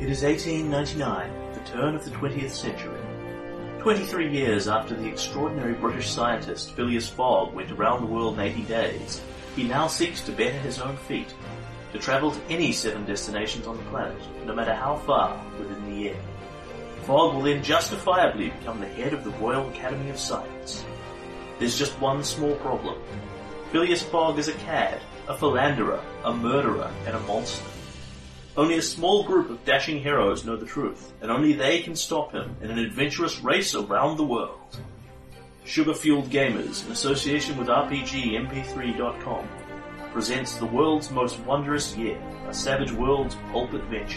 It is 1899, the turn of the 20th century. 23 years after the extraordinary British scientist Phileas Fogg went around the world in 80 days, he now seeks to better his own feat, to travel to any 7 destinations on the planet, no matter how far within the year. Fogg will then justifiably become the head of the Royal Academy of Science. There's just one small problem. Phileas Fogg is a cad, a philanderer, a murderer, and a monster. Only a small group of dashing heroes know the truth, and only they can stop him in an adventurous race around the world. Sugar Fueled Gamers, in association with RPGMP3.com, presents The World's Most Wondrous Year, a Savage Worlds pulp adventure.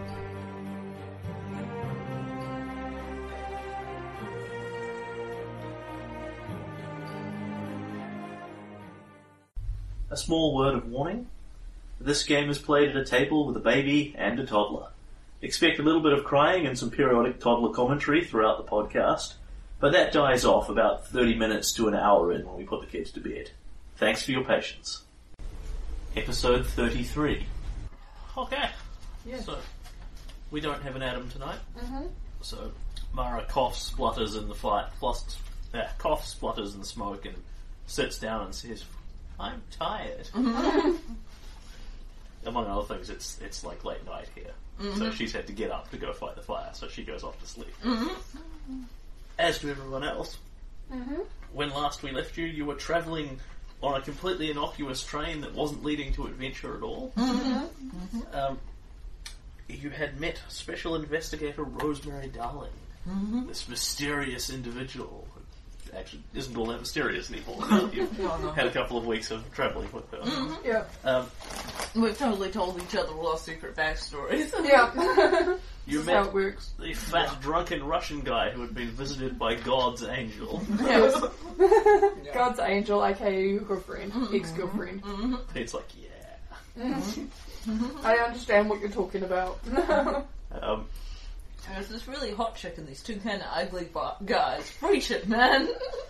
A small word of warning. This game is played at a table with a baby and a toddler. Expect a little bit of crying and some periodic toddler commentary throughout the podcast, but that dies off about 30 minutes to an hour in when we put the kids to bed. Thanks for your patience. Episode 33. Okay. Yeah. So, we don't have an Adam tonight. Mm-hmm. So, Mara coughs, splutters in the fight, coughs, splutters in the smoke, and sits down and says, "I'm tired." Mm-hmm. Among other things, it's like late night here. Mm-hmm. So she's had to get up to go fight the fire, so she goes off to sleep. Mm-hmm. As to everyone else, when last we left you, you were travelling on a completely innocuous train that wasn't leading to adventure at all. Mm-hmm. You had met Special Investigator Rosemary Darling, this mysterious individual who actually isn't all that mysterious anymore. You've had a couple of weeks of travelling with her. Mm-hmm. Yeah. We've totally told each other all our secret backstories. Yeah. You That's met how it works. the fat, drunken Russian guy who had been visited by God's angel. Yes. God's angel, aka your girlfriend, ex-girlfriend. It's like, yeah. I understand what you're talking about. There's this really hot chick and these 2 kind of ugly guys. Preach it, man!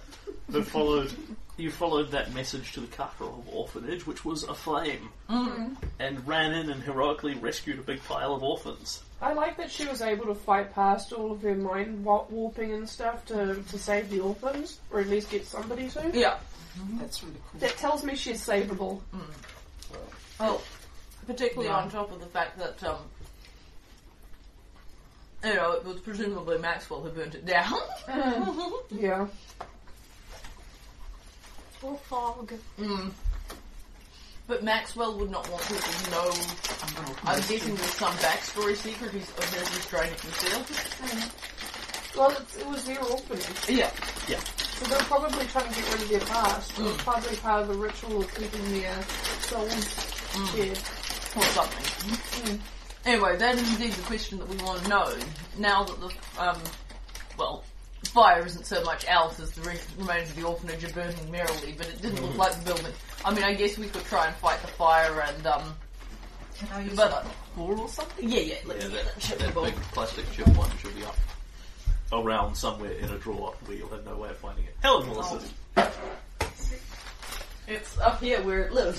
You followed that message to the Kakarov orphanage, which was aflame, and ran in and heroically rescued a big pile of orphans. I like that she was able to fight past all of her mind warping and stuff to save the orphans, or at least get somebody to. Yeah. That's really cool. That tells me she's savable. Well, particularly on top of the fact that, it was presumably Maxwell who burnt it down. Yeah. Or Fog. But Maxwell would not want people to know. I'm guessing there's some backstory secret of his trying to conceal. Well, it was their orphanage. Yeah. Yeah. So they're probably trying to get rid of their past. It was probably part of the ritual of keeping their souls dead. Or something. Anyway, that is indeed the question that we want to know. Now that the, fire isn't so much out as the remains of the orphanage are burning merrily, but it didn't look like the building. I mean, I guess we could try and fight the fire and, Can I use but, a ball or something? yeah, let's get That big plastic chip one should be up around somewhere in a drawer where you'll have no way of finding it. Hello, Melissa. It's up here where it lives.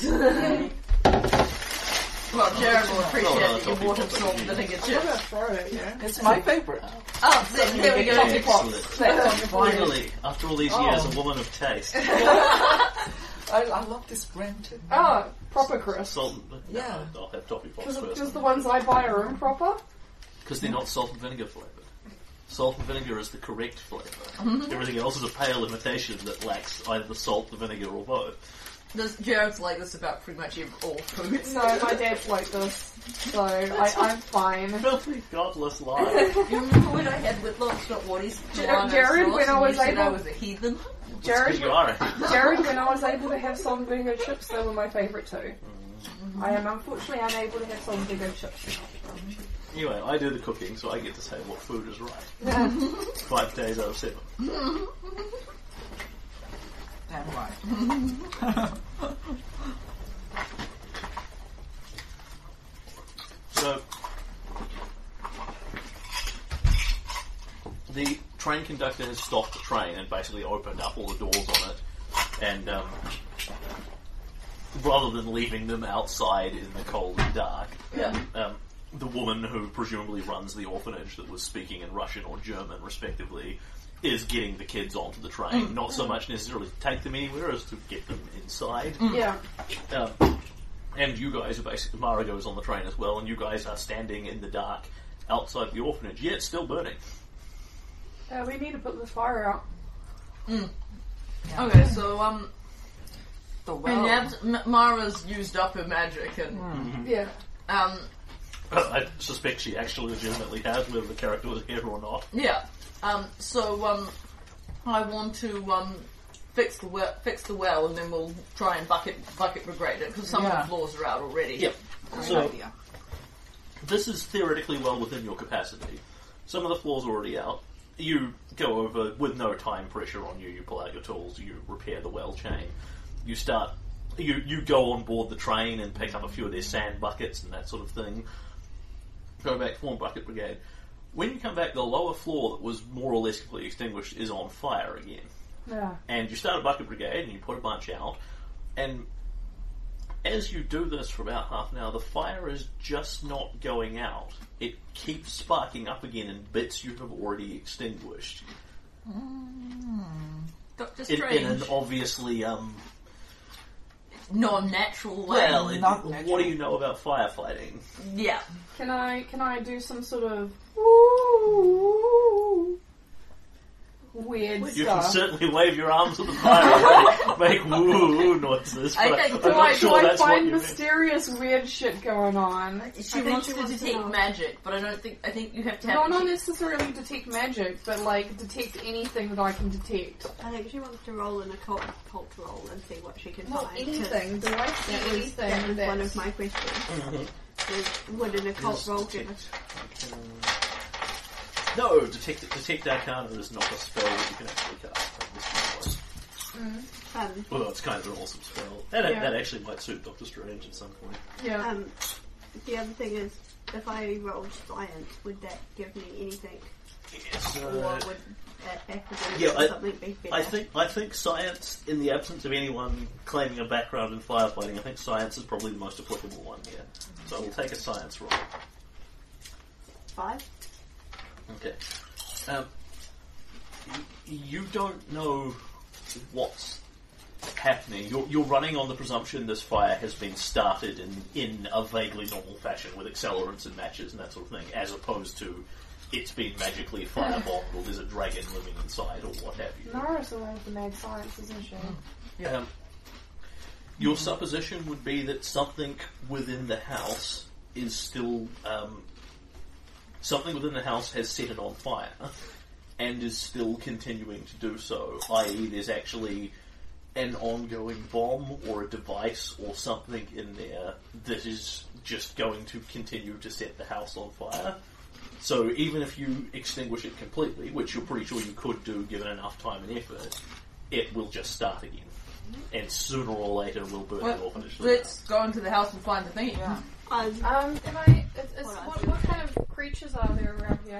Well, Jared will appreciate that you bought him salt and vinegar I'm chips. gonna throw it, yeah. It's my favourite. Oh, there we go. Excellent. That's Finally, after all these years, a woman of taste. I love this brand too. Oh, proper crisp. Salt and Yeah. I'll have Toffee Pops first. Because the ones I buy are improper. Because they're not salt and vinegar flavoured. Salt and vinegar is the correct flavour. Everything else is a pale imitation that lacks either the salt, the vinegar, or both. Jared's like this about pretty much all foods. No, my dad's like this, so I'm fine. Filthy, godless lie. You remember when I had Whitlock's not what he's Jared, when I was I able, was a heathen? Jared, You are. Jared, when I was able to have salt and vinegar chips, they were my favourite too. I am unfortunately unable to have salt and vinegar chips. Anyway, I do the cooking, so I get to say what food is right. 5 days out of 7. Damn right. So, the train conductor has stopped the train and basically opened up all the doors on it, and rather than leaving them outside in the cold and dark, the woman who presumably runs the orphanage that was speaking in Russian or German, respectively, is getting the kids onto the train. Not so much necessarily to take them anywhere as to get them inside. Yeah. And you guys are basically... Mara goes on the train as well, and you guys are standing in the dark outside the orphanage. Yeah, it's still burning. We need to put this fire out. Okay, so, The well. Mara's used up her magic, and, Yeah. I suspect she actually legitimately has, whether the character was here or not. yeah. So, I want to, fix the well, and then we'll try and bucket brigade it, because some of the floors are out already. Yep. Great So, idea. this is theoretically well within your capacity. Some of the floors are already out. You go over with no time pressure on you. You pull out your tools. You repair the well chain. You start. You go on board the train and pick up a few of their sand buckets and that sort of thing. Go back, form bucket brigade. When you come back, the lower floor that was more or less completely extinguished is on fire again. Yeah. And you start a bucket brigade and you put a bunch out. And as you do this for about half an hour, the fire is just not going out. It keeps sparking up again in bits you have already extinguished. Dr. In Strange. an obviously, non-natural way. well, Not what natural. do you know about firefighting? Yeah. Can I do some sort of weird You can stuff? certainly wave your arms at the fire and make woo noises, but I think- I'm not Do sure I that's what find you meant. mysterious weird shit going on? She think wants she to wants to detect know. magic, but I think you have to have... No, not necessarily detect magic, but like detect anything that I can detect. I think she wants to roll an occult roll and see what she can Not find. anything. Do I see That was anything one that's... of my questions. Would an occult roll give us? No, detect Arcana is not a spell that you can actually cast. Well, it's kind of an awesome spell. That actually might suit Doctor Strange at some point. Yeah. The other thing is, if I rolled science, would that give me anything? Yes, Or would academics yeah, or something be better? I think science, in the absence of anyone claiming a background in firefighting, I think science is probably the most applicable one here. So we'll take a science roll. 5? Okay. You don't know what's happening. You're running on the presumption this fire has been started in a vaguely normal fashion with accelerants and matches and that sort of thing, as opposed to it's been magically firebombed or there's a dragon living inside or what have you. Nara's the one with the mad science, isn't she? Yeah. Your supposition would be that something within the house is still... something within the house has set it on fire and is still continuing to do so, i.e. there's actually an ongoing bomb or a device or something in there that is just going to continue to set the house on fire. So even if you extinguish it completely, which you're pretty sure you could do given enough time and effort, it will just start again. And sooner or later will burn the orphanage. Let's go into the house and find the thing. Yeah. Can I... What kind of creatures are there around here?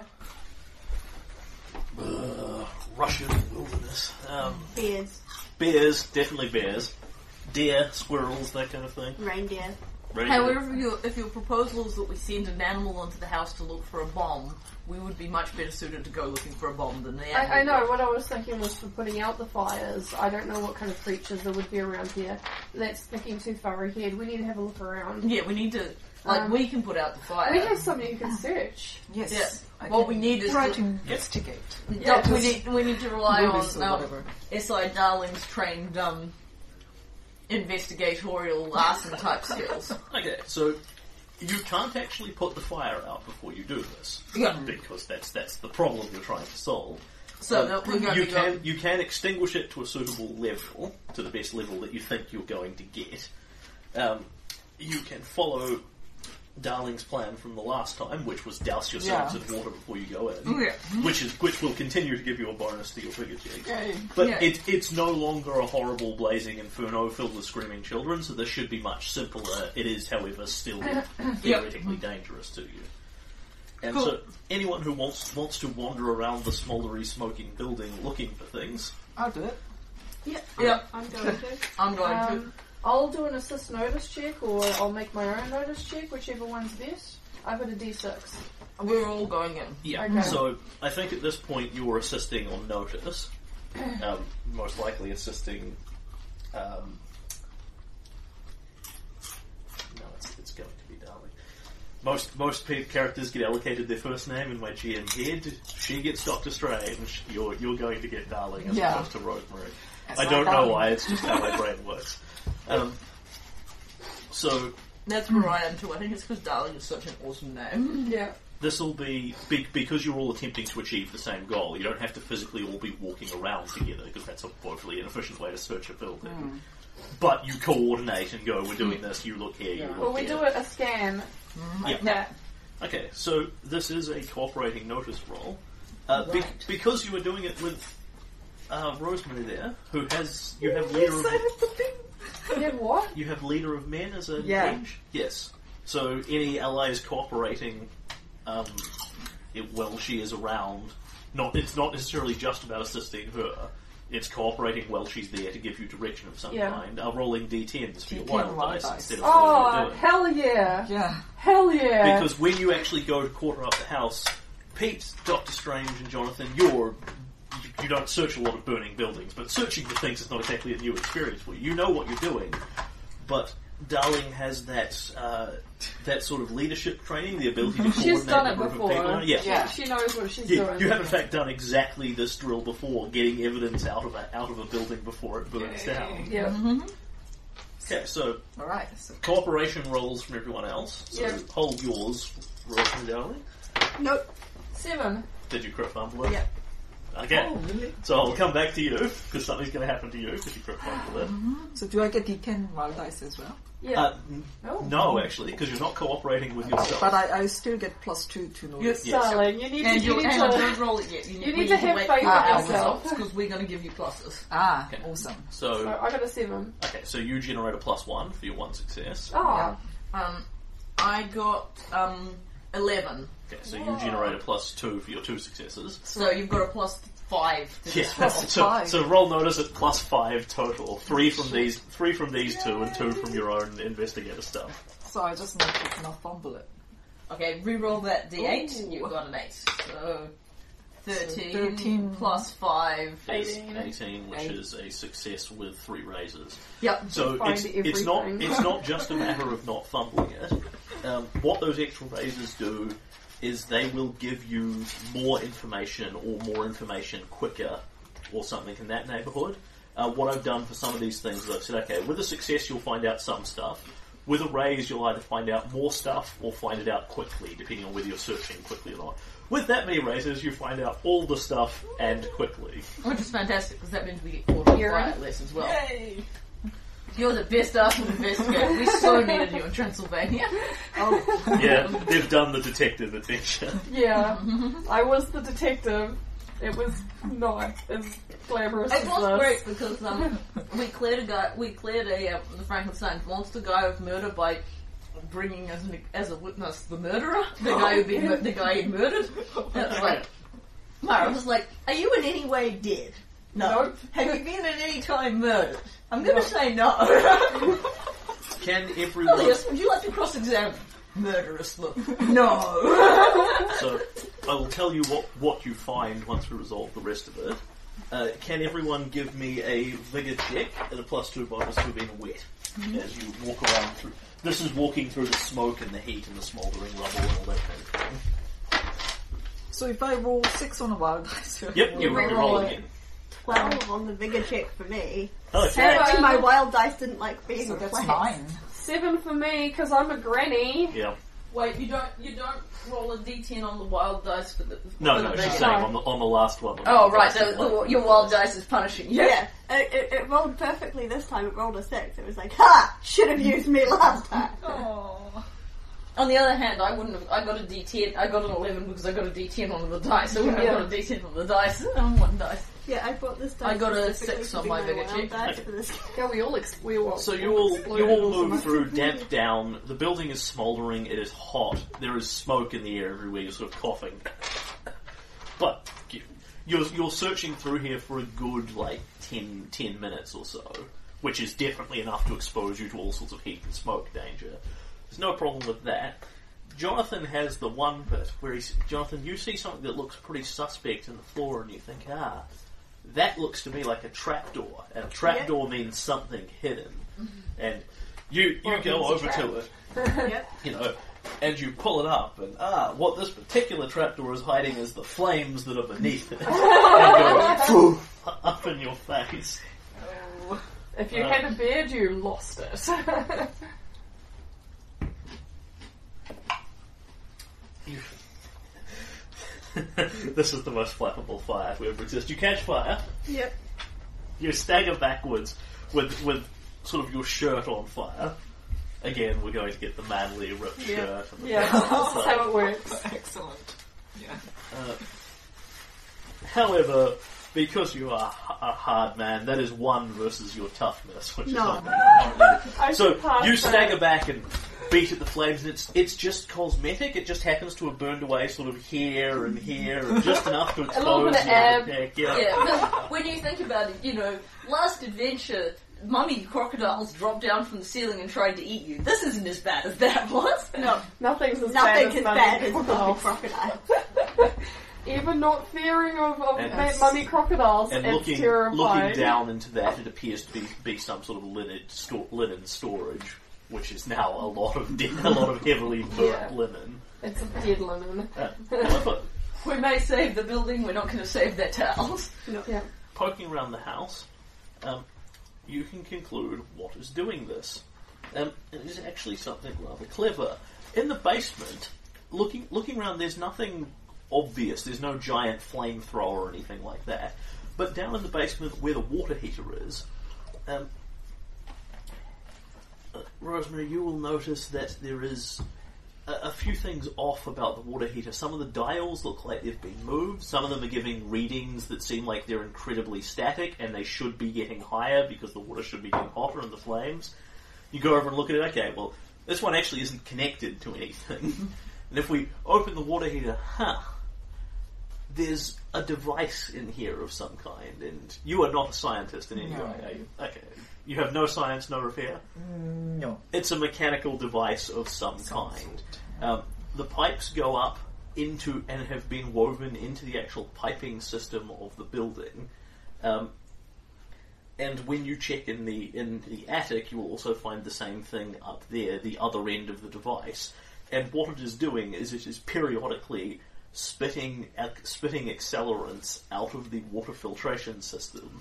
Russian wilderness. Bears, Bears, definitely bears. Deer, squirrels, that kind of thing. reindeer. However, if your proposal is that we send an animal into the house to look for a bomb, we would be much better suited to go looking for a bomb than the animal. I know, what I was thinking was for putting out the fires. I don't know what kind of creatures there would be around here. That's thinking too far ahead. We need to have a look around. Yeah, we need to... we can put out the fire. We have somebody who can search. Yes. Yeah. What we need is try to- to investigate. Yeah, we need to rely Movies or on whatever. S.I. Darling's trained investigatorial arson type skills. Okay, so you can't actually put the fire out before you do this. Yeah. Because that's the problem you're trying to solve. So that we're going to go... You can extinguish it to a suitable level, to the best level that you think you're going to get. You can follow Darling's plan from the last time, which was douse yourselves in water before you go in, Yeah. which will continue to give you a bonus to your figure checks. Yay. But Yeah. it's no longer a horrible blazing inferno filled with screaming children, so this should be much simpler. It is, however, still theoretically dangerous to you. And Cool. so anyone who wants to wander around the smouldery, smoking building looking for things, I'll do it. Yeah, I'm going to. I'm going to. I'll do an assist notice check, or I'll make my own notice check, whichever one's best. I've got a D6. We're all going in. Yeah. Okay. So I think at this point you're assisting on notice. Most likely assisting. No, it's going to be Darling. Most characters get allocated their first name in my GM head. She gets Doctor Strange. You're going to get Darling as opposed to Rosemary. That's I not don't know Darling. why. It's just how my brain works. So That's where I am too. I think it's because Darling is such an awesome name. Yeah. this will be because you're all attempting to achieve the same goal. You don't have to physically all be walking around together because that's a woefully inefficient way to search a building. But you coordinate and go, we're doing this, you look here, you look Well, we here. do a scan like that. Okay, so this is a cooperating notice roll. Because you were doing it with Rosemary there, who has... You have leader of... You have what? You have leader of men as a Yeah. range? Yes. So any allies cooperating while she is around, it's not necessarily just about assisting her. It's cooperating while she's there to give you direction of some kind. Rolling D10s for your D10 wild dice instead of what Oh, you're doing. hell yeah. Yeah. Hell yeah. Because when you actually go to quarter up the house, Pete, Doctor Strange, and Jonathan, you don't search a lot of burning buildings, but searching for things is not exactly a new experience for you. You know what you're doing, but Darling has that sort of leadership training, the ability to coordinate She's done a it group of before. people. Yeah. She knows what she's You doing. have in fact done exactly this drill before, getting evidence out of a building before it burns down. Yeah. Okay, so Alright. So cooperation rolls from everyone else. So Yeah. hold yours, Rosemary Darling. Nope. 7. Did you crit fumble it? Yeah. Okay. Oh, really? So I'll come back to you, because something's going to happen to you if you crit fumble it. So do I get D10 wild dice as well? Yeah. Uh, No, actually, because you're not cooperating with yourself. But I still get +2 to notice. Yes. Darling, you need And to... don't roll it yet. You need to have wait faith for in our yourself. results because we're going to give you pluses. Ah, Okay. awesome. So So, I got a 7. okay, so you generate a +1 for your one success. Oh. I got 11. Okay, so you generate a +2 for your two successes. So you've got a +5 to this roll. So roll notice at +5 total. 3 from these two, and 2 from your own investigator stuff. So I just need to not fumble it. Okay, re-roll that D8. Ooh. You've got an 8. So 13, 13 plus 5. Is 18. 18, which is a success with 3 raises. Yep. So Find it's not everything. just a matter of not fumbling it. What those extra raises do is they will give you more information quicker, or something in that neighbourhood. What I've done for some of these things is I've said, okay, with a success you'll find out some stuff. With a raise you'll either find out more stuff or find it out quickly, depending on whether you're searching quickly or not. With that many raises you find out all the stuff and quickly. Which is fantastic because that means we get caught on fire less as well. Yay! You're the best Arsenal investigator. We so needed you in Transylvania. Yeah, they've done the detective adventure. Yeah. I was the detective. It was not as glamorous It as was this. great because we cleared the Frankenstein monster guy of murder by bringing as a witness the murderer, the guy who murdered. And it was like, Mara was like, "Are you in any way dead? No. Nope. Have you been at any time murdered? I'm going to say no. Can everyone... Elias, would you like to cross-examine? Murderous look. No. So I will tell you what you find once we resolve the rest of it. Can everyone give me a vigour check at a +2 bonus for being wet as you walk around through? This is walking through the smoke and the heat and the smouldering rubble and all that kind of thing. So if I roll 6 on a wild dice... Yep, you roll again. 12 on the vigor check for me. Okay. Apparently my wild dice didn't like being So that's replaced. 9. 7 for me, because I'm a granny. Yeah. Wait, you don't roll a d10 on the wild dice for the... No, for the she's big- saying on the last one. Oh, right, That's the one. your wild dice is punishing you. Yeah, it rolled perfectly this time. It rolled a 6. It was like, ha! Should have used me last time. On the other hand, I wouldn't have... I got a d10... I got an 11 because I got a d10 on the dice. I wouldn't have got a d10 on the dice. On one dice. Yeah, I bought this dice. I got a specifically 6 to on be my vigor wild check. dice for this. Yeah, we all So you all move through, damp down. The building is smouldering. It is hot. There is smoke in the air everywhere. You're sort of coughing. But you're searching through here for a good 10 minutes or so, which is definitely enough to expose you to all sorts of heat and smoke danger. There's no problem with that. Jonathan has the one bit where Jonathan, you see something that looks pretty suspect in the floor, and you think, that looks to me like a trapdoor, and a trapdoor means something hidden, and you go over to it, Yep. you know, and you pull it up, and what this particular trapdoor is hiding is the flames that are beneath it, and go poof, up in your face. If you had a beard, you lost it. This is the most flammable fire to ever exist. You catch fire. Yep. You stagger backwards with sort of your shirt on fire. Again, we're going to get the manly ripped shirt. And the Yeah, that's how it works. Excellent. Yeah. However, because you are a hard man, that is 1 versus your toughness, which is No. I So should pass you that. stagger back and beat at the flames, and it's just cosmetic. It just happens to have burned away sort of here and here, and just enough to expose little bit of your ebb. neck. Yeah, but when you think about it, you know, last adventure, mummy crocodiles dropped down from the ceiling and tried to eat you. This isn't as bad as that was. No, Nothing's as nothing as bad bad as as mummy mummy crocodiles. crocodile. Even not fearing of And- mummy crocodiles, And it's looking terrifying. down into that, it appears to be some sort of linen storage, which is now a lot of heavily burnt Yeah. linen. It's a dead linen. However, We may save the building, we're not going to save their towels. Yeah. poking around the house, you can conclude what is doing this. It is actually something rather clever. In the basement, looking around, there's nothing obvious. There's no giant flamethrower or anything like that. But down in the basement, where the water heater is, Rosemary, you will notice that there is a few things off about the water heater. Some of the dials look like they've been moved. Some of them are giving readings that seem like they're incredibly static, and they should be getting higher because the water should be getting hotter in the flames. You go over and look at it, okay, well, this one actually isn't connected to anything. And if we open the water heater, there's a device in here of some kind, and you are not a scientist in any No. way, are you? Okay. You have no science, no repair? No. It's a mechanical device of some kind. The pipes go up into and have been woven into the actual piping system of the building. And when you check in the attic, you will also find the same thing up there, the other end of the device. And what it is doing is it is periodically spitting accelerants out of the water filtration system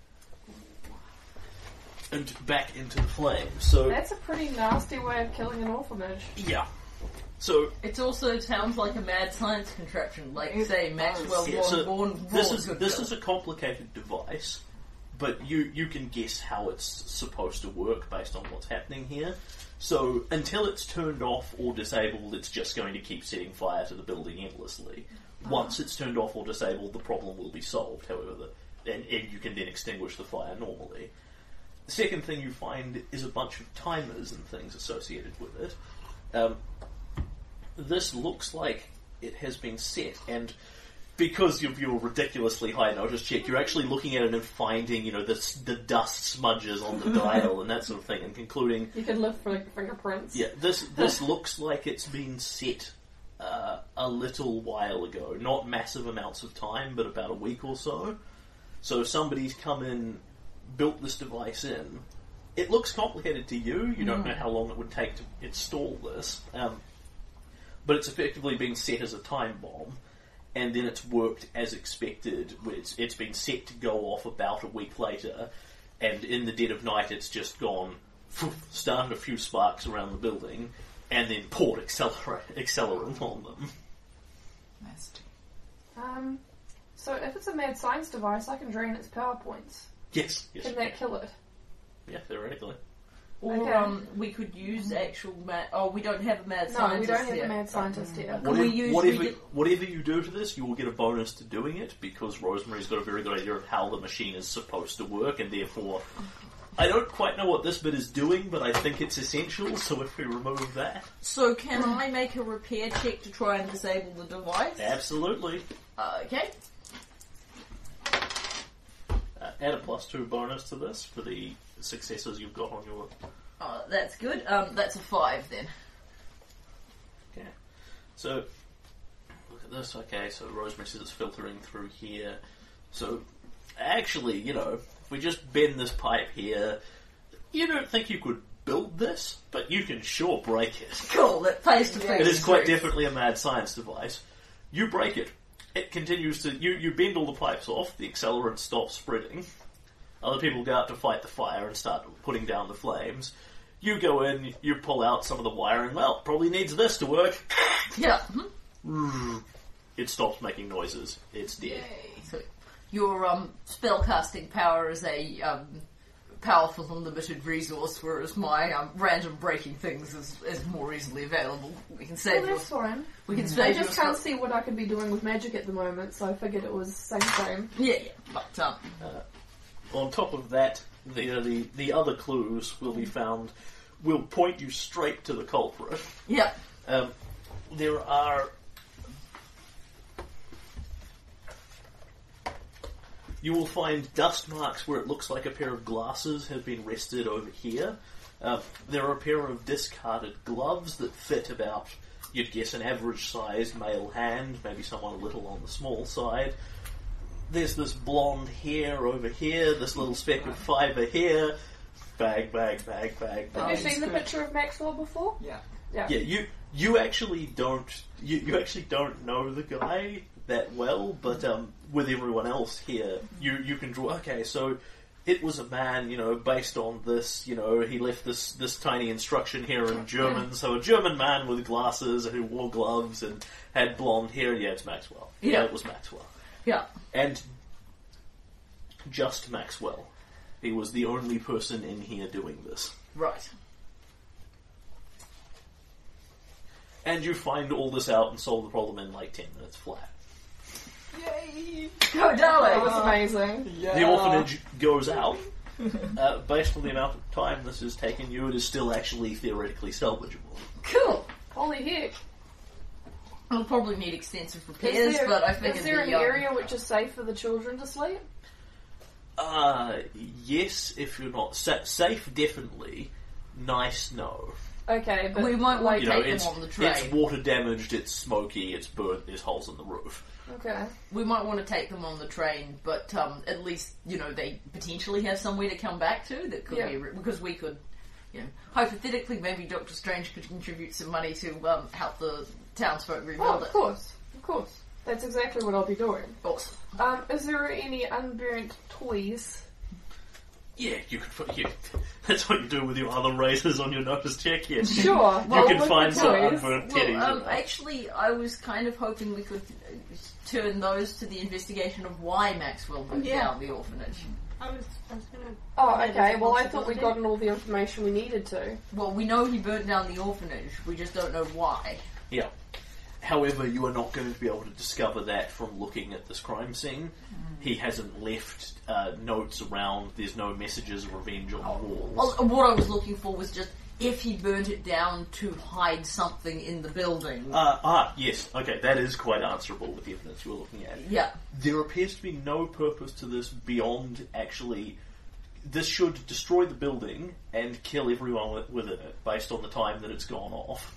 and back into the flame. So That's a pretty nasty way of killing an orphanage. yeah. So It also sounds like a mad science contraption, like, say, Maxwell yeah, so Born. this is a complicated device, but you can guess how it's supposed to work based on what's happening here. So until it's turned off or disabled, it's just going to keep setting fire to the building endlessly. Once it's turned off or disabled, the problem will be solved. However, and you can then extinguish the fire normally. The second thing you find is a bunch of timers and things associated with it. This looks like it has been set, and because of your ridiculously high notice check, you're actually looking at it and finding, the dust smudges on the dial and that sort of thing, and concluding, You can lift for fingerprints. yeah, this looks like it's been set a little while ago. Not massive amounts of time, but about a week or so. So somebody's come in, built this device in. It looks complicated to you. You don't know how long it would take to install this. But it's effectively been set as a time bomb, and then it's worked as expected. It's been set to go off about a week later, and in the dead of night it's just gone, started a few sparks around the building, and then poured accelerant on them. Nasty. So if it's a mad science device, I can drain its power points. Yes, Can you that kill it? Yeah, theoretically. Or Okay. we could use actual mad... Oh, we don't have a mad No, scientist we don't have here. a mad scientist here. Can we use... Whatever you do to this, you will get a bonus to doing it, because Rosemary's got a very good idea of how the machine is supposed to work, and therefore, I don't quite know what this bit is doing, but I think it's essential, so if we remove that... So can I make a repair check to try and disable the device? Absolutely. Okay. Add a +2 bonus to this for the successes you've got on your... That's good. That's a 5 then. Okay. So, look at this. Okay, so Rosemary says it's filtering through here. So, actually, if we just bend this pipe here, you don't think you could build this, but you can sure break it. Cool, that pays to face. It is quite definitely a mad science device. You break it. It continues to... You bend all the pipes off, the accelerant stops spreading. Other people go out to fight the fire and start putting down the flames. You go in, you pull out some of the wiring. Well, probably needs this to work. Yeah. It stops making noises. It's dead. So your spellcasting power is a powerful unlimited resource, whereas my random breaking things is more easily available. We can save Well, that's fine. We can I save just can't see what I could be doing with magic at the moment, so I figured it was same. Yeah. But On top of that, the other clues will be found, will point you straight to the culprit. yeah. There are... You will find dust marks where it looks like a pair of glasses have been rested over here. There are a pair of discarded gloves that fit about, you'd guess, an average-sized male hand, maybe someone a little on the small side. There's this blonde hair over here, this little speck of fibre here. Bag. Have you seen the picture of Maxwell before? Yeah. Yeah. You actually don't know the guy that well, but with everyone else here, you can draw. Okay, so it was a man, based on this. He left this tiny instruction here in German. So a German man with glasses who wore gloves and had blonde hair. Yeah, it's Maxwell. Yeah, it was Maxwell. Yeah. And just Maxwell. He was the only person in here doing this. Right. And you find all this out and solve the problem in like 10 minutes flat. Yay! Go, That darling! was amazing. Yeah. The orphanage goes out. Based on the amount of time this has taken you, it is still actually theoretically salvageable. Cool. Holy heck. We'll probably need extensive repairs, but I figured is there an area which is safe for the children to sleep? Yes, if you're not... safe, definitely. Nice, no. Okay, but we might want to take it's, them on the train. it's water damaged, it's smoky, it's burnt, there's holes in the roof. Okay. We might want to take them on the train, but at least, they potentially have somewhere to come back to that could be... Because we could, hypothetically, maybe Doctor Strange could contribute some money to help the townsfolk rebuild Oh, it. of course. That's exactly what I'll be doing. Awesome. Is there any unburnt toys? Yeah, you could... that's what you do with your other razors on your notice check, yes. Sure. You can find some unburnt teddies. Well, actually, I was kind of hoping we could turn those to the investigation of why Maxwell burned down the orphanage. I was gonna... Oh, okay. Well, I thought we'd gotten all the information we needed to. Well, we know he burnt down the orphanage. We just don't know why. Yeah. However, you are not going to be able to discover that from looking at this crime scene. He hasn't left notes around. There's no messages of revenge on the walls. Well, what I was looking for was just if he burnt it down to hide something in the building. Yes. Okay, that is quite answerable with the evidence you were looking at. Yeah. There appears to be no purpose to this beyond actually... This should destroy the building and kill everyone within it based on the time that it's gone off.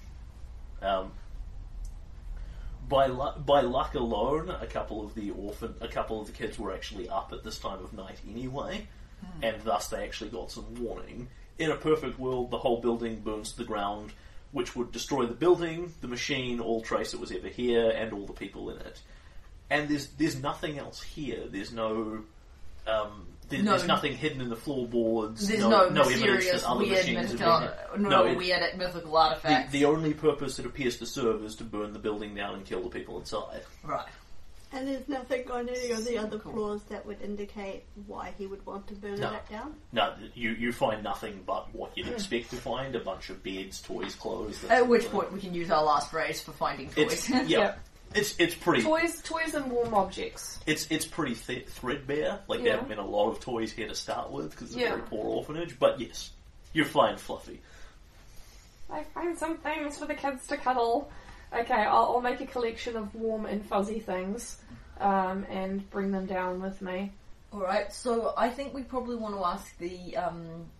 By luck alone, a couple of the kids were actually up at this time of night anyway, and thus they actually got some warning. In a perfect world, the whole building burns to the ground, which would destroy the building, the machine, all trace it was ever here, and all the people in it. And there's nothing else here. There's no... There's nothing hidden in the floorboards. There's no mysterious, evidence that other weird machines mythical, have been weird mythical artifacts. The only purpose it appears to serve is to burn the building down and kill the people inside. Right. And there's nothing on any of the other floors that would indicate why he would want to burn it down? No, you find nothing but what you'd expect to find, a bunch of beds, toys, clothes... At which point we can use our last phrase for finding toys. It's pretty... Toys and warm objects. It's pretty threadbare. Like, there haven't been a lot of toys here to start with, because it's a very poor orphanage. But yes, you're fine, Fluffy. I find some things for the kids to cuddle. Okay, I'll make a collection of warm and fuzzy things, and bring them down with me. Alright, so I think we probably want to ask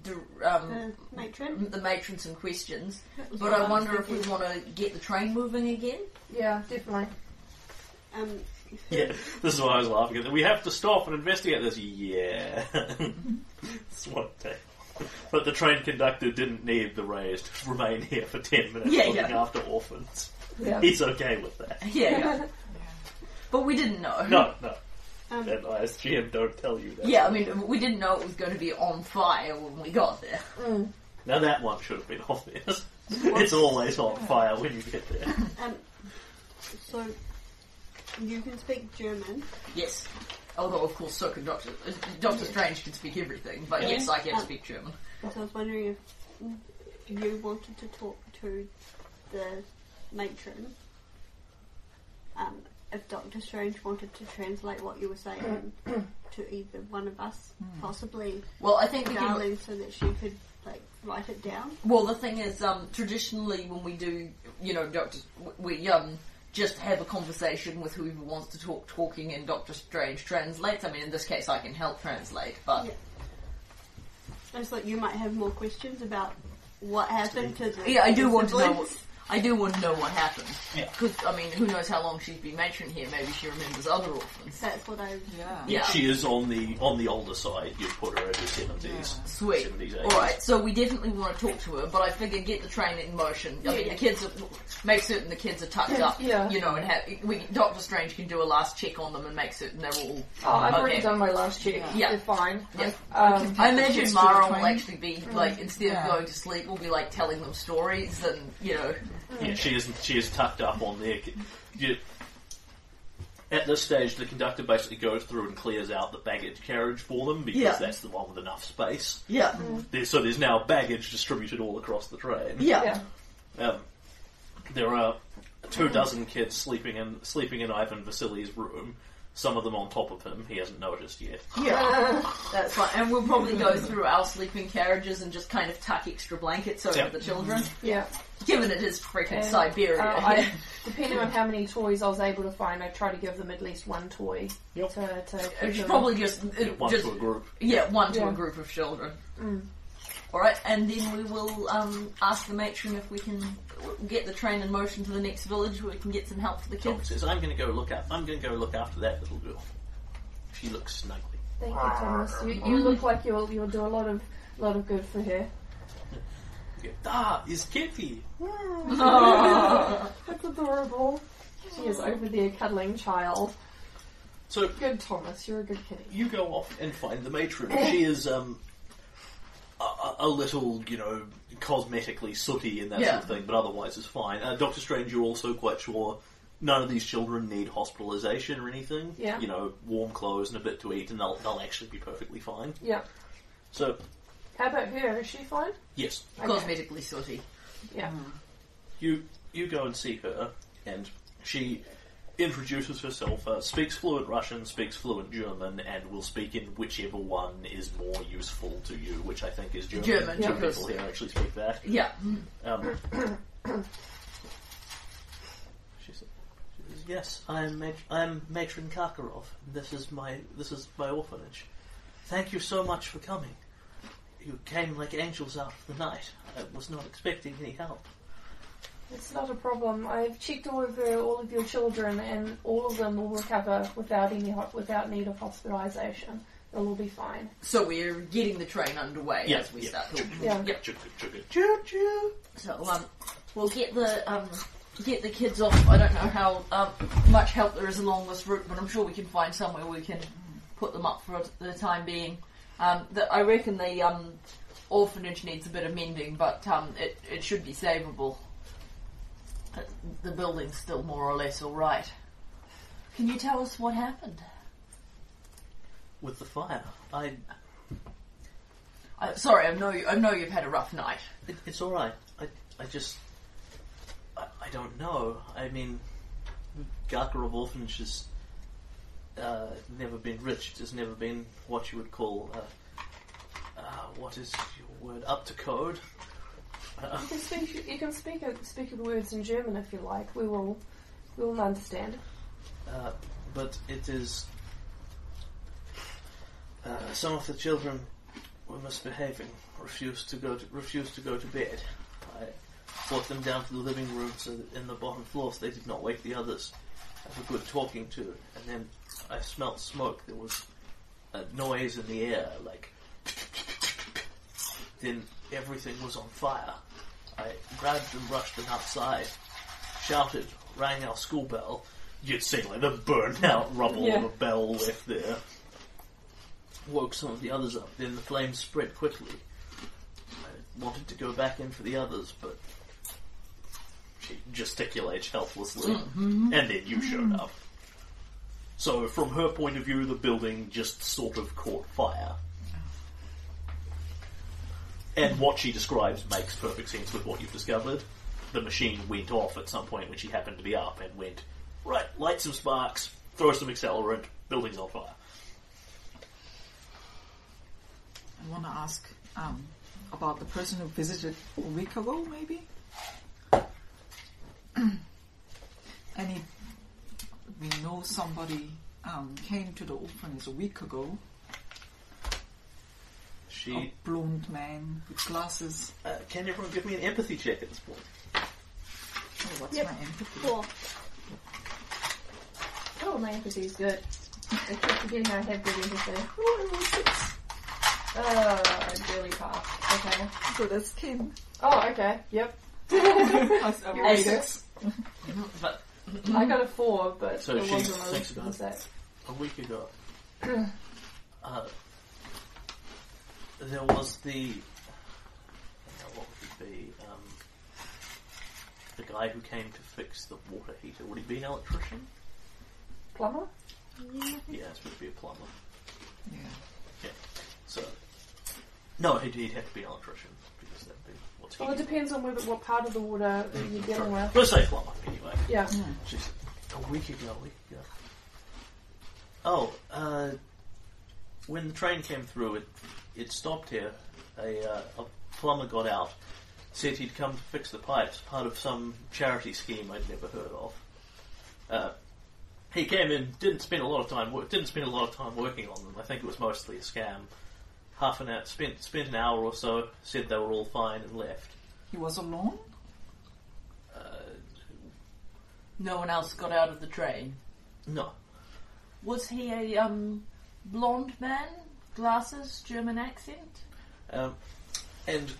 matron. the matron some questions. But I wonder if we want to get the train moving again. Yeah, definitely. Yeah, this is why I was laughing at that. We have to stop and investigate this. Yeah. That's what it takes. But the train conductor didn't need the rays to remain here for 10 minutes looking after orphans. Yeah. He's okay with that. Yeah. But we didn't know. No. And I, as GM, don't tell you that. Yeah, I mean, we didn't know it was going to be on fire when we got there. Now that one should have been obvious. It's always on fire when you get there. So, you can speak German. Yes. Although, of course, so can Doctor Strange can speak everything, but yes, I can speak German. So I was wondering if you wanted to talk to the matron, if Doctor Strange wanted to translate what you were saying to either one of us, possibly Well, I think we can... Darling, so that she could write it down. Well, the thing is, traditionally when we do, we just have a conversation with whoever wants to talking and Doctor Strange translates. I mean, in this case, I can help translate, but... Yeah. I just thought you might have more questions about what happened to the I do want to know. siblings. I do want to know what happened. Yeah. Because, I mean, who knows how long she's been matron here? Maybe she remembers other orphans. That's what I... Yeah. She is on the older side. You'd put her in the 70s. Sweet. 70s, 80s. Alright, so we definitely want to talk to her, but I figure get the train in motion. I mean, the kids make certain the kids are tucked up, and Doctor Strange can do a last check on them and make certain they're all I've okay. already done my last check. Yeah. They're fine. Yeah. I I imagine kids to the Mara will train. actually be, instead of going to sleep, will be, telling them stories and, Yeah, she is tucked up on there. At this stage, the conductor basically goes through and clears out the baggage carriage for them because that's the one with enough space. Yeah. So there's now baggage distributed all across the train. Yeah. There are 24 kids sleeping in Ivan Vasily's room. Some of them on top of him. He hasn't noticed yet. Yeah, that's fine. And we'll probably go through our sleeping carriages and just kind of tuck extra blankets over the children. Yeah. Given it is freaking Siberia. Depending on how many toys I was able to find, I try to give them at least one toy. Yep. To It's probably just... One to a group. Yeah, one to a group of children. Alright, and then we will ask the matron if we can get the train in motion to the next village where we can get some help for the Tom kids. says, I'm going to go look after that little girl. She looks snuggly. Thank you, Thomas. You look like you'll do a lot of good for her. Is Kitty. That's adorable. She is over there cuddling child. So Good, Thomas. You're a good kitty. you go off and find the matron. She is a little, cosmetically sooty and that sort of thing, but otherwise is fine. Doctor Strange, you're also quite sure none of these children need hospitalisation or anything. Yeah. Warm clothes and a bit to eat, and they'll actually be perfectly fine. Yeah. So, How about her? Is she fine? yes, Cosmetically sooty. Yeah. you go and see her, and she introduces herself, speaks fluent Russian, speaks fluent German, and will speak in whichever one is more useful to you, which I think is German. German, Two because- people here actually speak that. Yeah. She says, "Yes, I'm Matron Karkarov. This is my orphanage. Thank you so much for coming. You came like angels out of the night. I was not expecting any help." It's not a problem. I've checked over all of your children, and all of them will recover without need of hospitalisation. They'll all be fine. So we're getting the train underway Yeah, as we start talking. Yeah. Yep, choo-choo. So we'll get the kids off. I don't know how much help there is along this route, but I'm sure we can find somewhere we can put them up for the time being. I reckon the orphanage needs a bit of mending, but it should be savable. The building's still more or less all right. Can you tell us what happened? With the fire, Sorry, I know you've had a rough night. it's all right. I don't know. I mean, Karkarov Orphanage has never been rich. It has never been what you would call what is your word? Up to code. You can speak the words in German if you like. We will understand. But it is some of the children were misbehaving, refused to go to bed. I brought them down to the living room so that in the bottom floors they did not wake the others. Have a good talking to, and then I smelt smoke. There was a noise in the air, like. Then everything was on fire. I grabbed and rushed them outside, shouted, rang our school bell. You'd seen like the burnt out rubble of a bell left there. Woke some of the others up. Then the flames spread quickly. I wanted to go back in for the others, but she gesticulates helplessly, and then you showed up. So from her point of view, the building just sort of caught fire. And what she describes makes perfect sense with what you've discovered. The machine went off at some point when she happened to be up and went, right, light some sparks, throw some accelerant, building's on fire. I want to ask about the person who visited a week ago, maybe? We know somebody came to the orphanage a week ago. A blonde man with glasses. Can everyone give me an empathy check at this point? Oh, what's my empathy? 4. Oh, my empathy is good. I keep forgetting I have good empathy. I barely passed. Okay. So that's Kim. Oh, okay. Yep. But I got a 4, but So it she wasn't thinks a about mistake. a week ago. There was what would it be? The guy who came to fix the water heater. Would he be an electrician? Plumber? Yeah, it would be a plumber. Yeah. So, no, he'd have to be an electrician because that'd be what's Well, it depends on what part of the water you're dealing with. Let's say plumber anyway. Yeah. She's a week ago. Oh, when the train came through, it stopped here. A plumber got out, said he'd come to fix the pipes, part of some charity scheme I'd never heard of. He came in, didn't spend a lot of time working on them. I think it was mostly a scam. Half an hour, spent an hour or so, said they were all fine and left. He was alone? no one else got out of the train. No. Was he a blonde man, glasses, German accent? And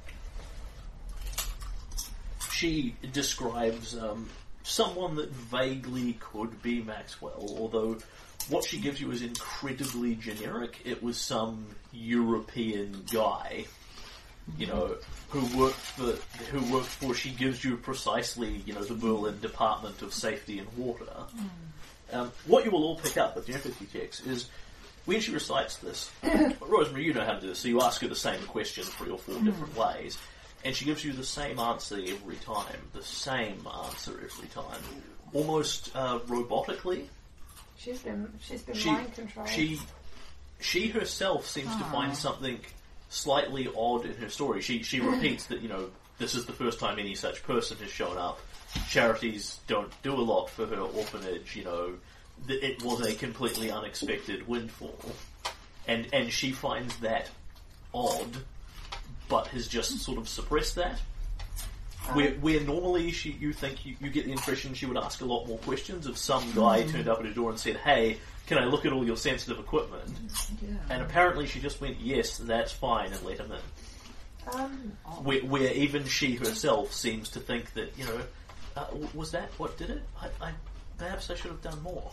she describes someone that vaguely could be Maxwell, although what she gives you is incredibly generic. It was some European guy, you know, who worked for. She gives you precisely, you know, the Berlin Department of Safety and Water. What you will all pick up with the empathy checks is when she recites this, Rosemary, you know how to do this, so you ask her the same question 3 or 4 different ways, and she gives you the same answer every time. The same answer every time. Almost robotically. She's been mind controlled. She herself seems to find something slightly odd in her story. She repeats that, you know, this is the first time any such person has shown up. Charities don't do a lot for her orphanage, you know. It was a completely unexpected windfall. And she finds that odd, but has just sort of suppressed that. Where normally you think you get the impression she would ask a lot more questions if some guy turned up at her door and said, "Hey, can I look at all your sensitive equipment?" Yeah. And apparently she just went, "Yes, that's fine," and let him in. Where even she herself seems to think that, you know, was that what did it? Perhaps I should have done more.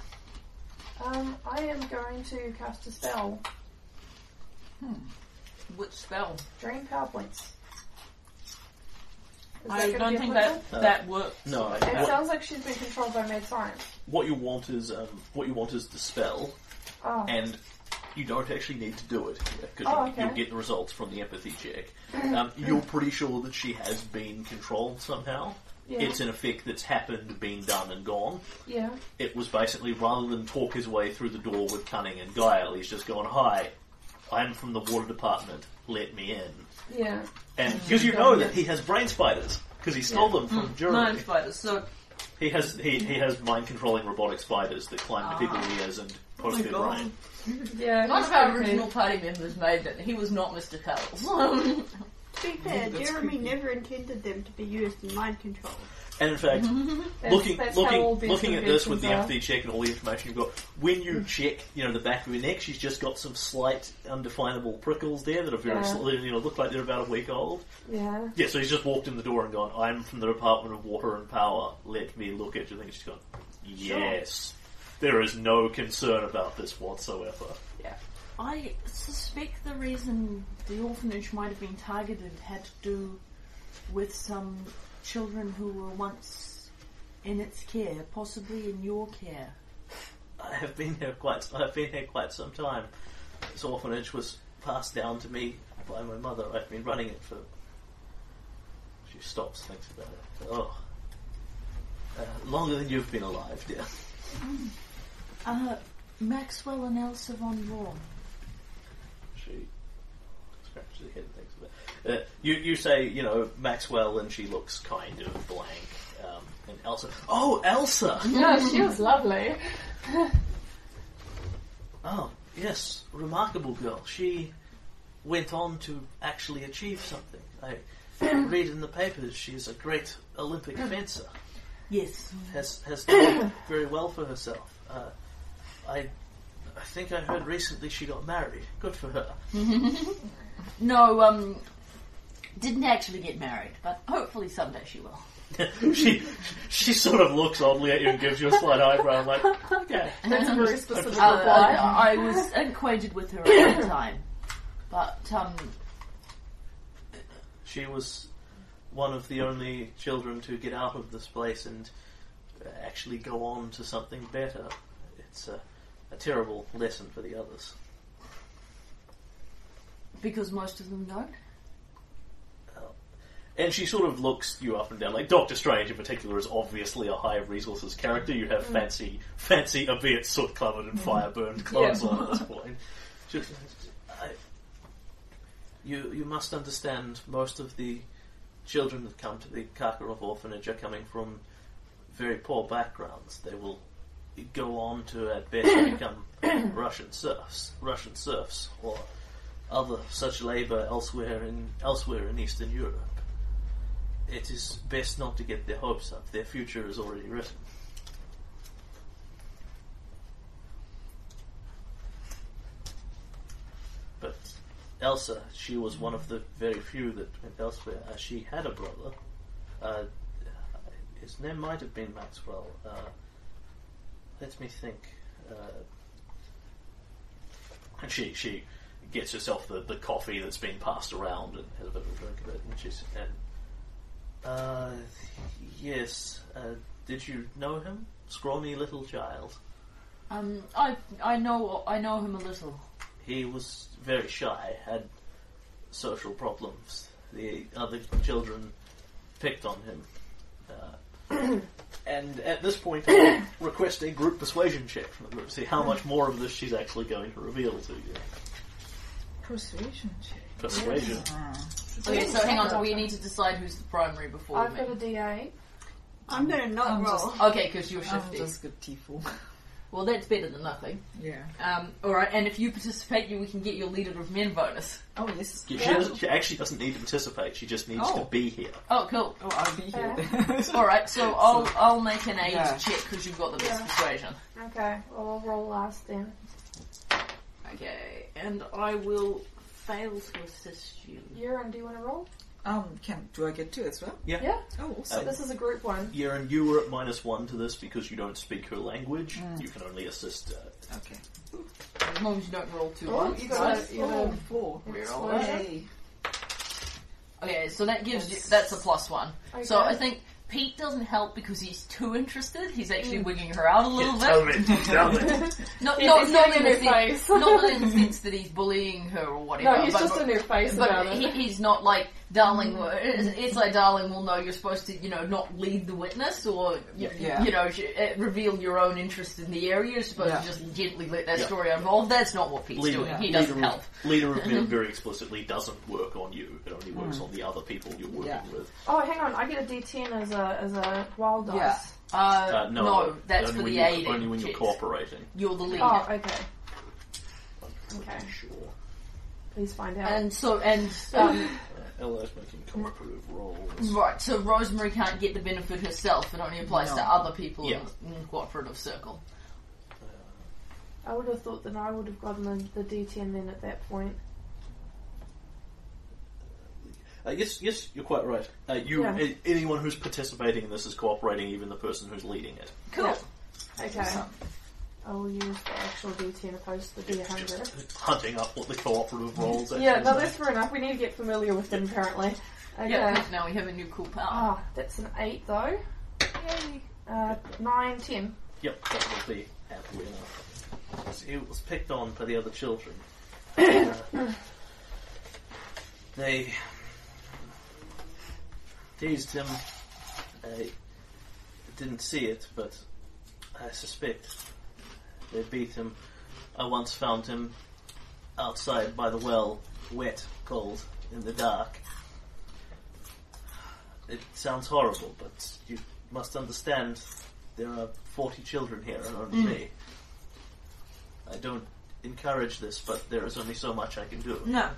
I am going to cast a spell. Which spell? Drain power points. Is I that don't gonna think be applicable? that works. No, It sounds like she's been controlled by mad science. what you want is the spell, Oh. and you don't actually need to do it because Okay. you'll get the results from the empathy check. You're pretty sure that she has been controlled somehow. Yeah. It's an effect that's happened, been done, and gone. Yeah. It was basically, rather than talk his way through the door with cunning and guile, he's just gone, "Hi, I'm from the water department, let me in." Yeah. And because you know that he has brain spiders, because he stole them from Germany. Mind spiders. So He has mind-controlling robotic spiders that climb to people's ears and post their brain. Yeah, None he's of our creepy. original party members made it. He was not Mr. Cuddles. To be fair, That's Jeremy creepy. never intended them to be used in mind control. And in fact, That's how all these looking at this with the conventions are. empathy check and all the information you've got, when you check, the back of her neck, she's just got some slight, undefinable prickles there that are very, look like they're about a week old. Yeah. Yeah, so he's just walked in the door and gone, "I'm from the Department of Water and Power. Let me look at you." I think she's gone, "Yes, there is no concern about this whatsoever." I suspect the reason the orphanage might have been targeted had to do with some children who were once in its care, possibly in your care. I've been here quite some time. This orphanage was passed down to me by my mother. I've been running it for. She stops, thinks about it. Longer than you've been alive, dear. Maxwell and Elsa von Braun. She scratches her head and thinks about it. You say, Maxwell, and she looks kind of blank. And Elsa. Oh, Elsa! Yeah, she was lovely. Oh, yes, remarkable girl. She went on to actually achieve something. I read in the papers she's a great Olympic fencer. Yes. Has done very well for herself. I think I heard recently she got married. Good for her. No, didn't actually get married, but hopefully someday she will. she sort of looks oddly at you and gives you a slight eyebrow. I'm like, okay. That's a very specific reply. I was acquainted with her at the time, but She was one of the only children to get out of this place and actually go on to something better. It's a terrible lesson for the others. because most of them don't. And she sort of looks you up and down. Like Doctor Strange in particular is obviously a high resources character. You have fancy, albeit soot covered and fire burned clothes on at this point. You must understand, most of the children that come to the Karkaroff orphanage are coming from very poor backgrounds. They will go on to at best become Russian serfs, or other such labour elsewhere in Eastern Europe. It is best not to get their hopes up. Their future is already written. But Elsa, she was one of the very few that went elsewhere. She had a brother. His name might have been Maxwell. Let me think. And she gets herself the coffee that's been passed around and has a bit of a drink of it. And she's yes. Did you know him? Scrawny little child. I know him a little. He was very shy, had social problems. The other children picked on him. And at this point, I'll request a group persuasion check from the group to see how much more of this she's actually going to reveal to you. Persuasion check. Persuasion. Okay, so hang on. We need to decide who's the primary before I've me. got a D8. I'm gonna not I'm roll. Okay, because you're I'm shifty. just good T4. Well, that's better than nothing. Yeah. Alright, and if you participate, we can get your Leader of Men bonus. Oh, yes. She actually doesn't need to participate. She just needs to be here. Oh, cool. Oh, I'll be here then. Alright, so I'll make an age Yeah. check because you've got the best Yeah. persuasion. Okay, well, I'll roll last then. Okay, and I will fail to assist you. Euron, do you want to roll? Do I get 2 as well? Yeah. Oh, awesome. This is a group one. Yaron, you were at -1 to this because you don't speak her language. You can only assist her. Okay. As long as you don't roll 2 Oh, ones. you got a, you got Oh, a 4. Reroll. Yay. Okay, so that gives you, that's a +1. So Okay. I think Pete doesn't help because he's too interested. He's actually wigging her out a little bit. Tell me. Not It's in getting the in her sense, face. not in the sense that he's bullying her or whatever. No, he's but, just in her face about but it. he's not like, darling, it's like, darling, well, no, you're supposed to, not lead the witness or, Yeah. reveal your own interest in the area. You're supposed to just gently let that story unfold. That's not what Pete's doing. He doesn't help. Leader of Men very explicitly doesn't work on you. It only works on the other people you're working with. Oh, hang on. I get a D10 as a wild dice. Yeah. No, that's only for when the you're- aid. Only when you're checks. cooperating. You're the leader. Oh, okay. I'm Okay. pretty sure. Please find out. And Ella's making cooperative rolls. right, so Rosemary can't get the benefit herself. It only applies to No. other people Yeah. in the cooperative circle. I would have thought that I would have gotten the D10 then at that point. Yes, you're quite right. Anyone who's participating in this is cooperating, even the person who's leading it. Cool. Yeah. Okay. I will use the actual D10 opposed to the D100. Just hunting up what the cooperative rolls are. Yeah, no, that's fair enough. We need to get familiar with them apparently. Okay. Yeah, 'cause now we have a new cool power. Ah, that's an 8 though. Yay. 9, 10. Yep, that will be happily enough. It was picked on by the other children. They teased him. I didn't see it, but I suspect they beat him. I once found him outside by the well, wet, cold, in the dark. It sounds horrible, but you must understand there are 40 children here and only me. I don't encourage this, but there is only so much I can do. No.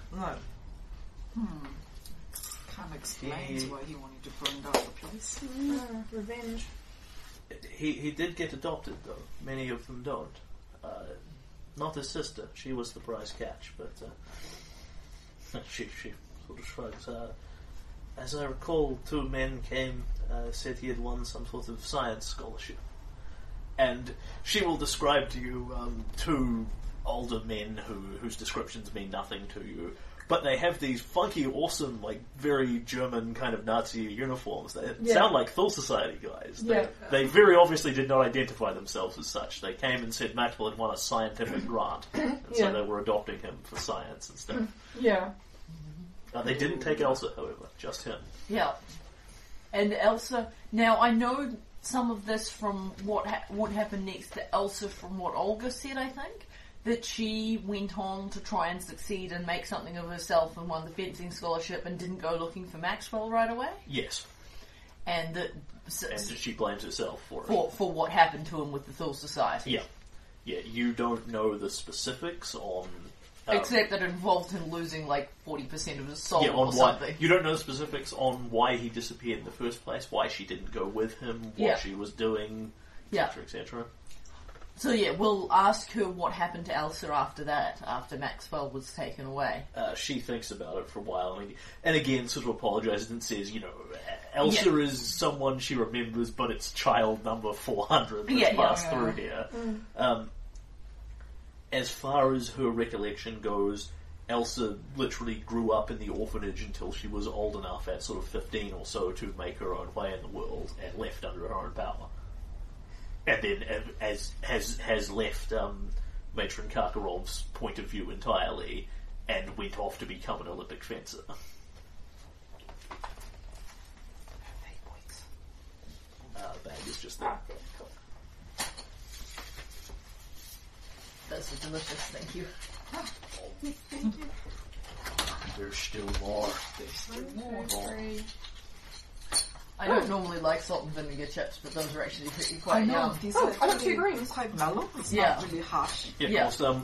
Kind of explains why he wanted to burn down the place. Revenge. He did get adopted, though. Many of them don't. Not his sister. She was the prize catch, but she sort of shrugs. As I recall, 2 men came, said he had won some sort of science scholarship. And she will describe to you 2 older men whose descriptions mean nothing to you. But they have these funky, awesome, like, very German kind of Nazi uniforms. They sound like Thule Society guys. They very obviously did not identify themselves as such. They came and said Maxwell had won a scientific grant. And so they were adopting him for science and stuff. Yeah. They didn't take Elsa, however, just him. Yeah. And Elsa... Now, I know some of this from what happened next to Elsa from what Olga said, I think. That she went on to try and succeed and make something of herself and won the fencing scholarship and didn't go looking for Maxwell right away. Yes. And that... And she blames herself for it. For what happened to him with the Thule Society. Yeah. Yeah, you don't know the specifics on... Except that it involved him losing like 40% of his soul or on something. You don't know the specifics on why he disappeared in the first place, why she didn't go with him, what she was doing, etc., etc. So yeah, we'll ask her what happened to Elsa after that, after Maxwell was taken away. She thinks about it for a while, and again sort of apologises and says, Elsa is someone she remembers, but it's child number 400 that's passed through here. As far as her recollection goes, Elsa literally grew up in the orphanage until she was old enough, at sort of 15 or so, to make her own way in the world, and left under her own power. And then has left Matron Karkarov's point of view entirely, and went off to become an Olympic fencer. The bag is just there. Those are delicious, thank you. There's still more. I don't normally like salt and vinegar chips, but those are actually pretty quite yum. These Oh, are I got 2 actually greens. quite mellow. It's Yeah. not really harsh. Yeah, of course,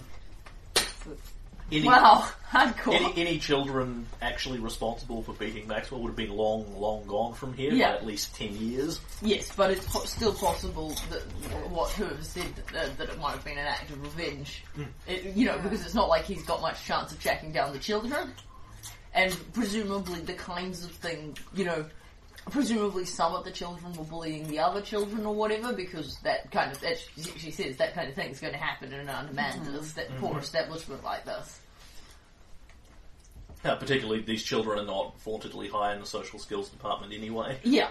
Wow, hardcore. Any children actually responsible for beating Maxwell would have been long gone from here by at least 10 years. Yes, but it's still possible that what whoever said that it might have been an act of revenge. Because it's not like he's got much chance of tracking down the children. And presumably the kinds of thing, presumably some of the children were bullying the other children or whatever, because that kind of, as she says, that kind of thing is going to happen in an unmanned poor establishment like this. Particularly, these children are not vauntedly high in the social skills department anyway. Yeah.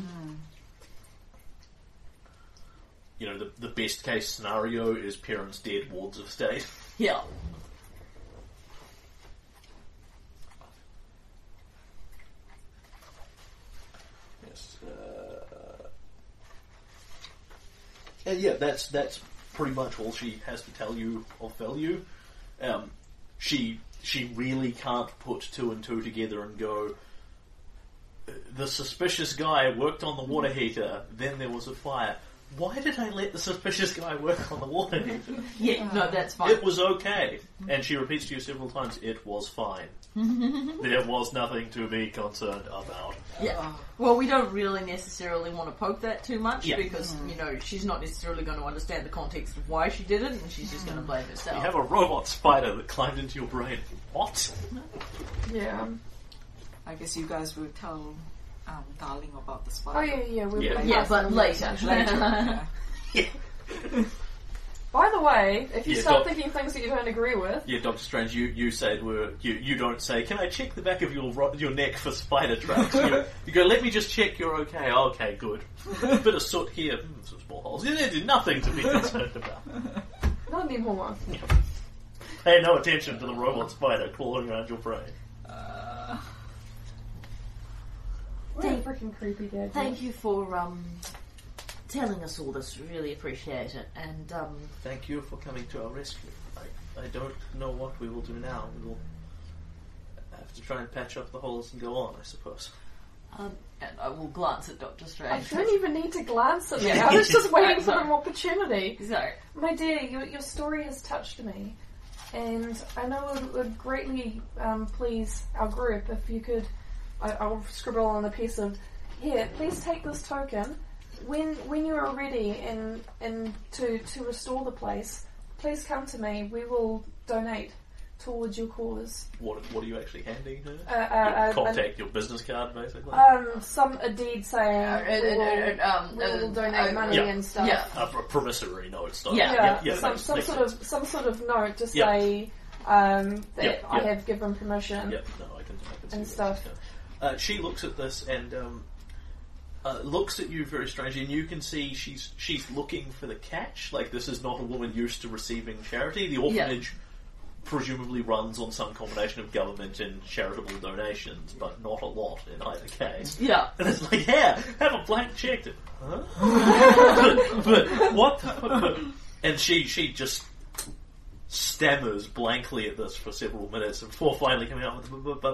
The best case scenario is parents dead, wards of state. Yeah. Yes. And yeah, that's pretty much all she has to tell you of value. She really can't put 2 and 2 together and go, the suspicious guy worked on the water heater, then there was a fire. Why did I let the suspicious guy work on the water heater? Yeah, no, that's fine. It was okay. And she repeats to you several times, it was fine. There was nothing to be concerned about. Yeah. Well, we don't really necessarily want to poke that too much because, she's not necessarily going to understand the context of why she did it and she's just going to blame herself. You have a robot spider that climbed into your brain. What? Yeah. I guess you guys will tell Darling about the spider. Oh yeah. We will. Yeah, but later. Yeah. By the way, if you Yeah, start thinking things that you don't agree with, Yeah, Doctor Strange, you said you don't say, can I check the back of your neck for spider tracks? You go, let me just check you're okay. Okay, good. Bit of soot here, some small holes. There's nothing to be concerned about. not anymore. Pay no attention to the robot spider crawling around your brain. Really freaking creepy, Dad. Thank you for telling us all this. Really appreciate it. And Thank you for coming to our rescue. I don't know what we will do now. We will have to try and patch up the holes and go on, I suppose. and I will glance at Doctor I Strange. don't even need to glance at me. I was just waiting for an opportunity. Sorry. My dear, your story has touched me, and I know it would greatly please our group if you could. I'll scribble on a piece of here. Please take this token. When you are ready and to restore the place, please come to me. We will donate towards your cause. What are you actually handing her? Your business card, basically. A deed saying we will donate money and stuff. Yeah. A promissory note stuff. Some sort of note to say that I have given permission. Yep. No, I can see and that. stuff. She looks at this and looks at you very strangely, and you can see she's looking for the catch. Like, this is not a woman used to receiving charity. The orphanage presumably runs on some combination of government and charitable donations, but not a lot in either case. Yeah. And it's like, yeah, have a blank check. Huh? but what the fuck? And she just stammers blankly at this for several minutes before finally coming out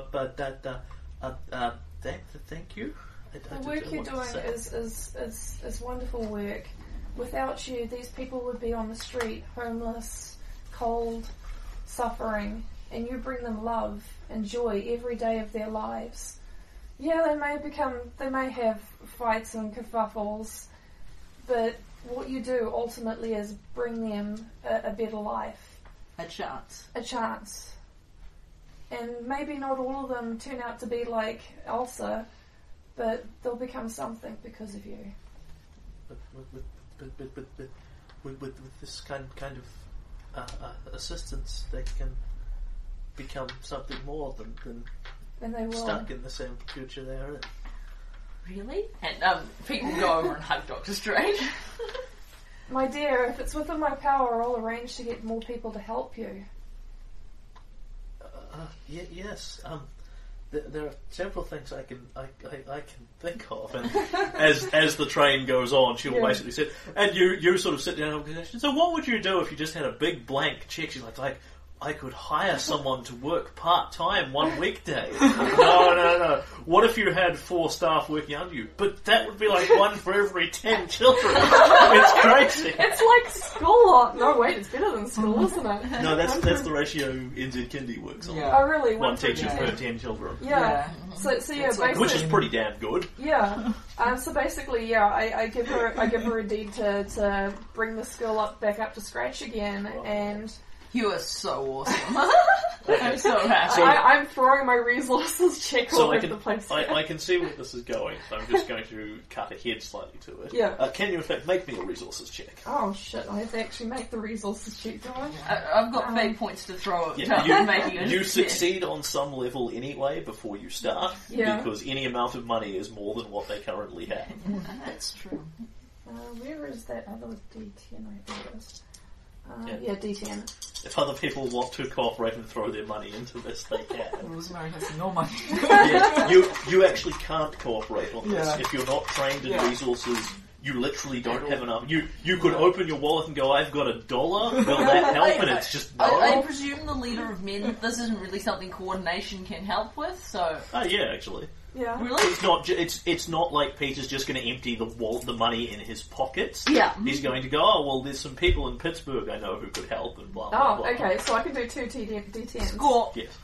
with thank you. The work you're doing is wonderful work. Without you, these people would be on the street, homeless, cold, suffering, and you bring them love and joy every day of their lives. Yeah, they may have fights and kerfuffles, but what you do ultimately is bring them a better life. A chance. A chance. And maybe not all of them turn out to be like Elsa, but they'll become something because of you. But with this kind of assistance, they can become something more than And they will. stuck in the same future they are in. Really? And Pete will go over and hug Doctor Strange. My dear, if it's within my power, I'll arrange to get more people to help you. Yes. There are several things I can think of, and as the train goes on, she'll basically sit, and you sort of sit down and go, so what would you do if you just had a big blank check? She's like I could hire someone to work part-time one weekday. No. What if you had 4 staff working under you? But that would be like 1 for every 10 children. It's crazy. It's like school. No, wait, it's better than school, isn't it? No, that's the ratio NZ Kindy works on. Yeah. Oh, really? 1 for teacher 10. per 10 children. Yeah. So yeah, basically, Which is pretty damn good. yeah. So basically, I give her a deed to bring the school back up to scratch again, and You are so awesome. I'm so happy. So- I'm throwing my resources check all So over the place. I can see where this is going, so I'm just going to cut ahead slightly to it. Yeah. Can you in fact make me a resources check? Oh shit! I have to actually make the resources check, do I? I've got fate points to throw at Yeah, making it. you succeed on some level anyway before you start, Yeah. because any amount of money is more than what they currently have. That's true. Where is that other D10? I think it is. Yeah. Yeah, D10. If other people want to cooperate and throw their money into this, they can. Rosemary has no money. Yeah, you actually can't cooperate on this. Yeah. If you're not trained in Yeah. resources you literally don't have enough. You could open your wallet and go, I've got $1. Will that help? And it's just no. I presume the leader of men, this isn't really something coordination can help with, so... Oh, yeah, actually. Yeah. Really? It's not like Peter's just going to empty the money in his pockets. Yeah. He's going to go, oh, well, there's some people in Pittsburgh I know who could help, and blah, blah, blah. Oh, okay, so I can do 2 D10s. Score! Yes.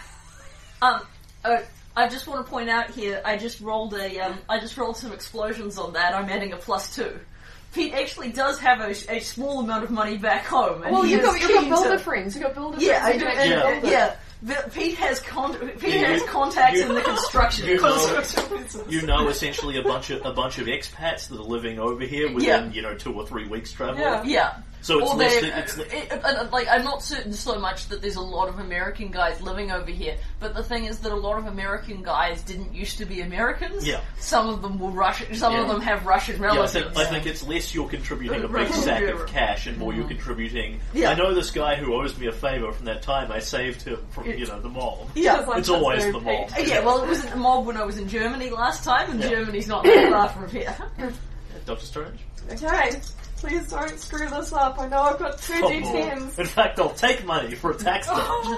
I just want to point out here, I just rolled some explosions on that. I'm adding a +2. Pete actually does have a small amount of money back home. And Well, he you've is got keen builder to- friends. You've got builder Yeah, I friends. do. who can And, build it. yeah. Pete has contacts in the construction. You know essentially a bunch of expats that are living over here within 2 or 3 weeks travel. Yeah. Yeah. So it's Or less they- than, like, I'm not certain so much that there's a lot of American guys living over here, but the thing is that a lot of American guys didn't used to be Americans. Yeah. Some of them were Russian. Some of them have Russian yeah, relatives. I think it's less you're contributing a big Right. sack of cash and more you're contributing. Yeah. I know this guy who owes me a favour from that time I saved him from the mob. Yeah. Like, It's that's always very the mob. Pete. Yeah, well, it was at the mob when I was in Germany last time, and Yeah. Germany's not that far from here. Dr. Strange? Okay, please don't screw this up. I know I've got 2 D10s. In fact, I'll take money for a tax deduction.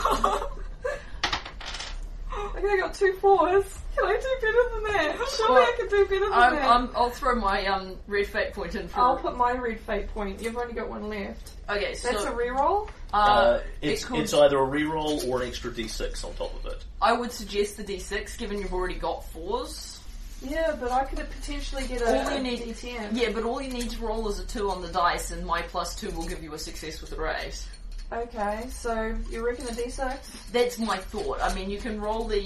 Okay, I got 2 4s. Can I do better than that? Surely I can do better than that. I'll throw my red fate point in for. I'll put my red fate point. You've only got 1 left. Okay, so That's a reroll? It's either a reroll or an extra d6 on top of it. I would suggest the d6, given you've already got 4s. Yeah, but I could potentially get All you a need- D10. Yeah, but all you need to roll is a 2 on the dice, and my +2 will give you a success with the raise. Okay, so you reckon a D6? That's my thought. I mean, you can roll the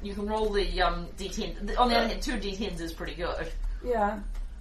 D10. On the other hand, 2 D10s is pretty good. Yeah.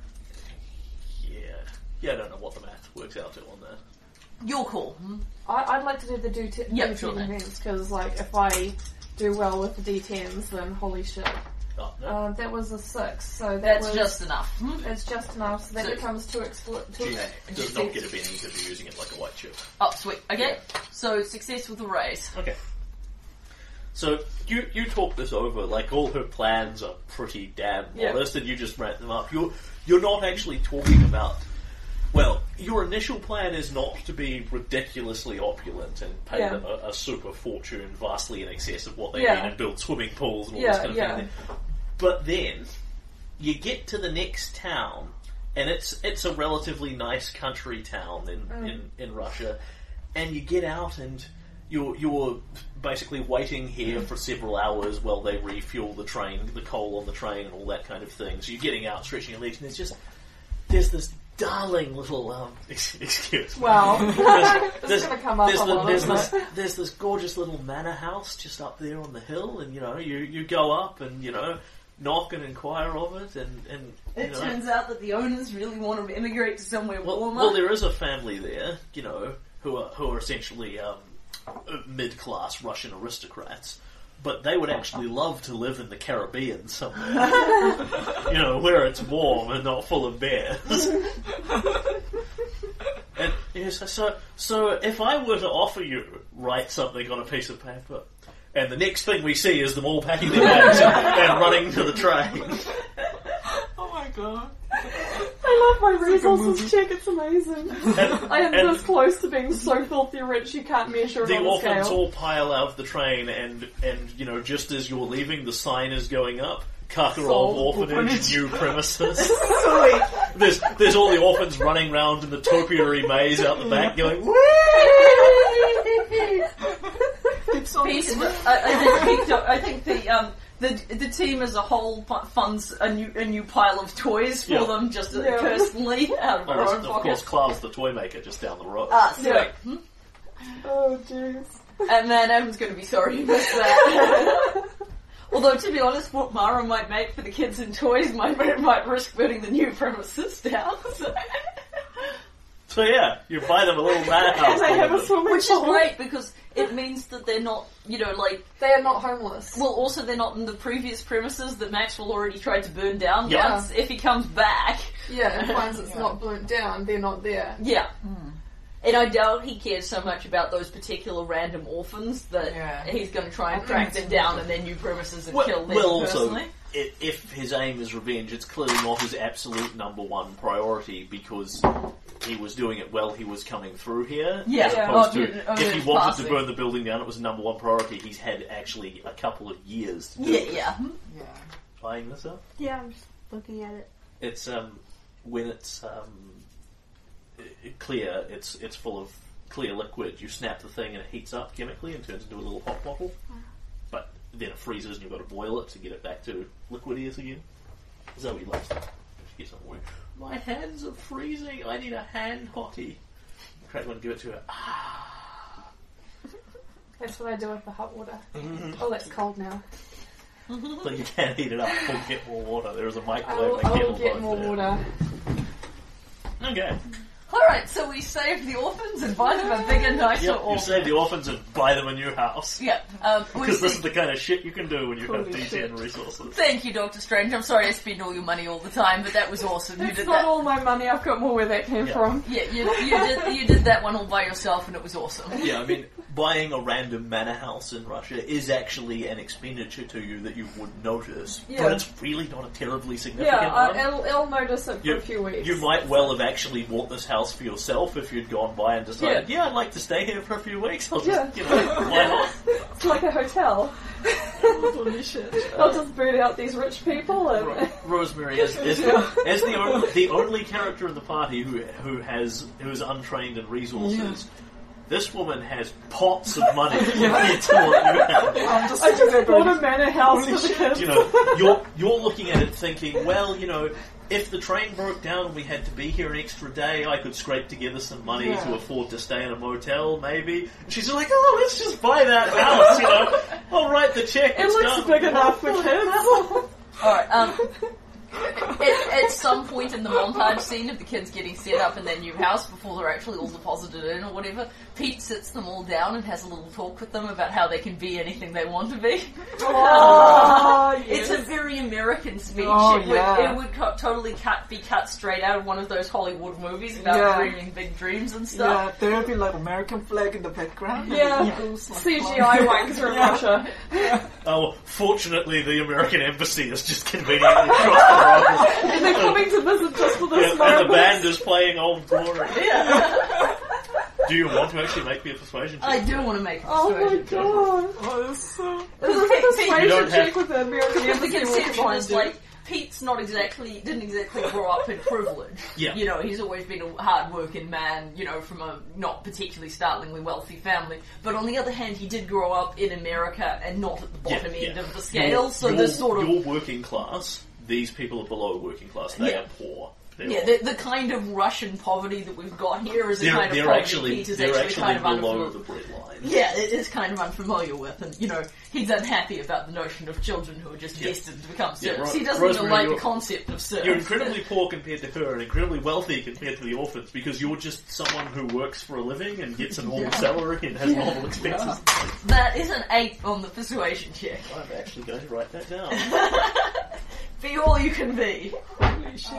Yeah, I don't know what the math works out to on that. You're cool. I'd like to do the Yep, sure then. D10s, because, like, if I do well with the D10s, then holy shit. Oh, no. That was a 6, so That's was... just enough. It's just enough, so that So- becomes 2 explode. It does not get a penny because you're using it like a white chip. Oh, sweet. Okay, so success with the raise. Okay. So you talk this over, like all her plans are pretty damn modest, and you just wrap them up. You're not actually talking about. Well, your initial plan is not to be ridiculously opulent and pay them a super fortune vastly in excess of what they need and build swimming pools and all this kind of thing. But then you get to the next town, and it's a relatively nice country town in Russia, and you get out and you're basically waiting here for several hours while they refuel the train, the coal on the train, and all that kind of thing. So you're getting out, stretching your legs, and there's this darling little excuse me. Wow. This is going to come up a lot, there's this gorgeous little manor house just up there on the hill, and you go up and knock and inquire of it, and It turns out that the owners really want to immigrate to somewhere warmer. well, there is a family there, who are essentially mid-class Russian aristocrats. But they would actually love to live in the Caribbean somewhere. Where it's warm and not full of bears. And so if I were to offer you, write something on a piece of paper, and the next thing we see is them all packing their bags and running to the train. Oh my god. I love my resources check, it's amazing. I am this close to being so filthy rich you can't measure it The on the orphans scale. all pile out of the train, and just as you're leaving, the sign is going up. Karkarov Orphanage, new premises. Sweet. There's all the orphans running around in the topiary maze out the back, going woo! I think the team as a whole funds a new pile of toys for them just personally out of their own Of pockets. course, Klaus the toy maker just down the road. Sweet. Oh, jeez. And man, Adam's going to be sorry he missed that. Although, to be honest, what Mara might make for the kids and toys might risk burning the new premises down. So yeah, you buy them a little manor house. And they have a swimming Which is pool. great, because it means that they're not, They are not homeless. well, also they're not in the previous premises that Maxwell already tried to burn down Yeah. once. If he comes back, Yeah, and finds it's not burnt down, they're not there. yeah. And I doubt he cares so much about those particular random orphans that he's going to try and track them down in their new premises and kill them personally. if his aim is revenge, it's clearly not his absolute number one priority because he was doing it while he was coming through here. Yeah. As opposed to if he wanted passing. to burn the building down, it was number one priority. He's had actually a couple of years to do it. Yeah. Yeah. Buying this up. Yeah, I'm just looking at it. It's when it's clear, it's full of clear liquid. You snap the thing and it heats up chemically and turns into a little hot bottle. But then it freezes and you've got to boil it to get it back to liquidious again. Zoe loves that. She gets on board. My hands are freezing. I need a hand hottie. Craig won't give it to her. That's what I do with the hot water. Oh, that's cold now. So you can heat it up or get more water. There is a I microwave will, and a I kettle will get both more there. water. Okay. Alright, so we saved the orphans and buy them a bigger, nicer Yep, you orphan. save the orphans and buy them a new house. Yeah. We Because this is see- the kind of shit you can do when you have Holy D10 shit. resources. Thank you, Dr. Strange. I'm sorry I spend all your money all the time, but that was awesome. You It's did not that. all my money. I've got more where that came Yeah. from. Yeah, you did that one all by yourself, and it was awesome. Yeah, I mean, buying a random manor house in Russia is actually an expenditure to you that you would notice, Yeah. but it's really not a terribly significant Yeah, one. I'll notice it for You, a few weeks. you might well have actually bought this house for yourself if you'd gone by and decided, yeah, I'd like to stay here for a few weeks. I'll just, why not? It's like a hotel. Holy shit. I'll just boot out these rich people and... Rosemary as the only character in the party who's untrained in resources. This woman has pots of money compared to what you have. I'm just I just sitting there bought going, a manor house holy for the shit. kids. You know, you're looking at it thinking, well, you know, if the train broke down and we had to be here an extra day, I could scrape together some money Yeah. to afford to stay in a motel, maybe. And she's like, oh, let's just buy that house, you know. I'll write the check. It it's looks done. big enough for kids. Alright, at some point in the montage scene of the kids getting set up in their new house before they're actually all deposited in or whatever, Pete sits them all down and has a little talk with them about how they can be anything they want to be. Oh, It's a very American speech. Oh, it would, yeah. it would totally be cut straight out of one of those Hollywood movies about Yeah. dreaming big dreams and stuff. Yeah, there'll be like American flag in the background. Yeah. Eagles, like, CGI wanks from Russia. Oh, fortunately, the American embassy is just conveniently across the road. And they're coming to visit just for this And moment. the band is playing Old Glory. Yeah. Do you want to actually make me a persuasion check? I do want to make a Oh my persuasion check. god. Oh, it's so... This is a You persuasion don't check have- with the American The embassy walking conception behind is you. like Pete's didn't exactly grow up in privilege. Yeah. You know, he's always been a hard-working man, you know, from a not particularly startlingly wealthy family. But on the other hand, he did grow up in America and not at the bottom end of the scale. So there's sort of You're working class. These people are below working class. They are poor. They're the kind of Russian poverty that we've got here is the They're, kind of they're poverty actually Pete is they're actually actually kind of below unfamiliar. the bread line. Yeah, it is kind of unfamiliar with, and you know, he's unhappy about the notion of children who are just destined to become Yeah, serfs. Ro- He doesn't even Rosemary, like the you're- concept of serfs. You're incredibly poor compared to her, and incredibly wealthy compared to the orphans because you're just someone who works for a living and gets a normal salary and has normal expenses. That is an 8 on the persuasion check. I'm actually going to write that down. Be all you can be. Holy shit.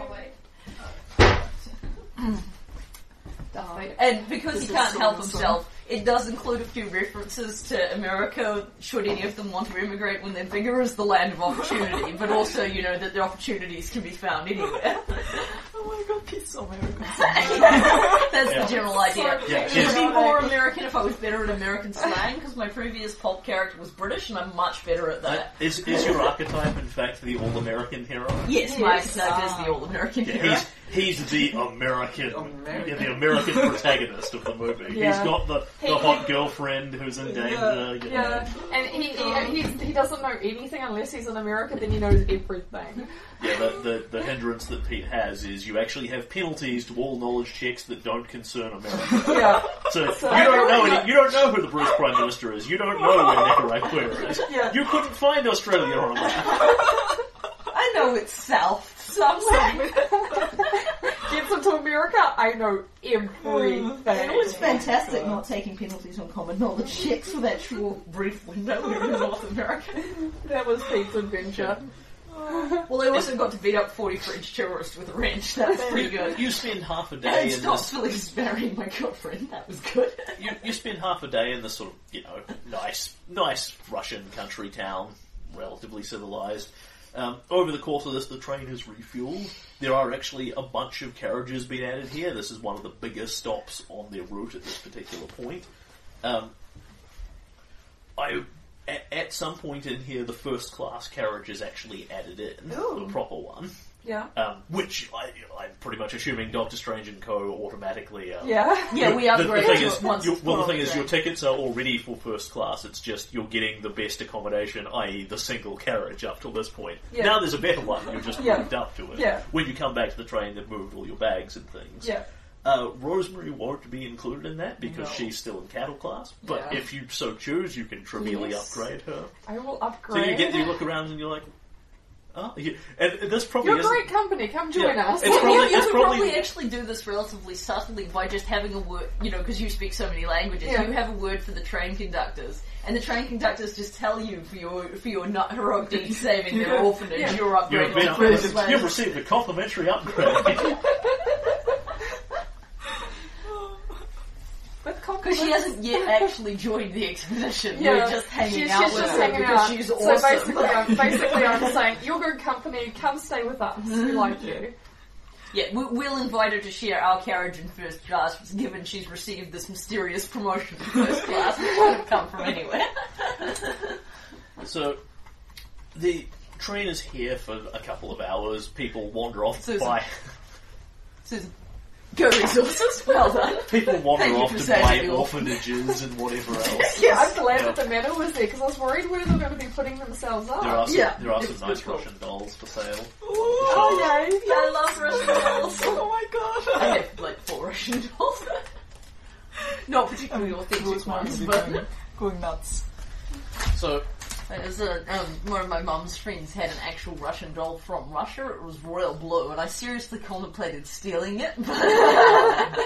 And because This he is can't so help awesome. himself, it does include a few references to America, should any of them want to immigrate when they're bigger, as the land of opportunity, but also, you know, that the opportunities can be found anywhere. Oh my god, Pete's so American. That's Yeah. the general idea. Yeah, It would be yes. more American if I was better at American slang, because my previous pulp character was British, and I'm much better at that. Is your archetype, in fact, the all-American hero? Yes, my archetype is the all-American hero. Yeah, he's the American protagonist of the movie. Yeah. He's got the hot girlfriend who's in danger. you know. Yeah, and he doesn't know anything unless he's in America, then he knows everything. Yeah, the hindrance that Pete has is you actually have penalties to all knowledge checks that don't concern America. Yeah. So you don't know who the British Prime Minister is. You don't know where Nicaragua is. Yeah. You couldn't find Australia on a map. I know it's south somewhere. Gets into America, I know everything. It was fantastic not taking penalties on common knowledge checks for that short, brief window we were in North America. That was Pete's adventure. Well, I also got to beat up 40 French tourists with a wrench. That was pretty good. You spend half a And day in stop this. Phyllis marrying my girlfriend. That was good. You spend half a day in this sort of nice Russian country town, relatively civilized. Over the course of this, the train is refueled. There are actually a bunch of carriages being added here. This is one of the biggest stops on their route at this particular point. At some point in here, the first class carriage is actually added in, the proper one. Yeah. Which I'm pretty much assuming Doctor Strange and Co. automatically. Yeah, we upgrade the thing to is, it once. the thing is, your tickets are already for first class. It's just you're getting the best accommodation, i.e., the single carriage up till this point. Yeah. Now there's a better one. You're just moved up to it. Yeah. When you come back to the train, they've moved all your bags and things. Yeah. Rosemary won't be included in that because she's still in cattle class. But Yeah. if you so choose, you can trivially upgrade her. I will So upgrade. you look around and you're like, oh, and this probably You're isn't. great company. Come join Yeah. us. It's probably- You it's could probably- probably actually do this relatively subtly by just having a word, because you speak so many languages. Yeah. You have a word for the train conductors, and the train conductors just tell you for your not heroic deeds saving their orphanage, Yeah. you're upgrading. You've, to first you've class. received a complimentary upgrade. With Because she hasn't yet actually joined the expedition. Yeah. We're just hanging out she's with just her hanging because out. she's So awesome. basically, I'm saying, you're good company. Come stay with us. We like you. Yeah, we'll invite her to share our carriage in first class, given she's received this mysterious promotion to first class, which could have come from anywhere. So, the train is here for a couple of hours. People wander off Susan. by. Susan, go resources. Well done. People wander Thank you off for to saving buy the orphanages and whatever else. Yeah, I'm glad Yeah. that the medal was there because I was worried where they were going to be putting themselves up. There are some, Yeah, there are it's some nice good. Russian dolls for sale. Oh, yay. Yeah, I love Russian dolls. Oh my god! I have like 4 Russian dolls. Not particularly authentic Rosemary ones, will be but going nuts. So, there's one of my mum's friends had an actual Russian doll from Russia. It was royal blue, and I seriously contemplated stealing it. But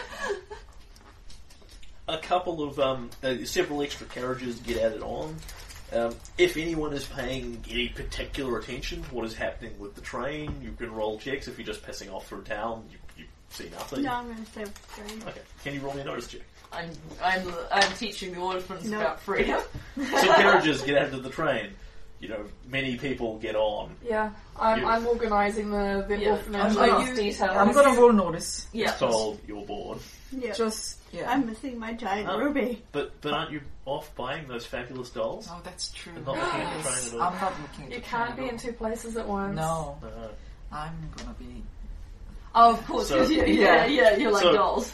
a couple of several extra carriages get added on. If anyone is paying any particular attention to what is happening with the train, you can roll checks. If you're just pissing off through town, you see nothing. No, I'm going to stay with the train. Okay. Can you roll me a notice check? I'm teaching the orphans No. about freedom. So carriages get added to the train. Many people get on. Yeah, I'm organising the Yeah. orphanage I'm details. I'm gonna roll notice. Yeah. Told you're bored. Yeah. Just, yeah. I'm missing my giant Oh. ruby. But aren't you off buying those fabulous dolls? Oh, that's true. And not looking at the train at all? I'm not looking at You the can't train be in at 2 places at once. all. No, No. I'm gonna be... Oh, of course. So- 'cause you're like So- dolls.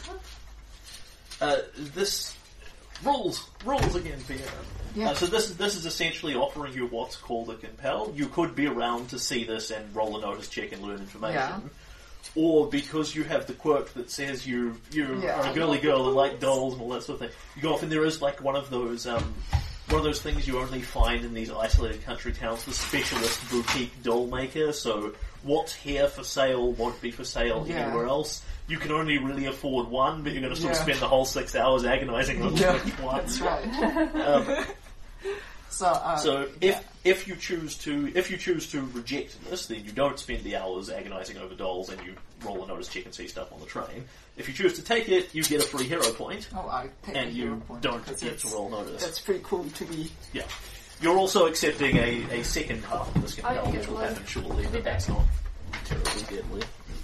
This rules again, Fiona. Yeah. So this is essentially offering you what's called a compel. You could be around to see this and roll a notice check and learn information. Yeah. Or because you have the quirk that says you Yeah. are a girly girl and like dolls and all that sort of thing, you go off and there is like one of those things you only find in these isolated country towns, the specialist boutique doll maker. So what's here for sale won't be for sale Yeah. anywhere else. You can only really afford one, but you're going to sort of Yeah. spend the whole 6 hours agonising over Yeah, which one. that's right. Um, So, if you choose to reject this, then you don't spend the hours agonising over dolls and you roll a notice check and see stuff on the train. If you choose to take it, you get a free hero point, oh, I take and a hero you point don't because get to roll notice. That's pretty cool to be... Yeah. You're also accepting a second half of this compel, Oh, which will yeah. happen shortly, but that's not terribly deadly.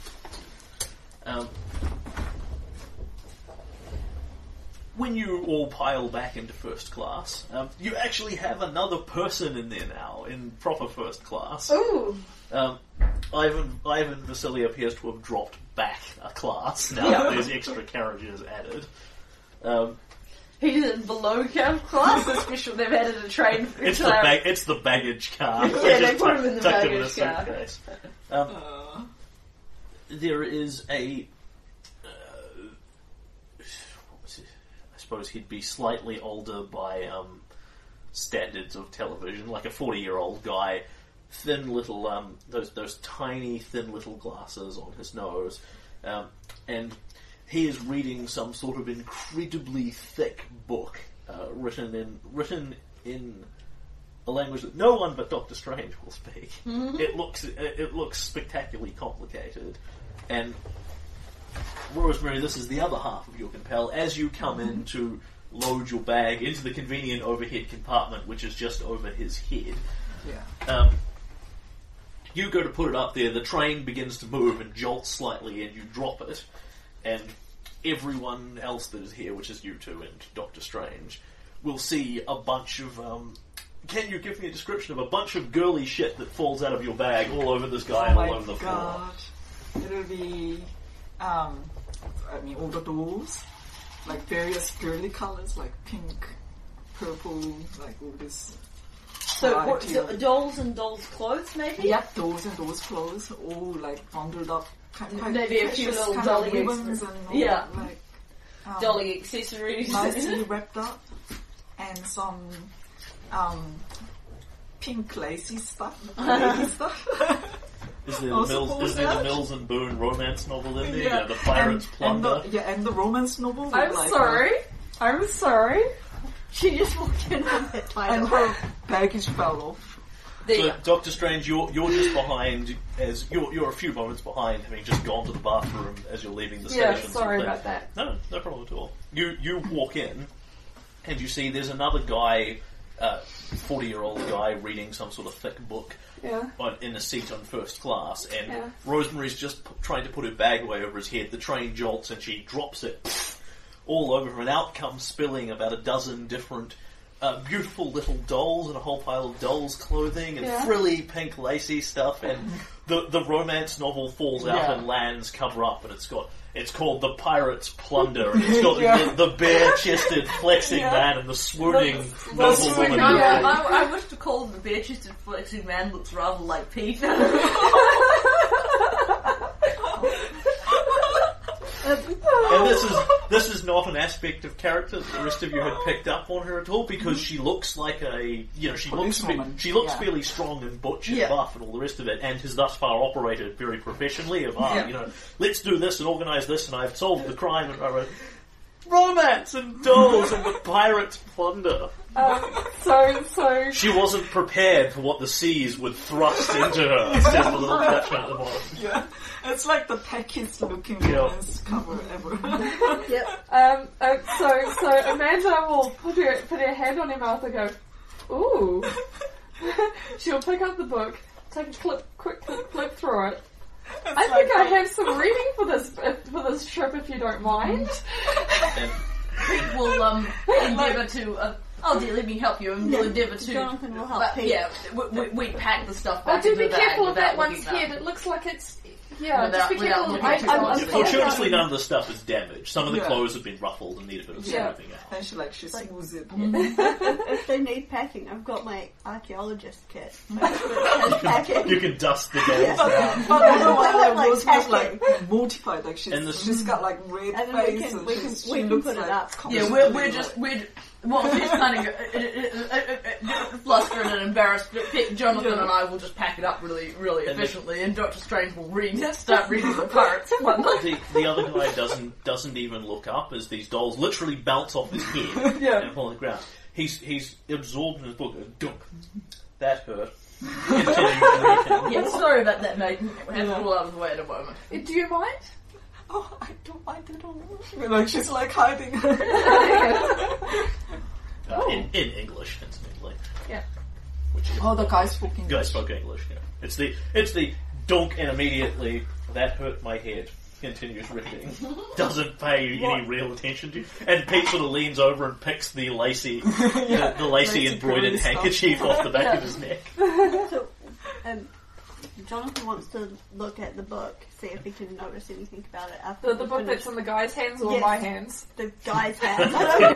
When you all pile back into first class, you actually have another person in there now, in proper first class. Ooh. Ivan Vasily appears to have dropped back a class now that there's extra carriages added. He's in below cab class. That's special. They've added a train for It's the baggage car. Yeah, they put him in the tucked him in a baggage car. suitcase. There is a. What was it? I suppose he'd be slightly older by standards of television, like a 40-year-old guy. Thin little, those tiny, thin little glasses on his nose, and he is reading some sort of incredibly thick book, written in a language that no one but Doctor Strange will speak. Mm-hmm. It looks spectacularly complicated, and Rosemary, this is the other half of your compel. As you come in to load your bag into the convenient overhead compartment, which is just over his head. Yeah. You go to put it up there, the train begins to move and jolts slightly, and you drop it, and everyone else that is here, which is you two and Doctor Strange, will see a bunch of, can you give me a description of a bunch of girly shit that falls out of your bag all over this guy and all over the floor? It'll be, all the dolls, like various girly colors, like pink, purple, like all this. So dolls and dolls' clothes, maybe? Yep, dolls and dolls' clothes, all like bundled up. Maybe a few little dolly ribbons and all, like dolly accessories, nicely wrapped up, and some pink lacy stuff, lady stuff. Is there the Mills and Boone romance novel in there? Yeah, the Pirates Plunder. And the romance novel. I'm sorry. She just walked in on that title. And her baggage fell off. So, Doctor Strange, you're just behind, as you're a few moments behind, having just gone to the bathroom as you're leaving the station. Yeah, sorry about that. No problem at all. You walk in, and you see there's another guy, 40-year-old guy, reading some sort of thick book. Yeah. In a seat on first class, and Rosemary's just trying to put her bag away over his head. The train jolts, and she drops it all over him, and out comes spilling about a dozen different beautiful little dolls and a whole pile of dolls' clothing and frilly pink lacy stuff, and the romance novel falls out and lands cover up, and it's called The Pirates Plunder, and it's got the bare-chested flexing man and the swooning noble woman. I wish to call him the bare-chested flexing man looks rather like Pete. And this is not an aspect of character that the rest of you had picked up on her at all, because she looks like she looks fairly strong and butch and buff and all the rest of it, and has thus far operated very professionally. Let's do this and organise this, and I've solved the crime, and I wrote romance and dolls and the Pirates Plunder. So she wasn't prepared for what the seas would thrust into her. It's just a little attachment at the bottom. Yeah, it's like the packiest looking romance cover ever. So Amanda will put her hand on her mouth and go, ooh. She'll pick up the book, take a quick flip through it. I think I have some reading for this trip, if you don't mind. Pete will endeavour to. Oh dear, let me help you. And we'll endeavour to. Jonathan will help Pete. Yeah, we pack the stuff back do into be the bag. careful of that one's head. It looks like it's. Yeah, just be careful. Fortunately, none of the stuff is damaged. Some of the clothes have been ruffled and need a bit of smoothing out. And she smooths it. If they need packing, I've got my archaeologist kit. You can dust the dolls down. But otherwise, was like mortified. Like she's got like red face, and we can put it up. Yeah, we're just kind of flustered and embarrassed. Jonathan and I will just pack it up really, really efficiently, and Doctor Strange will start reading the Pirates Plunder. The other guy doesn't even look up as these dolls literally bounce off his head and fall on the ground. He's absorbed in his book. Dunk. That hurt. Yeah, sorry about that, mate. We have it all out of the way at a moment. Do you mind? Oh, I don't mind at all. Like she's like hiding. In English, incidentally. Yeah. The guy spoke English. Guy spoke English. Yeah. It's the dunk, and immediately that hurt my head. Continues reading. Doesn't pay any real attention to you. And Pete sort of leans over and picks the lacy, the lacy embroidered handkerchief off the back of his neck. And Jonathan wants to look at the book, see if he can notice anything about it The after book that's in the guy's hands or my hands? The guy's hands.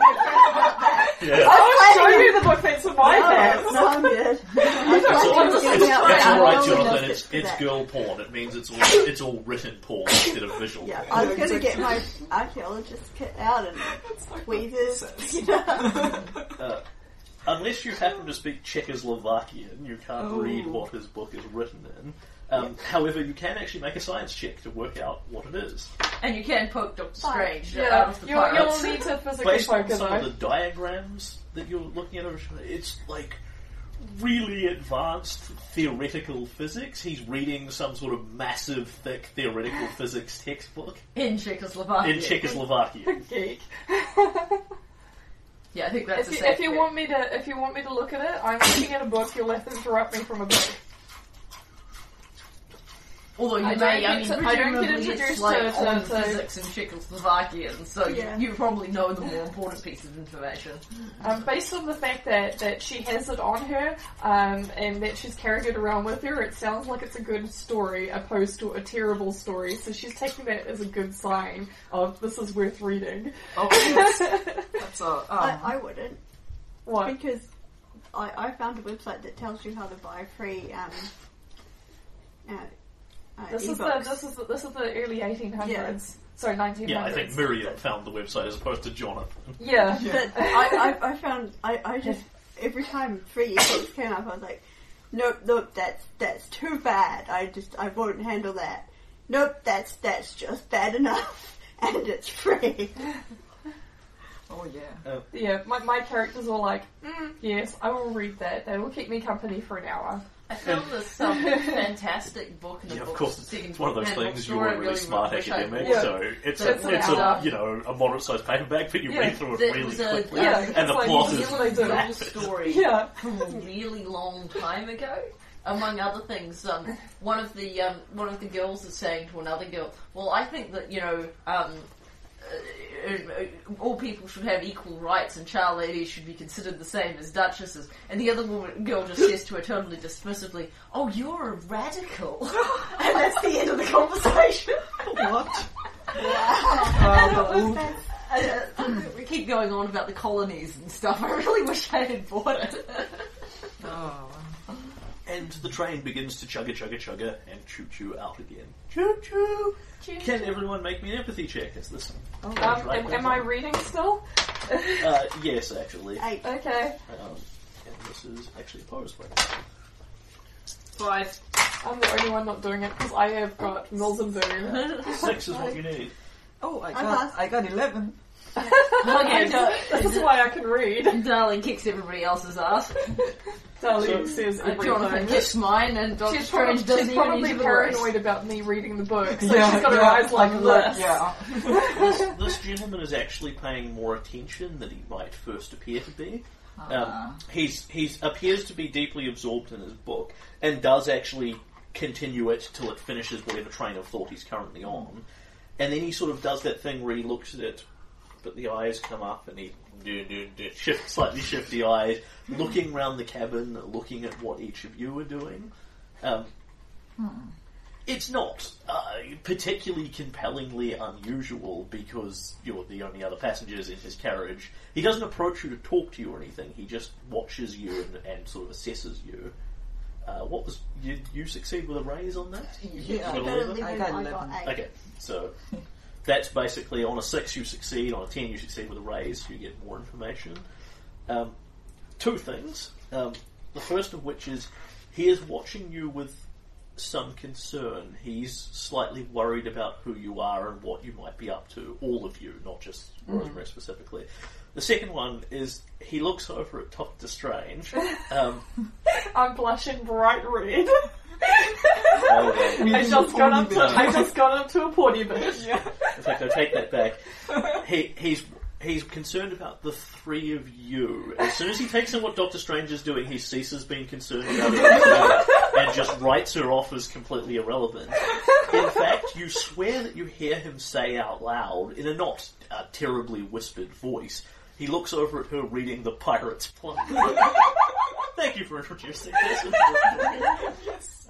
I'll show you the book that's in my hands. No, I'm good. It's alright, Jonathan. It's girl porn. It means it's all written porn instead of visual. Yeah, I was going to get my archaeologist kit out and tweezers. Unless you happen to speak Czechoslovakian, you can't read what his book is written in. However, you can actually make a science check to work out what it is. And you can poke Doctor Strange out of the You'll need to physically based on poke it, some of the diagrams that you're looking at, it's like really advanced theoretical physics. He's reading some sort of massive, thick theoretical physics textbook in Czechoslovakia. Geek. Yeah, I think that's if you want me to look at it, I'm looking at a book. You'll have to interrupt me from a book. Although you I may, I mean, don't get presumably it's introduced like to- on to- physics and Czechoslovakian, so Yeah. you probably know the more important piece of information. Based on the fact that she has it on her, and that she's carried it around with her, it sounds like it's a good story opposed to a terrible story. So she's taking that as a good sign of this is worth reading. Oh, yes. That's I wouldn't, What? because I found a website that tells you how to buy free This is the early 1800s. Yeah. Sorry, 1900s. Yeah, I think Miriam found the website as opposed to Jonathan. Yeah. But I found I just every time free ebooks came up, I was like, nope, that's too bad. I won't handle that. Nope, that's just bad enough, and it's free. Oh yeah. Yeah, my characters were like, yes, I will read that. That will keep me company for an hour. I found this fantastic book in the Yeah, of book. course, it's one of those things. You're a really smart academic, Yeah. so it's That's a moderate-sized paperback, but you Yeah. read through it There really was a- quickly, Yeah, and the it's like, plot you is see what I do. Little rapid. story Yeah. from a really long time ago. Among other things, one of the girls is saying to another girl, "Well, I think that all people should have equal rights, and child ladies should be considered the same as duchesses." And the other girl just says to her totally dismissively, "Oh, you're a radical," and that's the end of the conversation. What? We keep going on about the colonies and stuff. I really wish I had bought it. Oh. And the train begins to chugga, and choo-choo out again. Choo-choo! Can everyone make me an empathy check? Is this... Am I reading still? Yes, actually. 8. Okay. And this is actually opposed by 5. I'm the only one not doing it because I have got Mills and Boone. 6 is what you need. Oh, I got 11. Okay, This is why I can read. Darling kicks everybody else's ass. Darling says Jonathan everything. kicks mine, and Dr. She's Strange doesn't even probably need to race. paranoid about me reading the book, so Yeah, she's got her yeah, eyes like this. Yeah. This gentleman is actually paying more attention than he might first appear to be. He's appears to be deeply absorbed in his book, and does actually continue it till it finishes whatever train of thought he's currently on. And then he sort of does that thing where he looks at it, but the eyes come up, and he slightly shift the eyes, looking around the cabin, looking at what each of you are doing. It's not particularly compellingly unusual because you're the only other passengers in his carriage. He doesn't approach you to talk to you or anything. He just watches you and sort of assesses you. What was you succeed with a raise on that? Yeah. I With got all of it? 11, I got I 11. got 8. Okay, so that's basically on a 6 you succeed, on a 10 you succeed with a raise, you get more information. 2 things. The first of which is he is watching you with some concern. He's slightly worried about who you are and what you might be up to. All of you, not just Rosemary specifically. The second one is he looks over at Dr. Strange. I'm blushing bright red. I I just got up to a potty bitch. In fact, I take that back. He's concerned about the 3 of you. As soon as he takes in what Doctor Strange is doing, he ceases being concerned about it and just writes her off as completely irrelevant. In fact, you swear that you hear him say out loud, in a not terribly whispered voice, he looks over at her reading The Pirate's Plunder. Thank you for introducing this. Yes.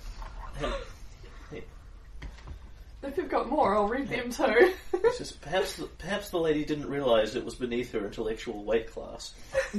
If you've got more, I'll read them too. It's just, perhaps the lady didn't realise it was beneath her intellectual weight class.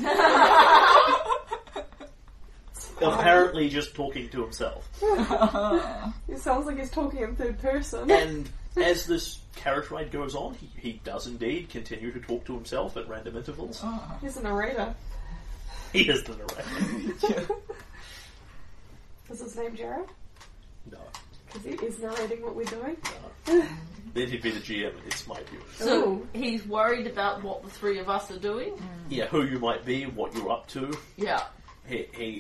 Apparently just talking to himself. It sounds like he's talking in third person. And as this carriage ride goes on, he does indeed continue to talk to himself at random intervals. He's a narrator. He is the narrator. Is his name Jared? No. Because he is narrating what we're doing. Then he'd be the GM and it's my view. So Ooh. he's worried about what the 3 of us are doing. Yeah, who you might be, what you're up to. Yeah. He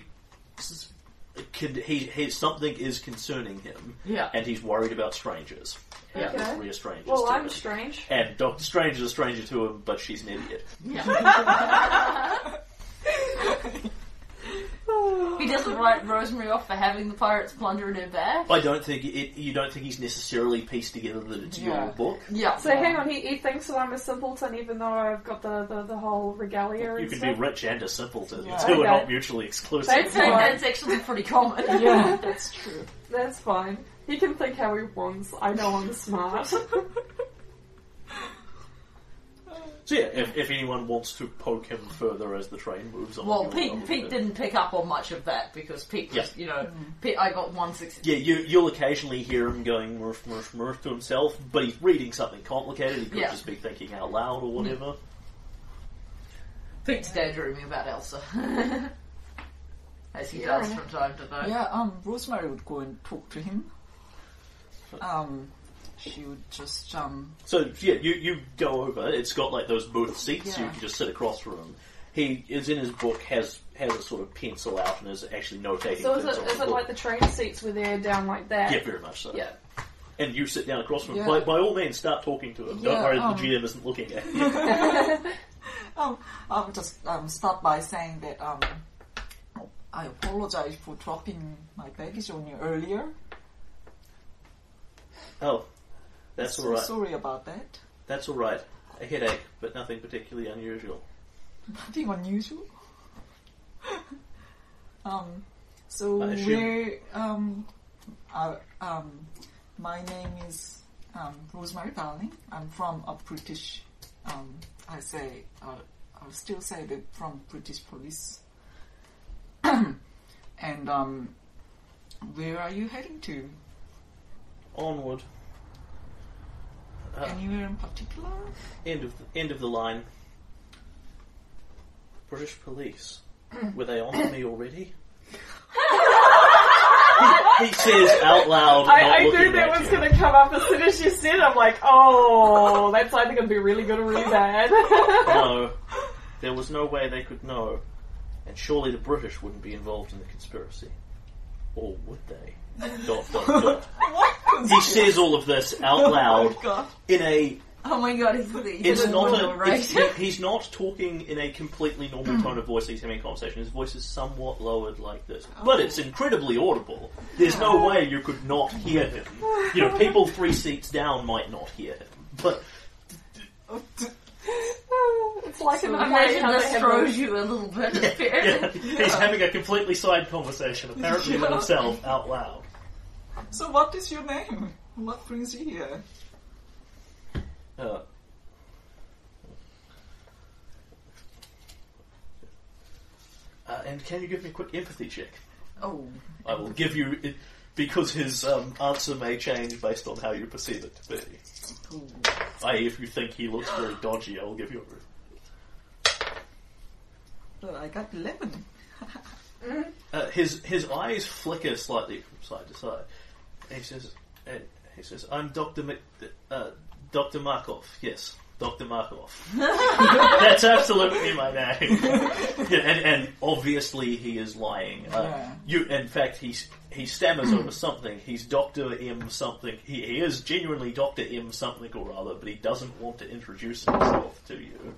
something is concerning him. Yeah. And he's worried about strangers. Yeah. Okay. The 3 are strangers Well, to I'm him. strange. And Dr. Strange is a stranger to him, but she's an idiot. Yeah. He he doesn't write Rosemary off for having the pirates plunder in her bag. I don't think you don't think he's necessarily pieced together that it's your book. Yeah. So hang on, he thinks that I'm a simpleton even though I've got the whole regalia and You can stuff? be rich and a simpleton. Yeah. The two are Okay. not mutually exclusive. That's actually pretty common. Yeah, that's true. That's fine. He can think how he wants. I know I'm smart. So yeah, if anyone wants to poke him further as the train moves on. Well, you're welcome Pete to. didn't pick up on much of that because Pete just, Pete, I got 160. Yeah, you'll occasionally hear him going murph, murph, murph to himself, but he's reading something complicated. He could just be thinking out loud or whatever. Pete's daydreaming about Elsa. As he does from time to time. Yeah, Rosemary would go and talk to him. She would just, So yeah, you go over. It's got like those booth seats. So you can just sit across from him. He is in his book, has a sort of pencil out and is actually notating. So things on is the it book. like the train seats where they're down like that? Yeah, very much so. Yeah. And you sit down across from him. Yeah. By all means, start talking to him. Don't Yeah, worry that the GM isn't looking at you. I'll just start by saying that I apologize for dropping my baggage on you earlier. Oh, that's all right. Sorry about that. That's all right. A headache, but nothing particularly unusual. Nothing unusual. So I assume- my name is Rosemary Darling. I'm from a British. I'll still say that from British police. And where are you heading to? Onward. Anywhere in particular? End of the line. British police. Were they on to me already? he says out loud. I not knew looking that at was you. going to come up as soon as you said it. I'm like, oh, that's either going to be really good or really bad. No, there was no way they could know, and surely the British wouldn't be involved in the conspiracy, or would they? ... He says all of this out loud in a. Oh my god, He's not talking in a completely normal tone of voice. He's having a conversation. His voice is somewhat lowered like this, but it's incredibly audible. There's no way you could not hear him. People 3 seats down might not hear him, but It's like an imagine this throws you a little bit. He's having a completely side conversation, apparently with himself, out loud. So what is your name? What brings you here? And can you give me a quick empathy check? Oh. I will give you, because his answer may change based on how you perceive it to be. I.e., if you think he looks very dodgy, I will give you a I got 11. His eyes flicker slightly from side to side. And he says, "I'm Dr. Dr. Markov. Yes, Dr. Markov. That's absolutely my name." and obviously he is lying. In fact, he stammers over something. He's Dr. M something. He is genuinely Dr. M something or other, but he doesn't want to introduce himself to you.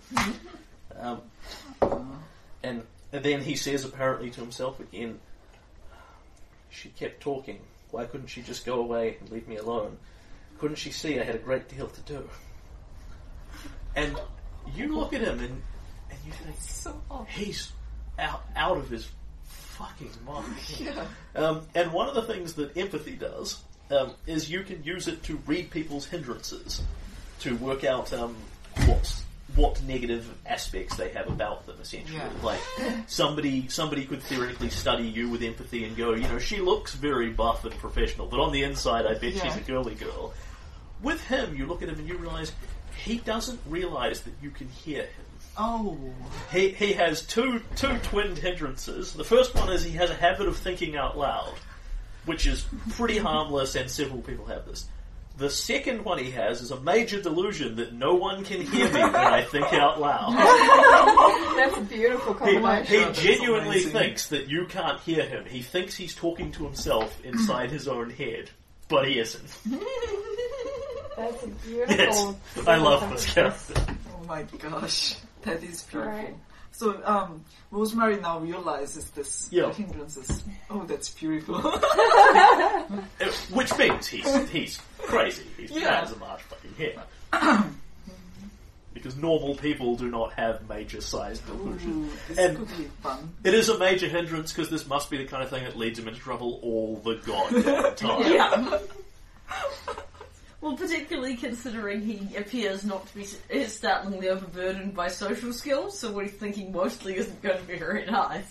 And then he says, apparently to himself again, "She kept talking. Why couldn't she just go away and leave me alone? Couldn't she see I had a great deal to do?" And you look at him and you think, he's out of his fucking mind. And one of the things that empathy does is you can use it to read people's hindrances, to work out what negative aspects they have about them, essentially. Like, somebody could theoretically study you with empathy and go, she looks very buff and professional, but on the inside I bet she's a girly girl. With him, you look at him and you realise he doesn't realise that you can hear him. Oh. He has two twinned hindrances. The first one is he has a habit of thinking out loud, which is pretty harmless, and several people have this. The second one he has is a major delusion that no one can hear me when I think out loud. That's a beautiful combination. He genuinely thinks that you can't hear him. He thinks he's talking to himself inside his own head, but he isn't. That's a beautiful... Yes, I love this character. Oh my gosh, that is beautiful. Right. So, Rosemary now realizes this Yeah. hindrances. Oh, that's beautiful. Which means he's crazy. He's Yeah. mad as a March fucking hare. Because normal people do not have major size delusions. Ooh, this And- could be fun. It is a major hindrance because this must be the kind of thing that leads him into trouble all the goddamn time. Yeah. Well, particularly considering he appears not to be startlingly overburdened by social skills, so what he's thinking mostly isn't going to be very nice.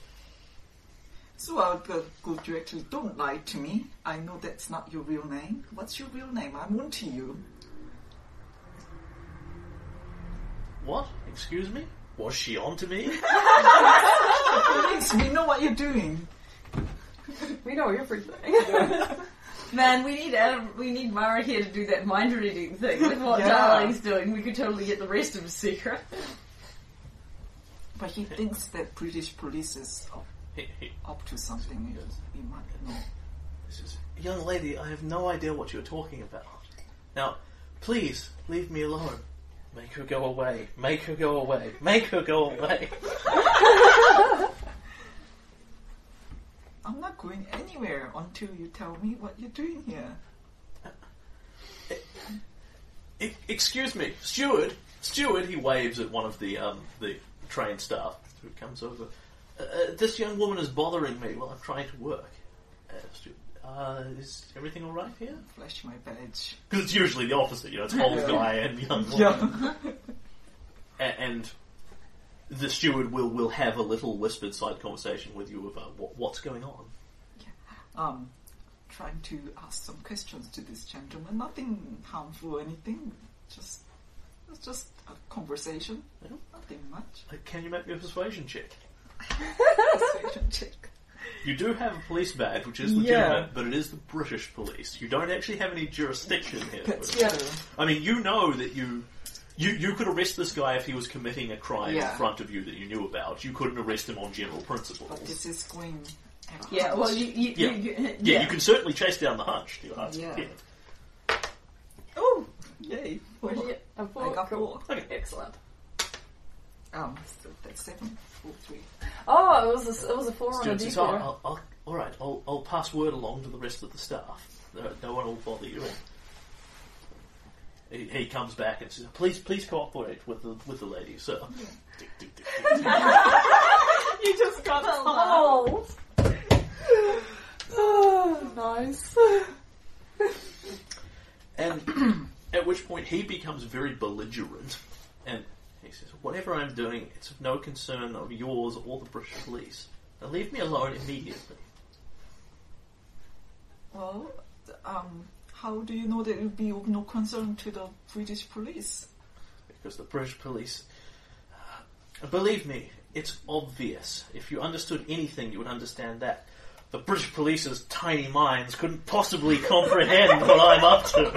So I'll go directly. Don't lie to me. I know that's not your real name. What's your real name? I'm on to you. What? Excuse me? Was she on to me? Police, we know what you're doing. We know everything. Man, we need Mara here to do that mind reading thing with what Yeah. Darling's doing. We could totally get the rest of his secret. But he thinks that British police is up to something. We might know. This is, young lady, I have no idea what you're talking about. Now, please, leave me alone. Make her go away. Make her go away. Make her go away. I'm not going anywhere until you tell me what you're doing here. Excuse me, steward. Steward, he waves at one of the train staff who comes over. This young woman is bothering me while I'm trying to work. Steward, is everything alright here? Flash my badge. Because it's usually the opposite, you know, it's old guy and young woman. And the steward will have a little whispered side conversation with you about what's going on. Trying to ask some questions to this gentleman. Nothing harmful or anything. It's just a conversation. Yeah. Nothing much. Can you make me a persuasion check? Persuasion check. You do have a police badge, which is legitimate, but it is the British police. You don't actually have any jurisdiction here. That's better. I mean, you know that you could arrest this guy if he was committing a crime in front of you that you knew about. You couldn't arrest him on general principles. But this is going... Yeah, well, you can certainly chase down the hunch to your heart's content. Oh! Yay! Where'd you get a 4? I got Cool. 4. Okay. Excellent. So that's 7, 4, 3. Oh, it was a 4 on a Steward says, D4. alright, I'll pass word along to the rest of the staff. No one will bother you. He comes back and says, please cooperate with the lady, sir. You just got told. Oh, nice. And at which point he becomes very belligerent and he says, whatever I'm doing, it's of no concern of yours or the British police. Now leave me alone immediately. Well, how do you know that it would be of no concern to the British police? Because the British police... believe me, it's obvious. If you understood anything, you would understand that. The British police's tiny minds couldn't possibly comprehend what I'm up to.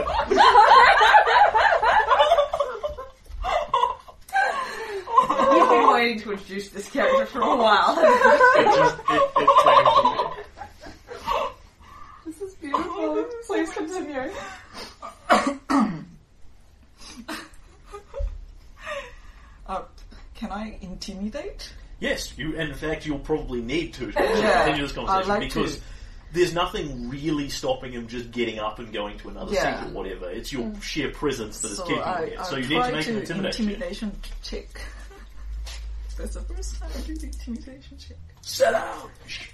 You've been waiting to introduce this character for a while. It came to me. This is beautiful. Please continue. Can I intimidate? Yes, in fact, you'll probably need to Yeah, continue this conversation I'd like because to. there's nothing really stopping him just getting up and going to another seat or whatever. It's your sheer presence that is keeping him here. So you need to make an intimidation. check. That's the first time I do the intimidation check. Sit down!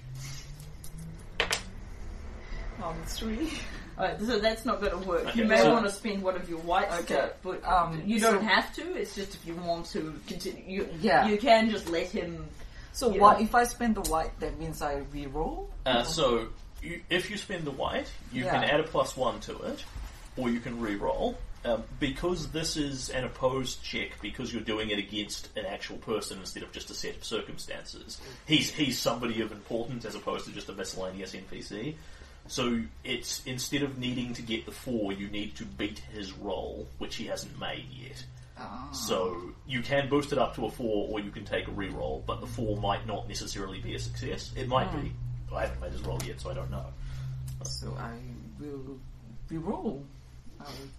3. Alright, so that's not going to work. Okay, You may so- want to spend one of your whites, Okay, but so- you don't have to. It's just if you want to continue. Yeah. You can just let him. So Yeah. what if I spend the white? That means I re-roll. So if you spend the white, you can add a +1 to it, or you can re-roll. Because this is an opposed check, because you're doing it against an actual person instead of just a set of circumstances. He's somebody of importance as opposed to just a miscellaneous NPC. So it's instead of needing to get the 4, you need to beat his roll, which he hasn't made yet. So you can boost it up to a 4, or you can take a re-roll, but the 4 might not necessarily be a success. It might be. I haven't made his roll yet, so I don't know. So I will re-roll.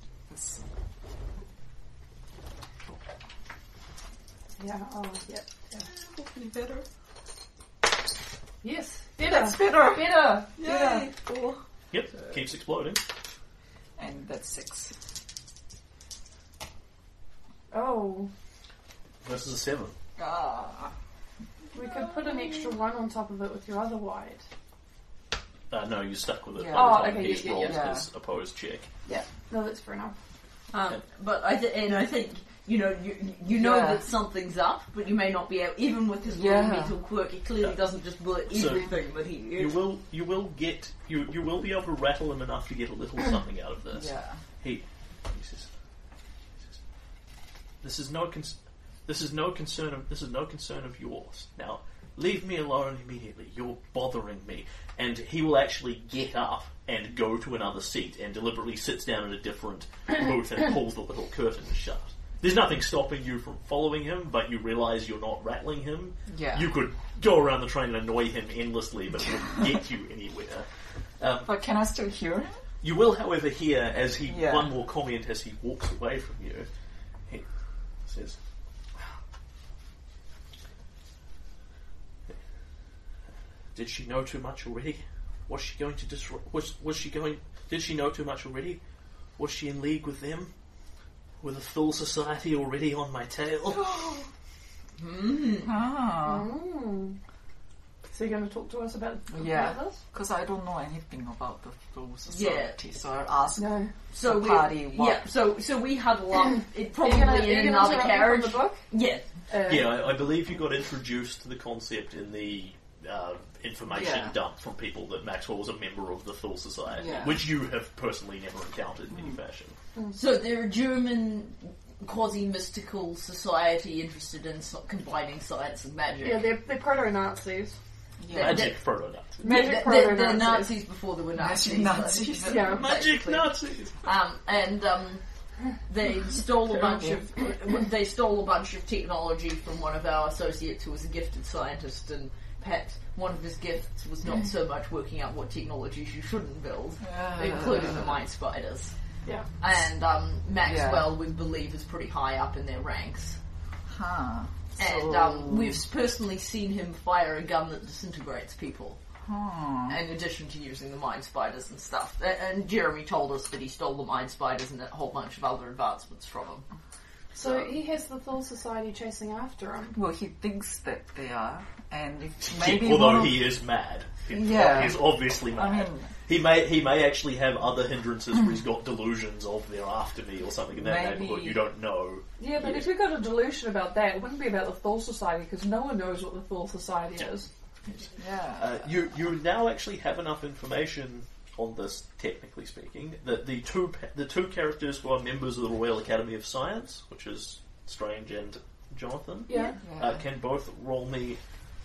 Yeah, yeah. Hopefully better. Yes. Better. That's better. Better. Yay. Better. 4. Yep, keeps exploding. And that's 6. Oh. Versus a 7. Ah. We could put an extra 1 on top of it with your other wide. No, you're stuck with it. Yeah. by the Oh, time okay, he's yeah, rolled yeah. his opposed check. Yeah. No, that's fair enough. But I think you know Yeah. that something's up, but you may not be able. Even with his Yeah. mental quirk, he clearly doesn't just bullet So, everything that he. You will be able to rattle him enough to get a little something out of this. Yeah. He says, "This is no concern of yours. Now, leave me alone immediately. You're bothering me." And he will actually get up and go to another seat and deliberately sits down in a different booth and pulls the little curtain shut. There's nothing stopping you from following him, but you realise you're not rattling him. Yeah. You could go around the train and annoy him endlessly, but it wouldn't get you anywhere. But can I still hear him? You will, however, hear as he Yeah. one more comment as he walks away from you. He says, "Did she know too much already? Was she going to disrupt? Was she going? Did she know too much already? Was she in league with them? With a full society already on my tail?" Ah. Mm. So you're going to talk to us about Yeah. this? Because I don't know anything about the Flow Society, so I asked No. So the we, party what. yeah. So we huddle up. It probably Are you in gonna another interrupt me carriage. from the book? Yeah. Yeah, I believe you got introduced to the concept in the information Yeah. dump from people that Maxwell was a member of the Thule Society, Yeah. which you have personally never encountered in any fashion. So they're a German quasi-mystical society interested in combining science and magic. Yeah, they're proto-Nazis. Yeah. Magic proto-Nazis. Magic they're proto-Nazis. Nazis before there were Nazis. Nazis. Yeah. Magic Basically. Nazis! They stole a bunch of technology from one of our associates who was a gifted scientist, and perhaps one of his gifts was not so much working out what technologies you shouldn't build, including the mind spiders. Yeah. And Maxwell, we believe, is pretty high up in their ranks. Huh. And we've personally seen him fire a gun that disintegrates people. Huh. In addition to using the mind spiders and stuff. And Jeremy told us that he stole the mind spiders and a whole bunch of other advancements from him. So he has the Thule Society chasing after him. Well, he thinks that they are, and if Yeah, maybe although one of- he is mad. Yeah. He's obviously mad. I mean- he may actually have other hindrances where he's got delusions of they're after me or something in that Maybe- neighbourhood. You don't know. Yeah, but if you've got a delusion about that, it wouldn't be about the Thule Society, because no one knows what the Thule Society is. Yeah. You now actually have enough information on this, technically speaking, that the two characters who are members of the Royal Academy of Science, which is Strange and Jonathan, Yeah. can both roll me.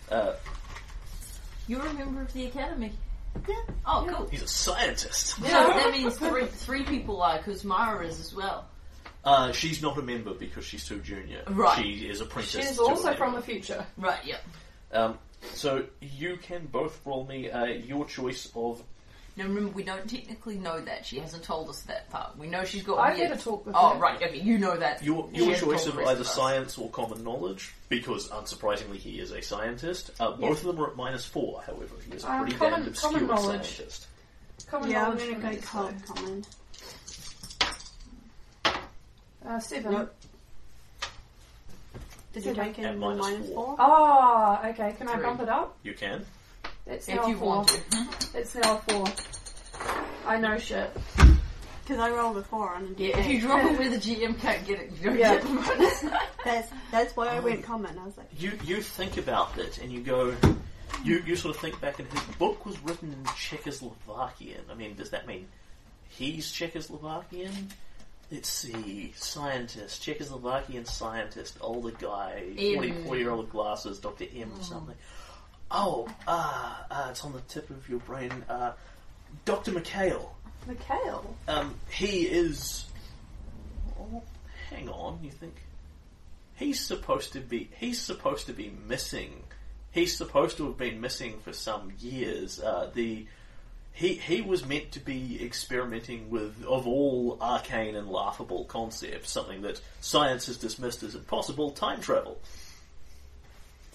You're a member of the Academy. Yeah. Oh, cool. He's a scientist. So that means three people are, because Mara is as well. She's not a member because she's too junior. Right. She is apprentice. She's to a also from member. the future. Right, yeah. So you can both roll me your choice of. Now remember, we don't technically know that. She hasn't told us that part. We know she's got I've weird... had a talk with Oh, her. right, okay, you know that. Your She hasn't choice told of the rest either us. science or common knowledge, because unsurprisingly he is a scientist. Both of them are at -4, however. He is a pretty damned obscure common knowledge. scientist. Common Yeah, I'm knowledge gonna for go me, so- common. 7. Nope. Did you take At in the -4. -4? Oh, okay. Can I 3. bump it up? You can. It's If now you a 4. want to. It's now a 4. I know shit. Because I rolled a 4 on a D8. Yeah, if you drop it where the GM can't get it, you don't Yeah. get the bonus. That's why I went common. I was like, You think about it and you go. You sort of think back, and his book was written in Czechoslovakian. I mean, does that mean he's Czechoslovakian? Let's see, scientist, Czechoslovakian scientist, older guy, M. 40-year-old glasses, Dr. M or something. Oh, it's on the tip of your brain. Dr. Mikhail. Mikhail. He is. Oh, hang on, you think he's supposed to be missing? He's supposed to have been missing for some years. He was meant to be experimenting with, of all arcane and laughable concepts, something that science has dismissed as impossible: time travel.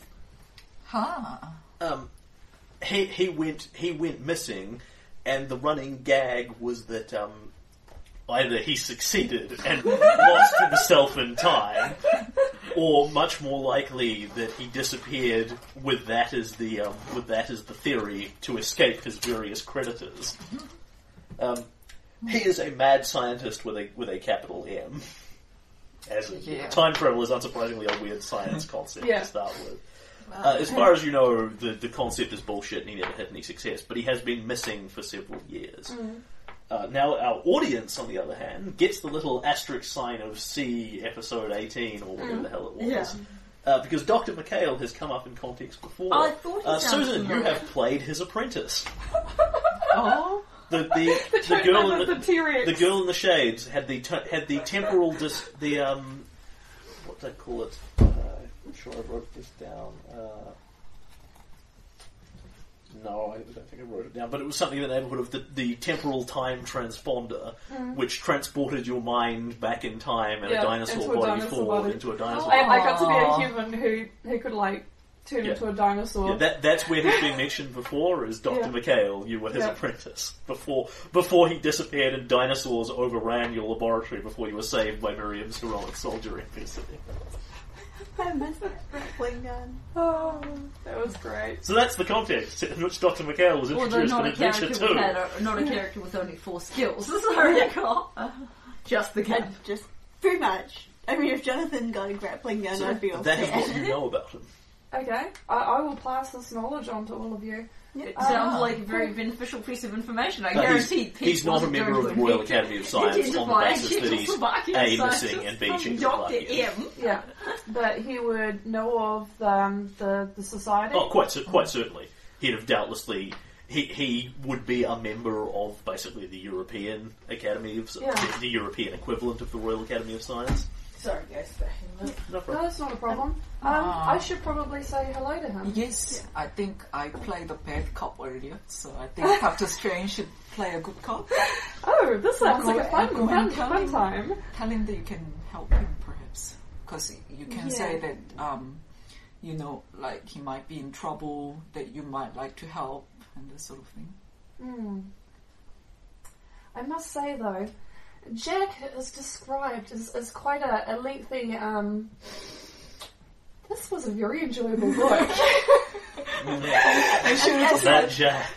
He went missing, and the running gag was that either he succeeded and lost himself in time, or much more likely that he disappeared with that as the theory to escape his various creditors. He is a mad scientist with a capital M. As time travel is unsurprisingly a weird science concept to start with. As far as you know, the concept is bullshit and he never had any success, but he has been missing for several years. Now our audience, on the other hand, gets the little asterisk sign of C episode 18 or whatever the hell it was. Because Dr. McHale has come up in context before. I thought he Susan, familiar. you have played his apprentice. Oh. The girl in the shades had the temporal what do they call it? I'm sure I wrote this down. No, I don't think I wrote it down, but it was something in the neighbourhood of the temporal time transponder, which transported your mind back in time and a dinosaur body forward into a dinosaur. I got to be a human who could turn into a dinosaur. Yeah, that's where he's been mentioned before as Dr. McHale. You were his apprentice before he disappeared and dinosaurs overran your laboratory before you were saved by Miriam's heroic soldier NPC. I missed that grappling gun. Oh, that was great. So that's the context in which Dr. McHale was introduced in Adventure 2. Not a character with only 4 skills. Sorry, just the gun. Just pretty much. I mean, if Jonathan got a grappling gun, I'd be all That is set. what you know about him. Okay, I will pass this knowledge on to all of you. It sounds like a very beneficial piece of information. I guarantee he's not a member of the Royal Academy of Science on the basis that he's A, missing, and B, Dr. Czechoslovakian. M. Yeah, but he would know of the society. Oh, quite certainly. He'd have doubtlessly... He would be a member of basically the European Academy of the European equivalent of the Royal Academy of Science. Sorry guys, No No, problem. that's not a problem. I should probably say hello to him. Yes, I think I played the bad cop earlier, so I think Doctor Strange should play a good cop. Oh, this sounds like a Go and fun time. Tell him that you can help him, perhaps. Because you can say that, like he might be in trouble, that you might like to help, and this sort of thing. I must say, though, Jack is described as quite a lengthy... This was a very enjoyable book. That Jack.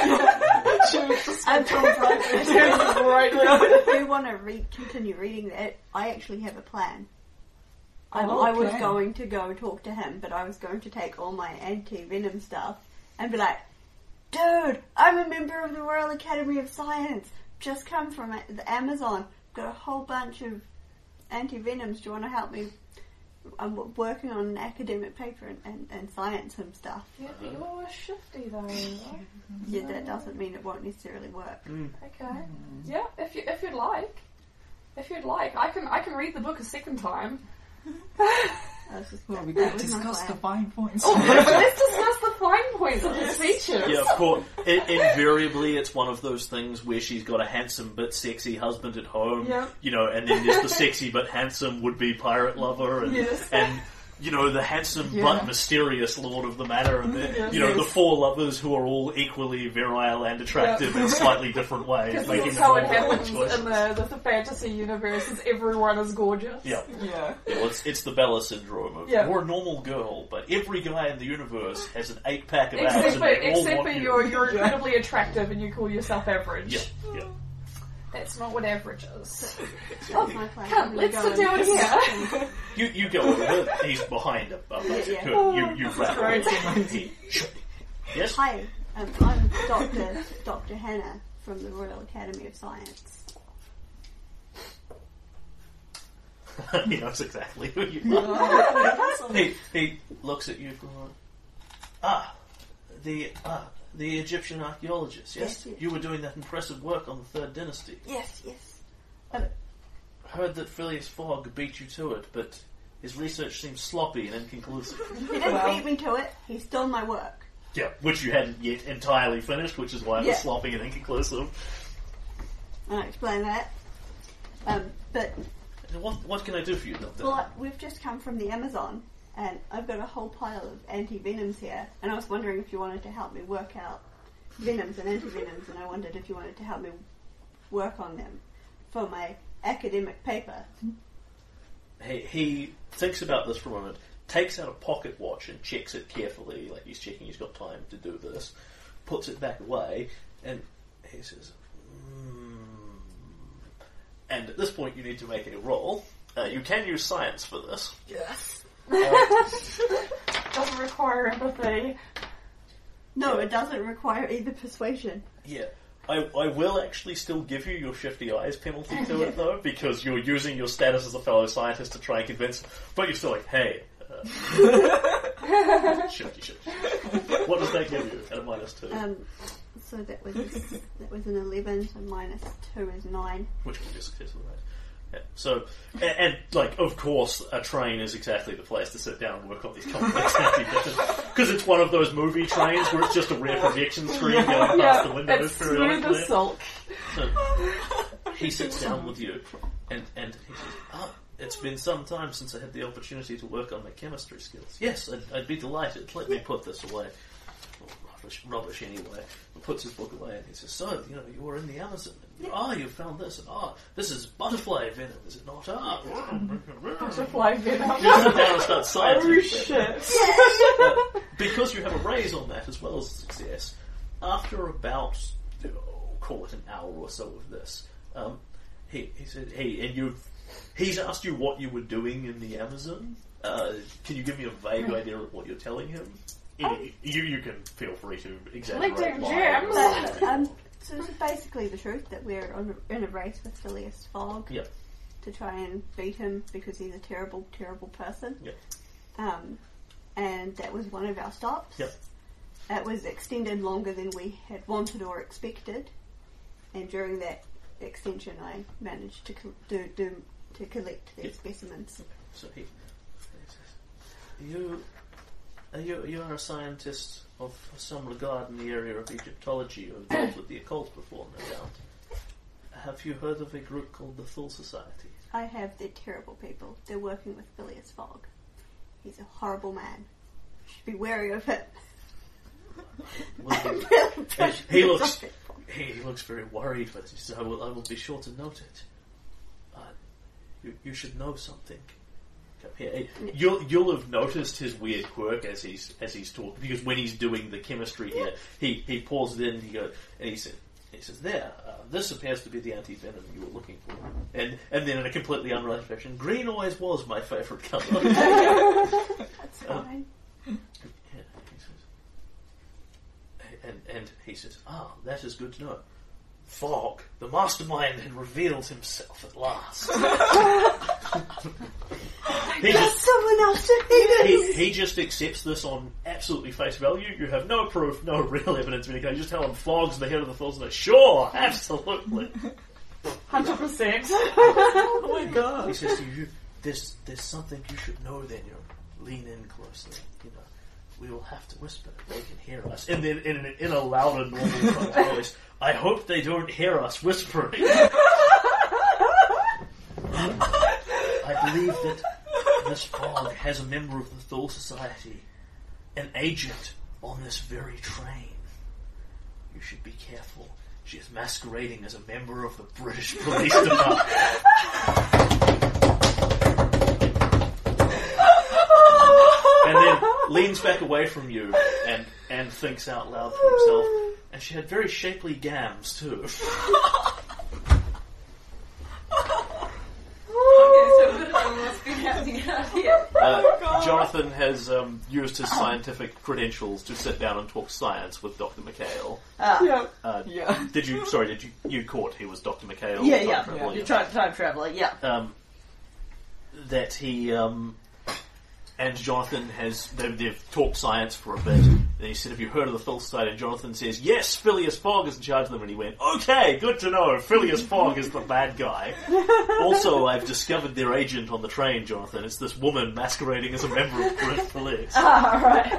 If you want to continue reading that, I actually have a plan. I was going to go talk to him, but I was going to take all my anti-venom stuff and be like, dude, I'm a member of the Royal Academy of Science. Just come from the Amazon. Got a whole bunch of anti-venoms. Do you want to help me? I'm working on an academic paper and science and stuff. Yeah, but you're shifty, though. Yeah, that doesn't mean it won't necessarily work. Okay. Yeah, if you'd like. I can read the book a second time. Well, we could discuss the fine points. Let's discuss the fine points of his features. Yeah, of course. Invariably, it's one of those things where she's got a handsome but sexy husband at home, and then there's the sexy but handsome would-be pirate lover, and the handsome but mysterious lord of the manor, and the 4 lovers who are all equally virile and attractive in slightly different ways. Because Making that's how it moral happens choices. in the fantasy universe, is everyone is gorgeous. Yeah. Yeah. Well, it's the Bella syndrome of you're a normal girl, but every guy in the universe has an 8-pack of abs, and they all Except want for you. you're incredibly attractive and you call yourself average. Yeah. That's not what average is. That's my plan. Come, let's sit down here. You go over. He's behind a basic curtain. You grab him. Yes? Hi, I'm Dr. Hannah from the Royal Academy of Science. He knows exactly who you are. He looks at you going, the Egyptian archaeologist, yes? Yes. You were doing that impressive work on the Third Dynasty. Yes. Heard that Phileas Fogg beat you to it, but his research seems sloppy and inconclusive. He didn't beat me to it, he stole my work. Yeah, which you hadn't yet entirely finished, which is why it was sloppy and inconclusive. I'll explain that. But What can I do for you, Doctor? well, we've just come from the Amazon, and I've got a whole pile of anti-venoms here, and I was wondering if you wanted to help me work out venoms and anti-venoms, and I wondered if you wanted to help me work on them for my academic paper. He thinks about this for a moment, takes out a pocket watch and checks it carefully, like he's checking he's got time to do this, puts it back away, and he says, And at this point you need to make a roll. You can use science for this. Yes. Doesn't require empathy. No, it doesn't require either persuasion. Yeah. I will actually still give you your shifty eyes penalty to it, though, because you're using your status as a fellow scientist to try and convince, but you're still like, hey, shifty. What does that give you at a -2? So that was an 11, so -2 is 9. Which would be a successful, right? Yeah. So, and like, of course, a train is exactly the place to sit down and work on these complex anti-visions, because it's one of those movie trains where it's just a rare projection screen going past the windows it's periodically. smooth as silk. So, he sits down with you, and he says, it's been some time since I had the opportunity to work on my chemistry skills. Yes, I'd be delighted. Let me put this away. Rubbish anyway. He puts his book away and he says, so, you were in the Amazon. And, you found this. And, this is butterfly venom, is it not? Butterfly venom. You sit down and start scientific. Oh shit. Because you have a raise on that as well as success, after about, call it an hour or so of this, he said, he's asked you what you were doing in the Amazon. Can you give me a vague idea of what you're telling him? You can feel free to exaggerate. Collecting But, gems. so it's basically the truth that we're in a race with Phileas Fogg Yep. to try and beat him because he's a terrible, terrible person. Yep. And that was one of our stops. Yep. It was extended longer than we had wanted or expected, and during that extension, I managed to collect these specimens. So he says, You are a scientist of some regard in the area of Egyptology, or dealt with the occult before, no doubt. Have you heard of a group called the Thule Society? I have. They're terrible people. They're working with Phileas Fogg. He's a horrible man. You should be wary of him. Well, he looks very worried, but he says, I will be sure to note it. You should know something. You'll have noticed his weird quirk as he's talking, because when he's doing the chemistry here, he pauses in and he says, there, this appears to be the anti-venom you were looking for. And then in a completely unrelated fashion, green always was my favourite colour. That's fine. And he says, that is good to know. Fogg, the mastermind, had revealed himself at last. Someone else to hate he just accepts this on absolutely face value. You have no proof, no real evidence of anything. You just tell him Fogg's the head of the Thule Society. Sure, absolutely. 100%. Oh my god. He says to you, there's something you should know then. Lean in closely. We will have to whisper. They can hear us. And then in a louder, normal voice, I hope they don't hear us whispering. I believe that this Fogg has a member of the Thule Society, an agent on this very train. You should be careful. She is masquerading as a member of the British Police Department. And then leans back away from you and thinks out loud to himself. And she had very shapely gams too. Okay, so what must be happening out here? Jonathan has used his scientific credentials to sit down and talk science with Dr. McHale. Yeah. Did you caught he was Dr. McHale? Yeah. You're trying to time traveler, yeah. That he and Jonathan they've talked science for a bit. And he said, have you heard of the Thule Society? And Jonathan says, yes, Phileas Fogg is in charge of them. And he went, okay, good to know. Phileas Fogg is the bad guy. Also, I've discovered their agent on the train, Jonathan. It's this woman masquerading as a member of British police. Right.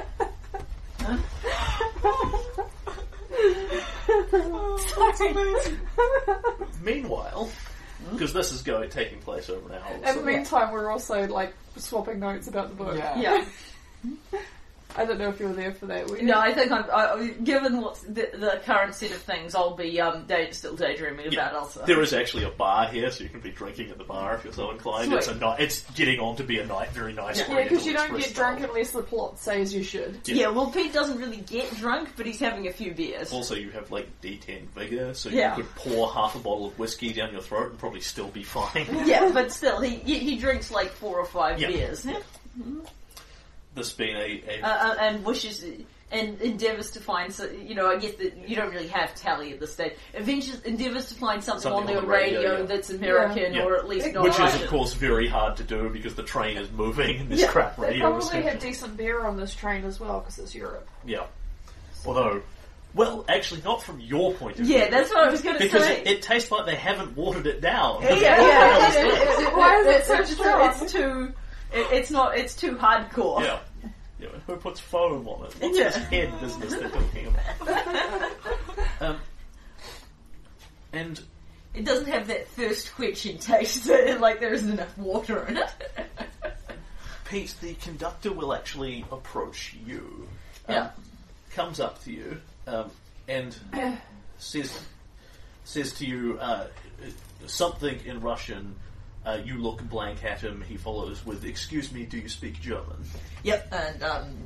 Meanwhile, because this is taking place over an hour. In the meantime, we're also like swapping notes about the book. Yeah. I don't know if you were there for that. Were you? No, I think given what's the current set of things, I'll be still daydreaming about also. There is actually a bar here, so you can be drinking at the bar if you're so inclined. Sweet. It's getting on to be a very nice. Yeah, because you don't get drunk unless the plot says you should. Yeah, well, Pete doesn't really get drunk, but he's having a few beers. Also, you have like D10 vigor, so you could pour half a bottle of whiskey down your throat and probably still be fine. Yeah, but still, he drinks like 4 or 5 beers. Yeah. This being and wishes and endeavours to find, I guess that you don't really have tally at this stage. Endeavours to find something on the radio that's American or at least not which Russian. is of course very hard to do because the train is moving and this crap They radio is probably have decent beer on this train as well because it's Europe. Yeah. Although, well, actually not from your point of view. Yeah, that's what I was going to say. Because it tastes like they haven't watered it down. Why is it so strong? It's too hardcore. Yeah. Yeah, who puts foam on it? What's this head business they're talking about? And it doesn't have that thirst quenching taste, like there isn't enough water in it. Pete, the conductor will actually approach you. Comes up to you and says to you something in Russian. You look blank at him. He follows with, "Excuse me, do you speak German?" Yep, and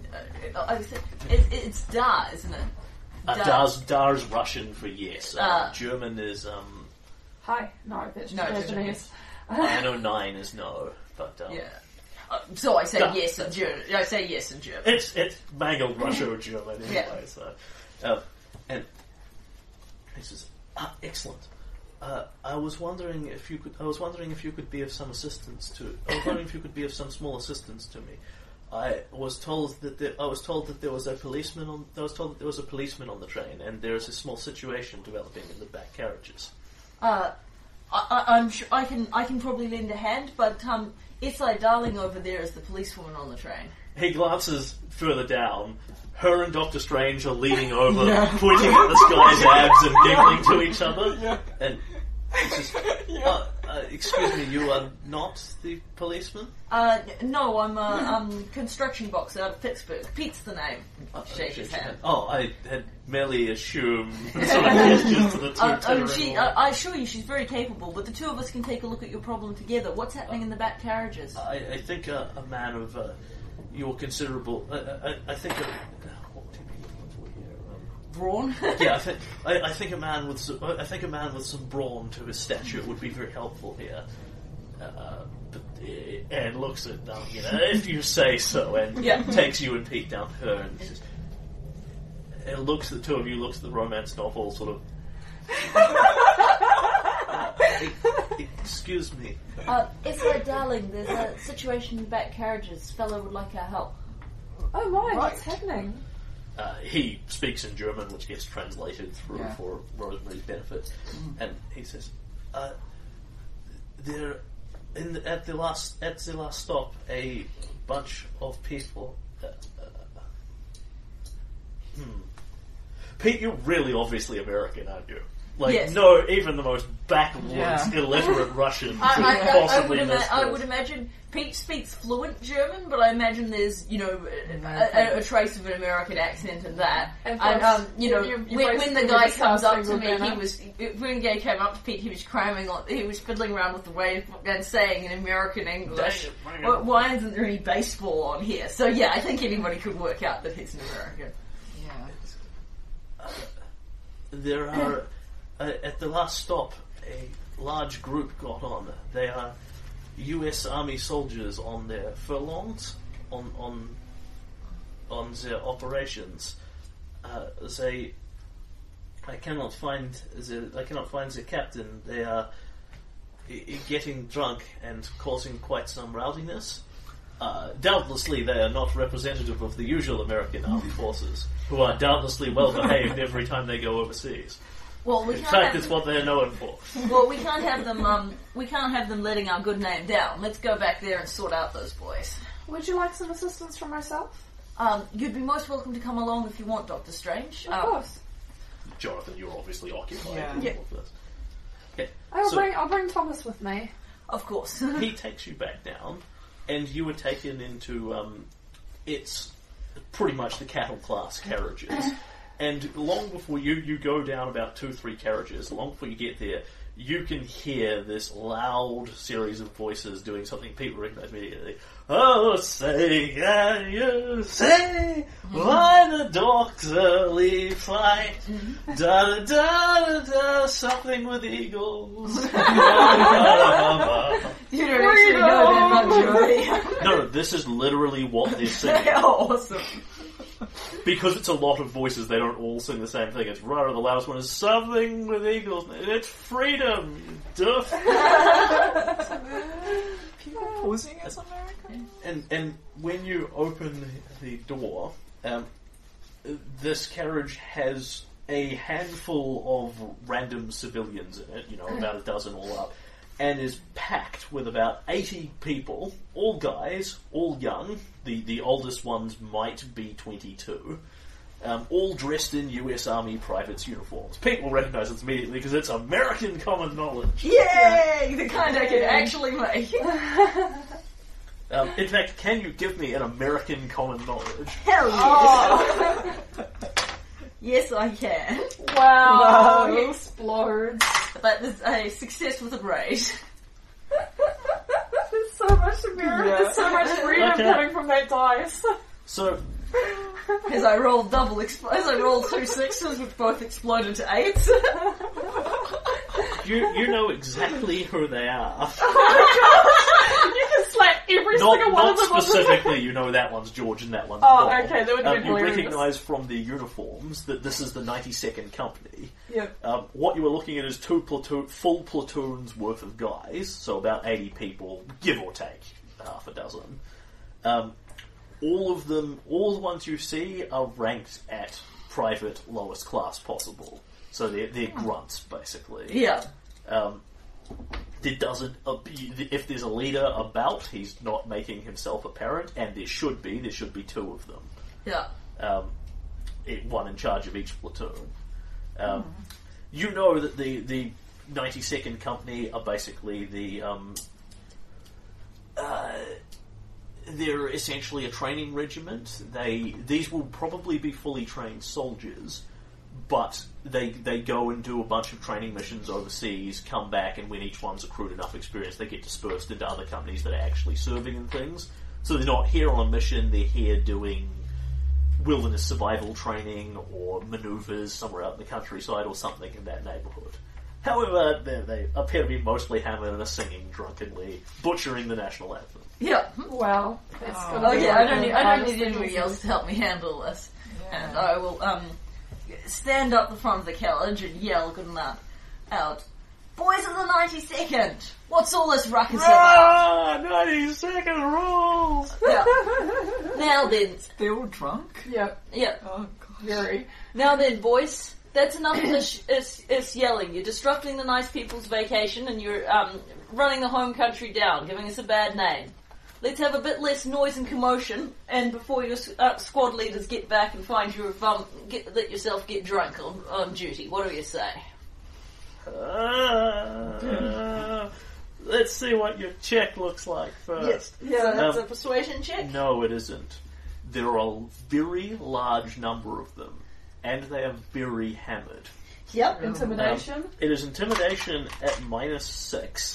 it's Da, isn't it? Da is Russian for yes. German is Hi. No, that's Japanese. I know 9 is no, but so I say Da. yes in German. I say yes in German. It's mangled Russo-German anyway. So, and he says, "Excellent. I was wondering if you could be of some assistance to. I was wondering if you could be of some small assistance to me. I was told that there was a policeman on the train, and there is a small situation developing in the back carriages. I'm sure I can probably lend a hand, but Isai Darling over there is the policewoman on the train. He glances further down. Her and Dr. Strange are leaning over, pointing at this guy's abs and giggling to each other. Yeah. And he says, "Excuse me, you are not the policeman?" No, I'm a construction box out of Pittsburgh. Pete's the name. Shake his hand. Oh, I had merely assumed sort of gestures to the two. I assure you she's very capable, but the two of us can take a look at your problem together. What's happening in the back carriages? I think a man of your considerable... I think... what would he be looking for here? Brawn? Yeah, I think a man with some brawn to his stature would be very helpful here. And looks at if you say so, and takes you and Pete down to her, and says, and looks at the two of you, looks at the romance novel, sort of. Excuse me. Isai Darling, there's a situation in the back carriages. Fellow would like our help. Oh my, what's happening? He speaks in German, which gets translated through for Rosemary's benefit, and he says, "There, at the last stop, a bunch of people." Pete, you're really obviously American, aren't you? Like, yes. No, even the most backwoods, illiterate Russian I would imagine Pete speaks fluent German, but I imagine there's, a trace of an American accent in that. And when the guy comes up to me, when the guy came up to Pete, he was he was fiddling around with the wave and saying in American English, "Why isn't there any baseball on here?" So I think anybody could work out that he's an American. There are, at the last stop, a large group got on. They are U.S. Army soldiers on their furlongs, on their operations. I cannot find the captain. They are getting drunk and causing quite some rowdiness. Doubtlessly they are not representative of the usual American armed forces, who are doubtlessly well behaved every time they go overseas. Well, in fact, it's what they're known for. Well, we can't have them. We can't have them letting our good name down. Let's go back there and sort out those boys. Would you like some assistance from myself? You'd be most welcome to come along if you want, Dr. Strange. Of course. Jonathan, you're obviously occupied. Yeah. with all of this. I'll bring Thomas with me. Of course. He takes you back down, and you were taken into, it's pretty much the cattle class carriages. And long before you go down about 2-3 carriages, long before you get there, you can hear this loud series of voices doing something people recognize immediately. Oh, say, can you say why the dogs early flight? Da da da da, something with eagles. You don't actually know that much, Joey. No, this is literally what they're singing. Awesome. Because it's a lot of voices, they don't all sing the same thing. It's right, the loudest one is something with eagles. It's freedom, you duff. People posing as American? And when you open the door, this carriage has a handful of random civilians in it, about a dozen all up, and is packed with about 80 people, all guys, all young. The oldest ones might be 22. All dressed in US Army privates uniforms. People recognize it immediately because it's American common knowledge. Yay! The kind I can actually make. In fact, can you give me an American common knowledge? Hell yes! Oh. Yes, I can. Wow, he explodes. That is a success with a grade. There's so much American, there's so much freedom coming from that dice. So, as I rolled 2 6s, which both exploded to 8s. you know exactly who they are. You can slap every single one of them. Not specifically, you know that one's George and that one's Oh, Bob. okay, that would have been You hilarious. recognise from the uniforms that this is the 92nd Company. Yep. What you were looking at is full platoons worth of guys, so about 80 people, give or take, half a dozen. All the ones you see are ranked at private lowest class possible. So they're grunts, basically. Yeah. There doesn't, if there's a leader about, he's not making himself apparent, and there should be 2 of them. Yeah. One in charge of each platoon. You know that the 92nd Company are basically they're essentially a training regiment. These will probably be fully trained soldiers, but they go and do a bunch of training missions overseas, come back, and when each one's accrued enough experience, they get dispersed into other companies that are actually serving in things. So they're not here on a mission, they're here doing wilderness survival training or manoeuvres somewhere out in the countryside or something in that neighbourhood. However, they appear to be mostly hammered and are singing drunkenly, butchering the national anthem. Yeah. Wow. That's I don't need anybody else to help me handle this. Yeah. And I will stand up the front of the carriage and yell good enough out, "Boys of the 92nd! What's all this ruckus about?" 92nd rules! Yeah. Now then. They all drunk? Yep. Yeah. Oh, God. Very. Now then, boys. That's enough of this yelling. You're disrupting the nice people's vacation and you're running the home country down, giving us a bad name. Let's have a bit less noise and commotion, and before your squad leaders get back and find you, let yourself get drunk on duty. What do you say? Let's see what your check looks like first. Yes. Yeah, that's a persuasion check? No, it isn't. There are a very large number of them, and they are very hammered. Yep. Intimidation? It is intimidation at -6.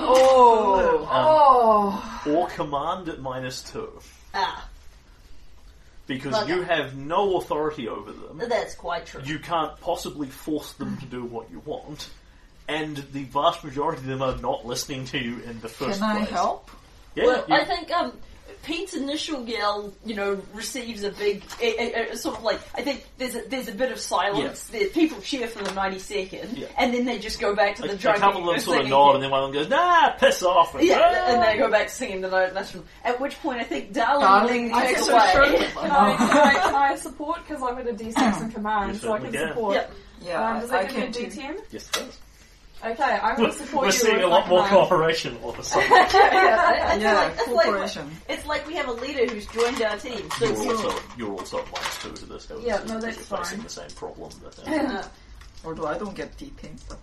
Or command at -2. Ah. Because you have no authority over them. That's quite true. You can't possibly force them to do what you want. And the vast majority of them are not listening to you in the first place. Can I help? Yeah, well, I think Pete's initial yell, receives a big, sort of like, I think there's a bit of silence. Yeah. People cheer for the 92nd, and then they just go back to the drunken. A couple of them sort of nod, and then one of them goes, "Nah, piss off!" And and they go back singing the note. At which point, I think Darling takes away. Can I support? Because I'm at a D6 in command, so I can support. Yep. Yeah, does that give me a D10? Yes, it does. Okay, I'm going to support you. We're seeing a lot more cooperation all of a sudden. Cooperation. It's like we have a leader who's joined our team. So you're also at -2 to this. Yeah, no, that's you're facing fine. the same problem. Although I don't get D10.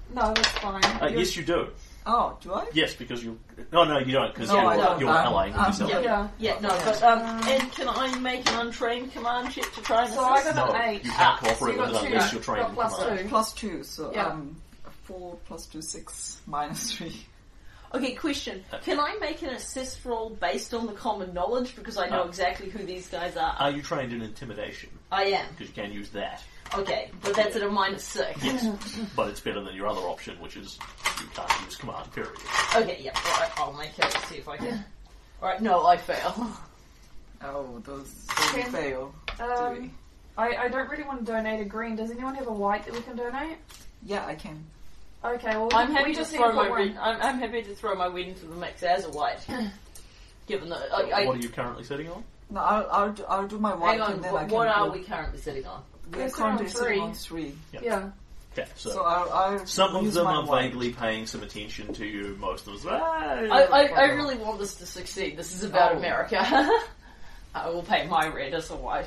No, that's fine. Yes, you do. Oh, do I? Yes, because you... No, you don't, because No, I don't. you're allying with yourself. Yeah. No, but and can I make an untrained command check to try and So I assist? got No, an 8. you can't So cooperate you with got it 2. unless you're trained Got in plus command. 2. Plus 2, so Yeah. 4 plus 2, 6 minus 3. Okay, question. Can I make an assist roll based on the common knowledge? Because I know exactly who these guys are. Are you trained in intimidation? I am. Because you can use that. Okay, but that's at a -6. Yes, but it's better than your other option, which is you can't use command, period. Okay, yeah, alright, I'll make it. See if I can. Alright, no, I fail. Oh, those Okay. fail. I don't really want to donate a green. Does anyone have a white that we can donate? Yeah, I can. Okay, well, I'm happy we to just need throw to my put win. one. I'm happy to throw my win into the mix as a white. Given that What are you currently sitting on? No, I'll do my white hang on, and then I can what are go. we currently sitting on? We're We're sitting on currently sitting 3. on 3. Yeah. Okay, so, So I'll some of use them my are white. vaguely paying some attention to you, most of them I really want this to succeed. This is about Oh. America. I will pay my red as a white.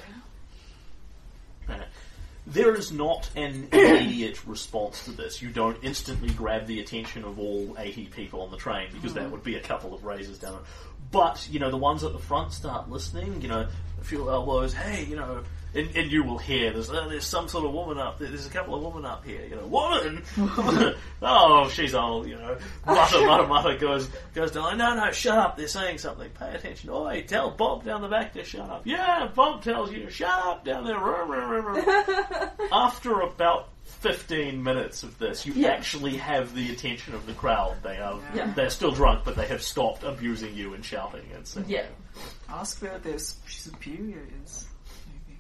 There is not an immediate response to this. You don't instantly grab the attention of all 80 people on the train, because that would be a couple of raises down. But, the ones at the front start listening, a few elbows, hey, and you will hear, there's some sort of woman up there, there's a couple of women up here, woman! Oh, she's old, mutter, goes down, no, shut up, they're saying something, pay attention, oi, tell Bob down the back to shut up. Yeah, Bob tells you, shut up down there. After about 15 minutes of this, you actually have the attention of the crowd. They're still drunk, but they have stopped abusing you and shouting and singing. Yeah. Ask where their superior is. Maybe.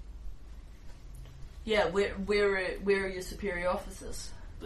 Yeah, where are your superior officers?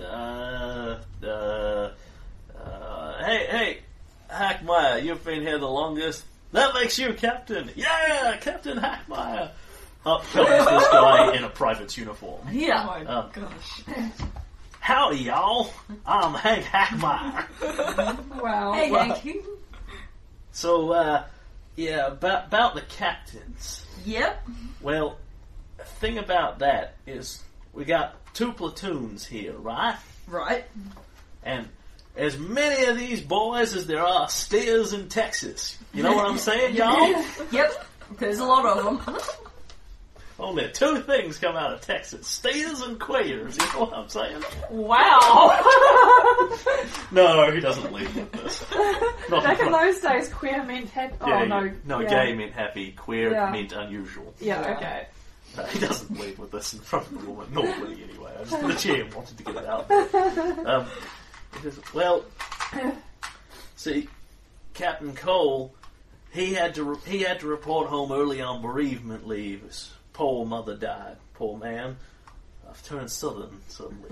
Hey, Hackmeyer, you've been here the longest. That makes you captain. Yeah, Captain Hackmeyer. Up comes this guy in a private's uniform. Yeah. Oh my gosh. Howdy, y'all. I'm Hank Hackmeyer. Wow. Hey, Well, Yankee. So, about the captains. Yep. Well, the thing about that is we got 2 platoons here, right? Right. And as many of these boys as there are steers in Texas. You know what I'm saying, y'all? Yep. There's a lot of them. Only 2 things come out of Texas. Steers and queers, you know what I'm saying? Wow. No, he doesn't leave with this. Not Back in in front. those days, queer meant happy. Yeah, Oh, no. Yeah. gay meant happy, queer Yeah. meant unusual. Yeah, Yeah. okay. No, he doesn't lead with this in front of the woman, normally anyway. I just, the chair wanted to get it out there. Well, see, Captain Cole, he had to report home early on bereavement leave. His poor mother died. Poor man. I've turned southern suddenly.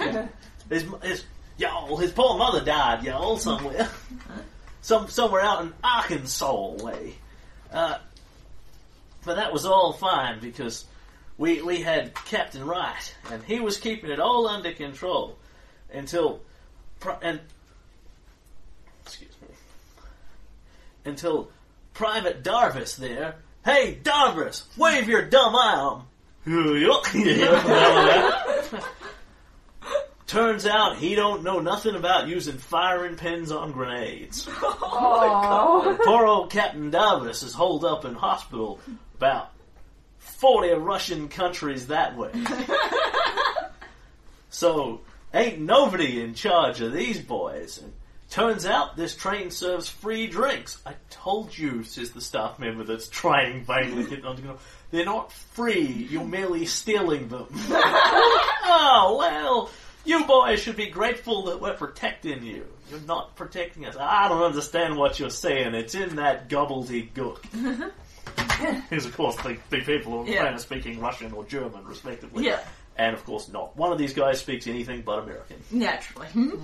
His poor mother died, y'all, somewhere. Somewhere out in Arkansas way. But that was all fine because we had Captain Wright, and he was keeping it all under control until Private Darvis there. Hey, Darvis, wave your dumb arm. Turns out he don't know nothing about using firing pins on grenades. Oh. Poor old Captain Darvis is holed up in hospital about 40 Russian countries that way. So, ain't nobody in charge of these boys. And turns out this train serves free drinks. I told you, says the staff member that's trying vainly to get on to go. They're not free, you're merely stealing them. Oh, well, you boys should be grateful that we're protecting you. You're not protecting us. I don't understand what you're saying. It's in that gobbledygook. Because, of course, the people who are speaking Russian or German, respectively. Yeah. And, of course, not one of these guys speaks anything but American. Naturally. Yeah.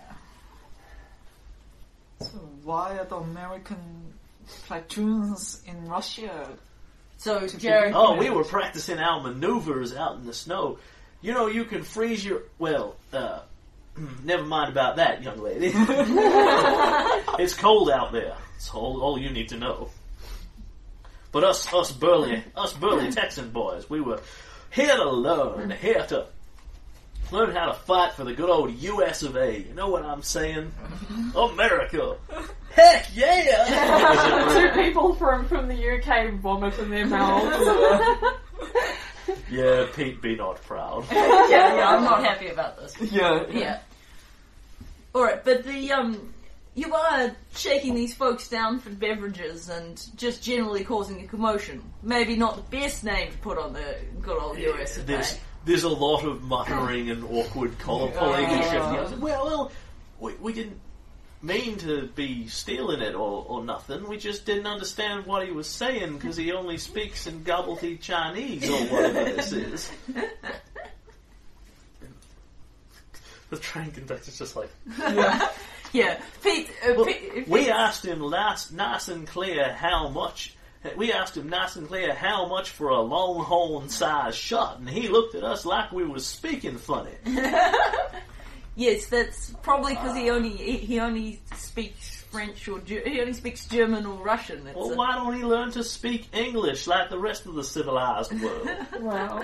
So why are the American platoons in Russia? So, Jared... Oh, we were practicing our maneuvers out in the snow. You know, you can freeze your... Well, never mind about that, young lady. It's cold out there. That's all you need to know. But us burly Texan boys, we were here to learn, here to Learn how to fight for the good old US of A. You know what I'm saying? America! Heck yeah! Two people from the UK vomit in their mouths. Yeah, Pete, be not proud. Yeah, I'm not happy about this. Yeah. Alright, but you are shaking these folks down for beverages and just generally causing a commotion. Maybe not the best name to put on the good old US of A. There's a lot of muttering and awkward collar pulling and shifting. Well, we didn't mean to be stealing it or nothing. We just didn't understand what he was saying because he only speaks in gobbledy Chinese or whatever this is. The train conductor's just like... Yeah, Pete... we asked him nice and clear how much... We asked him nice and clear how much for a longhorn sized shot, and he looked at us like we was speaking funny. Yes, that's probably because he only speaks French or he only speaks German or Russian. Well, why don't he learn to speak English like the rest of the civilized world? Wow.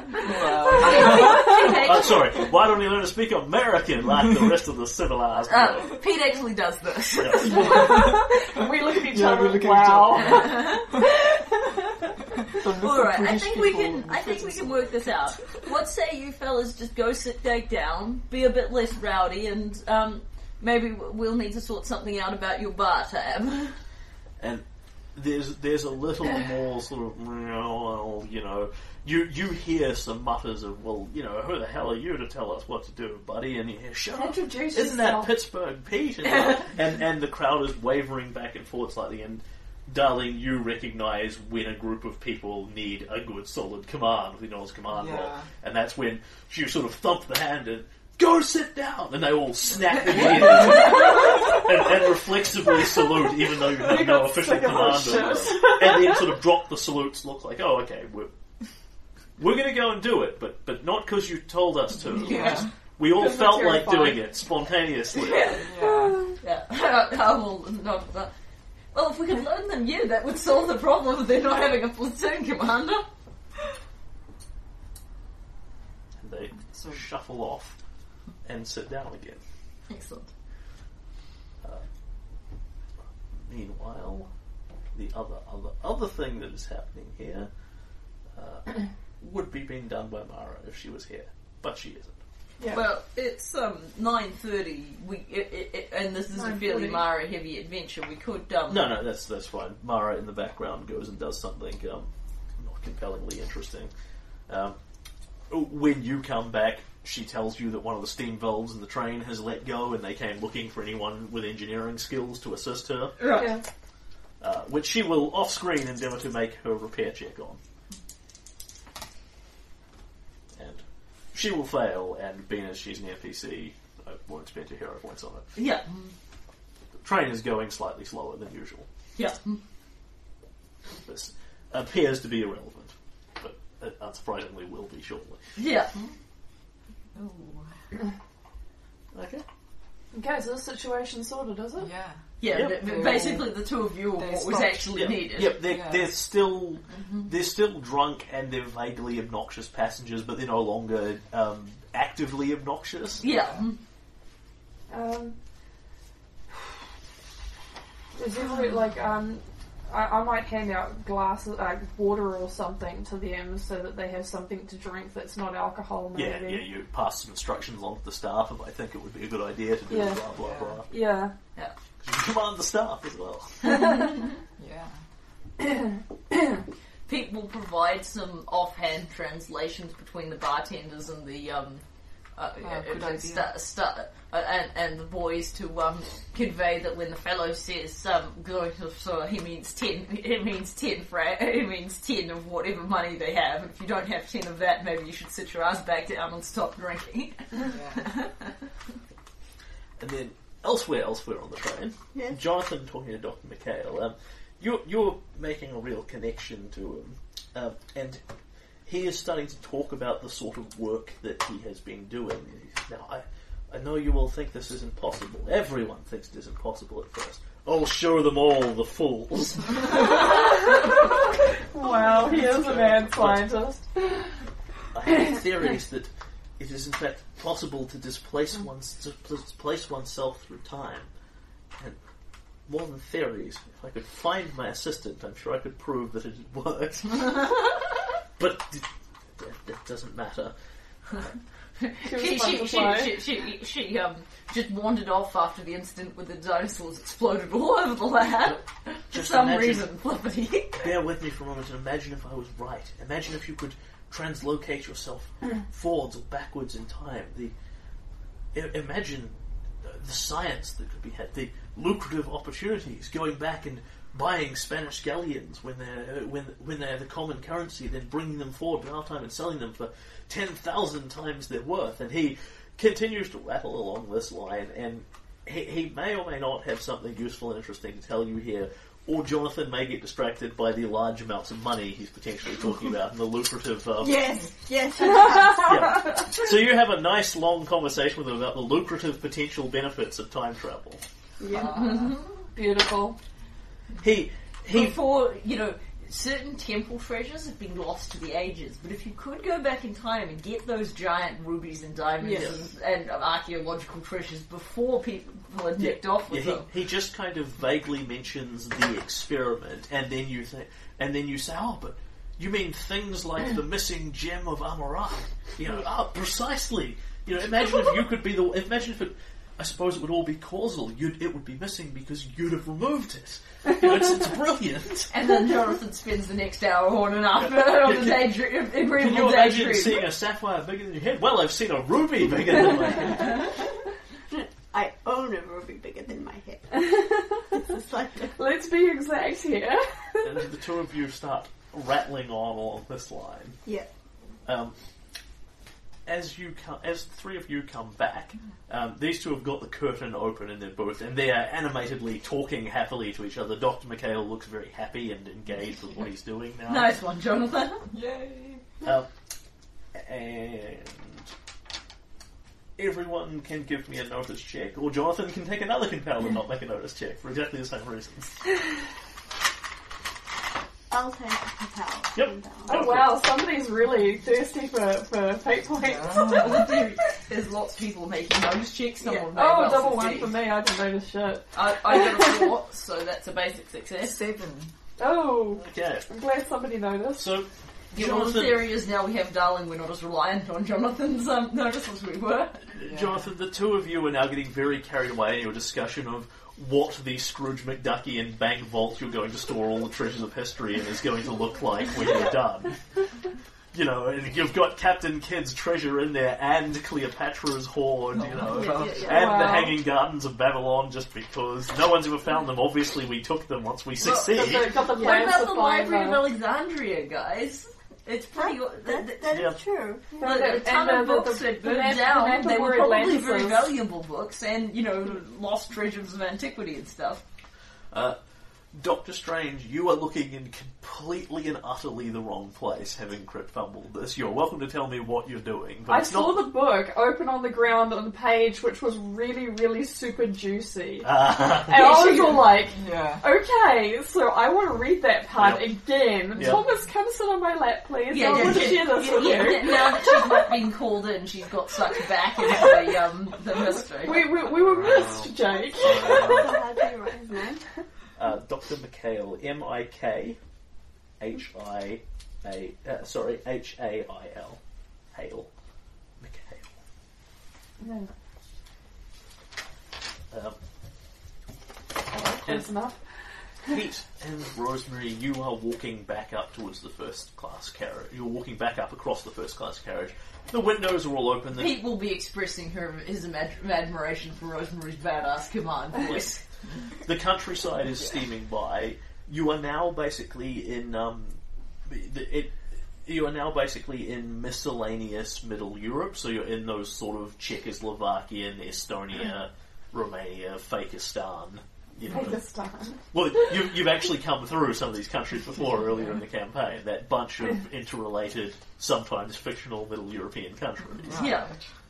Sorry, why don't he learn to speak American like the rest of the civilized world? Pete actually does this. And we look at each other. Wow. Alright, I think we can work this out. What say you fellas just go sit back down, be a bit less rowdy, and maybe we'll need to sort something out about your bar tab. And there's a little more sort of, you hear some mutters of, well, who the hell are you to tell us what to do, buddy? And you hear, shut up, isn't that Pittsburgh Pete? And the crowd is wavering back and forth slightly, and darling, you recognise when a group of people need a good solid command, command roll. And that's when you sort of thump the hand and go sit down, and they all snap their head and reflexively salute, even though you have no official command over them. And then sort of drop the salutes, look like, oh, okay, we're going to go and do it, but not because you told us to. Yeah. We all felt like doing it spontaneously. Well, if we could loan them you, that would solve the problem of them not having a platoon commander. And they shuffle off and sit down again. Excellent. Meanwhile, the other thing that is happening here would be being done by Mara if she was here, but she isn't. Yeah. Well, it's 9:30. And this is a fairly Mara heavy adventure. We could No, that's fine. Mara in the background goes and does something not compellingly interesting. When you come back, she tells you that one of the steam valves in the train has let go, and they came looking for anyone with engineering skills to assist her. Right. Yeah. Which she will off-screen endeavour to make her repair check on. She will fail, and being as she's an NPC, I won't spend your hero points on it. Yeah. The train is going slightly slower than usual. Yeah. This appears to be irrelevant, but unsurprisingly will be shortly. Yeah. Okay. Okay, so this situation's sorted, is it? Yeah. Yeah, Yep. but basically the two of you are what was actually needed. Yep, they're still drunk and they're vaguely obnoxious passengers, but they're no longer actively obnoxious. Yeah. Is there I might hand out glasses, water or something to them so that they have something to drink that's not alcohol, maybe. Yeah, you pass some instructions along to the staff, and I think it would be a good idea to do blah, blah, blah. Yeah. Yeah. You can command the staff as well. Yeah. Pete will provide some offhand translations between the bartenders and the and the boys to convey that when the fellow says he means 10. It means 10 it means 10 of whatever money they have. And if you don't have 10 of that, maybe you should sit your ass back down and stop drinking. Yeah. And then elsewhere on the train, Yes. Jonathan talking to Dr. McHale. You're making a real connection to him, and he is starting to talk about the sort of work that he has been doing. Now, I know you will think this is impossible. Everyone thinks it is impossible at first. I'll show them all, the fools. Wow, he is a mad scientist. I have theories that it is in fact possible to displace oneself through time. And more than theories, if I could find my assistant, I'm sure I could prove that it had worked. But that doesn't matter. She just wandered off after the incident with the dinosaurs exploded all over the lab. For some reason, Flippity. Bear with me for a moment and imagine if I was right. Imagine if you could translocate yourself forwards or backwards in time. Imagine the science that could be had, the lucrative opportunities, going back and buying Spanish galleons when they're the common currency, then bringing them forward to our time and selling them for 10,000 times their worth. And he continues to rattle along this line, and he may or may not have something useful and interesting to tell you here, or Jonathan may get distracted by the large amounts of money he's potentially talking about and the lucrative... Yes. Yeah. So you have a nice long conversation with him about the lucrative potential benefits of time travel. Yeah. Beautiful. Before, certain temple treasures have been lost to the ages, but if you could go back in time and get those giant rubies and diamonds and archaeological treasures before people had nicked off with them. He just kind of vaguely mentions the experiment, and then you say, oh, but you mean things like the missing gem of Amaranth? Precisely. Imagine if you could be imagine if it. I suppose it would all be causal. It would be missing because you'd have removed it. It's brilliant. And then Jonathan spends the next hour on and after on the daydream. Can you imagine seeing a sapphire bigger than your head? Well, I've seen a ruby bigger than my head. I own a ruby bigger than my head. Let's be exact here. And the two of you start rattling on along this line. Yeah. As the three of you come back, these two have got the curtain open in their booth, and they are animatedly talking happily to each other. Dr. McHale looks very happy and engaged with what he's doing now. Nice one, Jonathan. Yay! And everyone can give me a notice check, or Jonathan can take another compel and not make a notice check for exactly the same reasons. I'll take a compel. Yep. Oh wow, somebody's really thirsty for fate points. There's lots of people making notice checks. Oh, double one for me. I didn't notice shit. I got a 4, so that's a basic success. 7. Oh, Okay. I'm glad somebody noticed. So, The Jonathan, theory is now we have Darling, we're not as reliant on Jonathan's notice as we were. Jonathan, the two of you are now getting very carried away in your discussion of what the Scrooge McDuckian bank vault you're going to store all the treasures of history in is going to look like when you're done. And you've got Captain Kidd's treasure in there, and Cleopatra's hoard, and the Hanging Gardens of Babylon, just because no one's ever found them. Obviously, we took them once we succeed. Got the What plans about to the find Library of Alexandria, guys? It's pretty... That is true. A ton of books that burned down, they were probably very valuable books, and, lost treasures of antiquity and stuff. Dr. Strange, you are looking in completely and utterly the wrong place, having crit fumbled this. You're welcome to tell me what you're doing, but I saw the book open on the ground on the page, which was really, really super juicy. And I was all like, okay, so I want to read that part again. Yep. Thomas, come sit on my lap, please. I want to share this with you. Now that she's not been called in, she's got sucked back into the mystery. We were missed, Jake. So how do you write his name? Dr. McHale, H-I-A... H-A-I-L. Hale. McHale. Close enough. Pete and Rosemary, you are walking back up towards the first class carriage. You're walking back up across the first class carriage. The windows are all open. Pete will be expressing his admiration for Rosemary's badass command voice. The countryside is steaming by. You are now basically in miscellaneous Middle Europe. So you're in those sort of Czechoslovakian, Estonia, Romania, Fakistan. Pakistan. Well, you've actually come through some of these countries before earlier in the campaign. That bunch of interrelated, sometimes fictional Middle European countries. Yeah.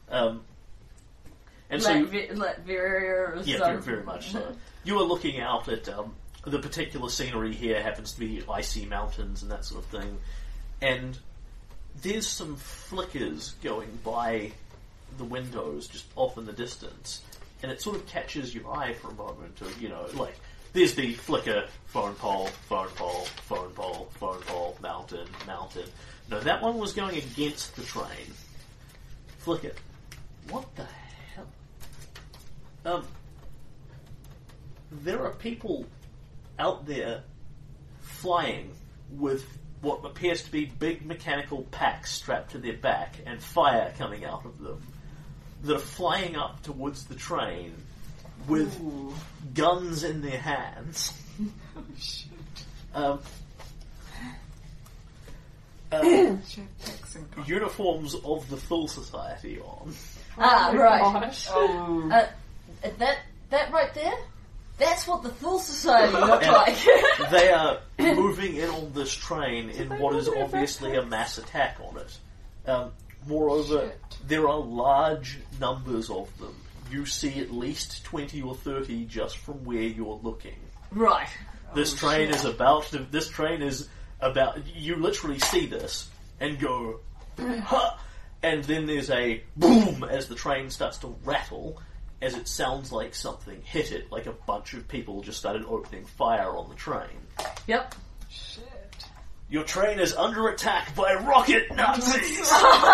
And so Latvia, very much so. You are looking out at the particular scenery here happens to be icy mountains and that sort of thing, and there's some flickers going by the windows just off in the distance, and it sort of catches your eye for a moment of, you know, like, there's the flicker, phone pole, phone pole, phone pole, phone pole, mountain, mountain. No, that one was going against the train. Flicker. What the hell? There are people out there flying with what appears to be big mechanical packs strapped to their back and fire coming out of them that are flying up towards the train with guns in their hands. Oh, shit. Jetpacks and guns. Uniforms of the Thule Society on. Right. Gosh. Oh. That right there? That's what the Thule Society look And like. They are moving in on this train in what is obviously a mass attack on it. Moreover, there are large numbers of them. You see at least 20 or 30 just from where you're looking. Right. This train is about, you literally see this and go, ha! And then there's a boom as the train starts to rattle, as it sounds like something hit it, like a bunch of people just started opening fire on the train. Yep. Shit. Your train is under attack by rocket Nazis!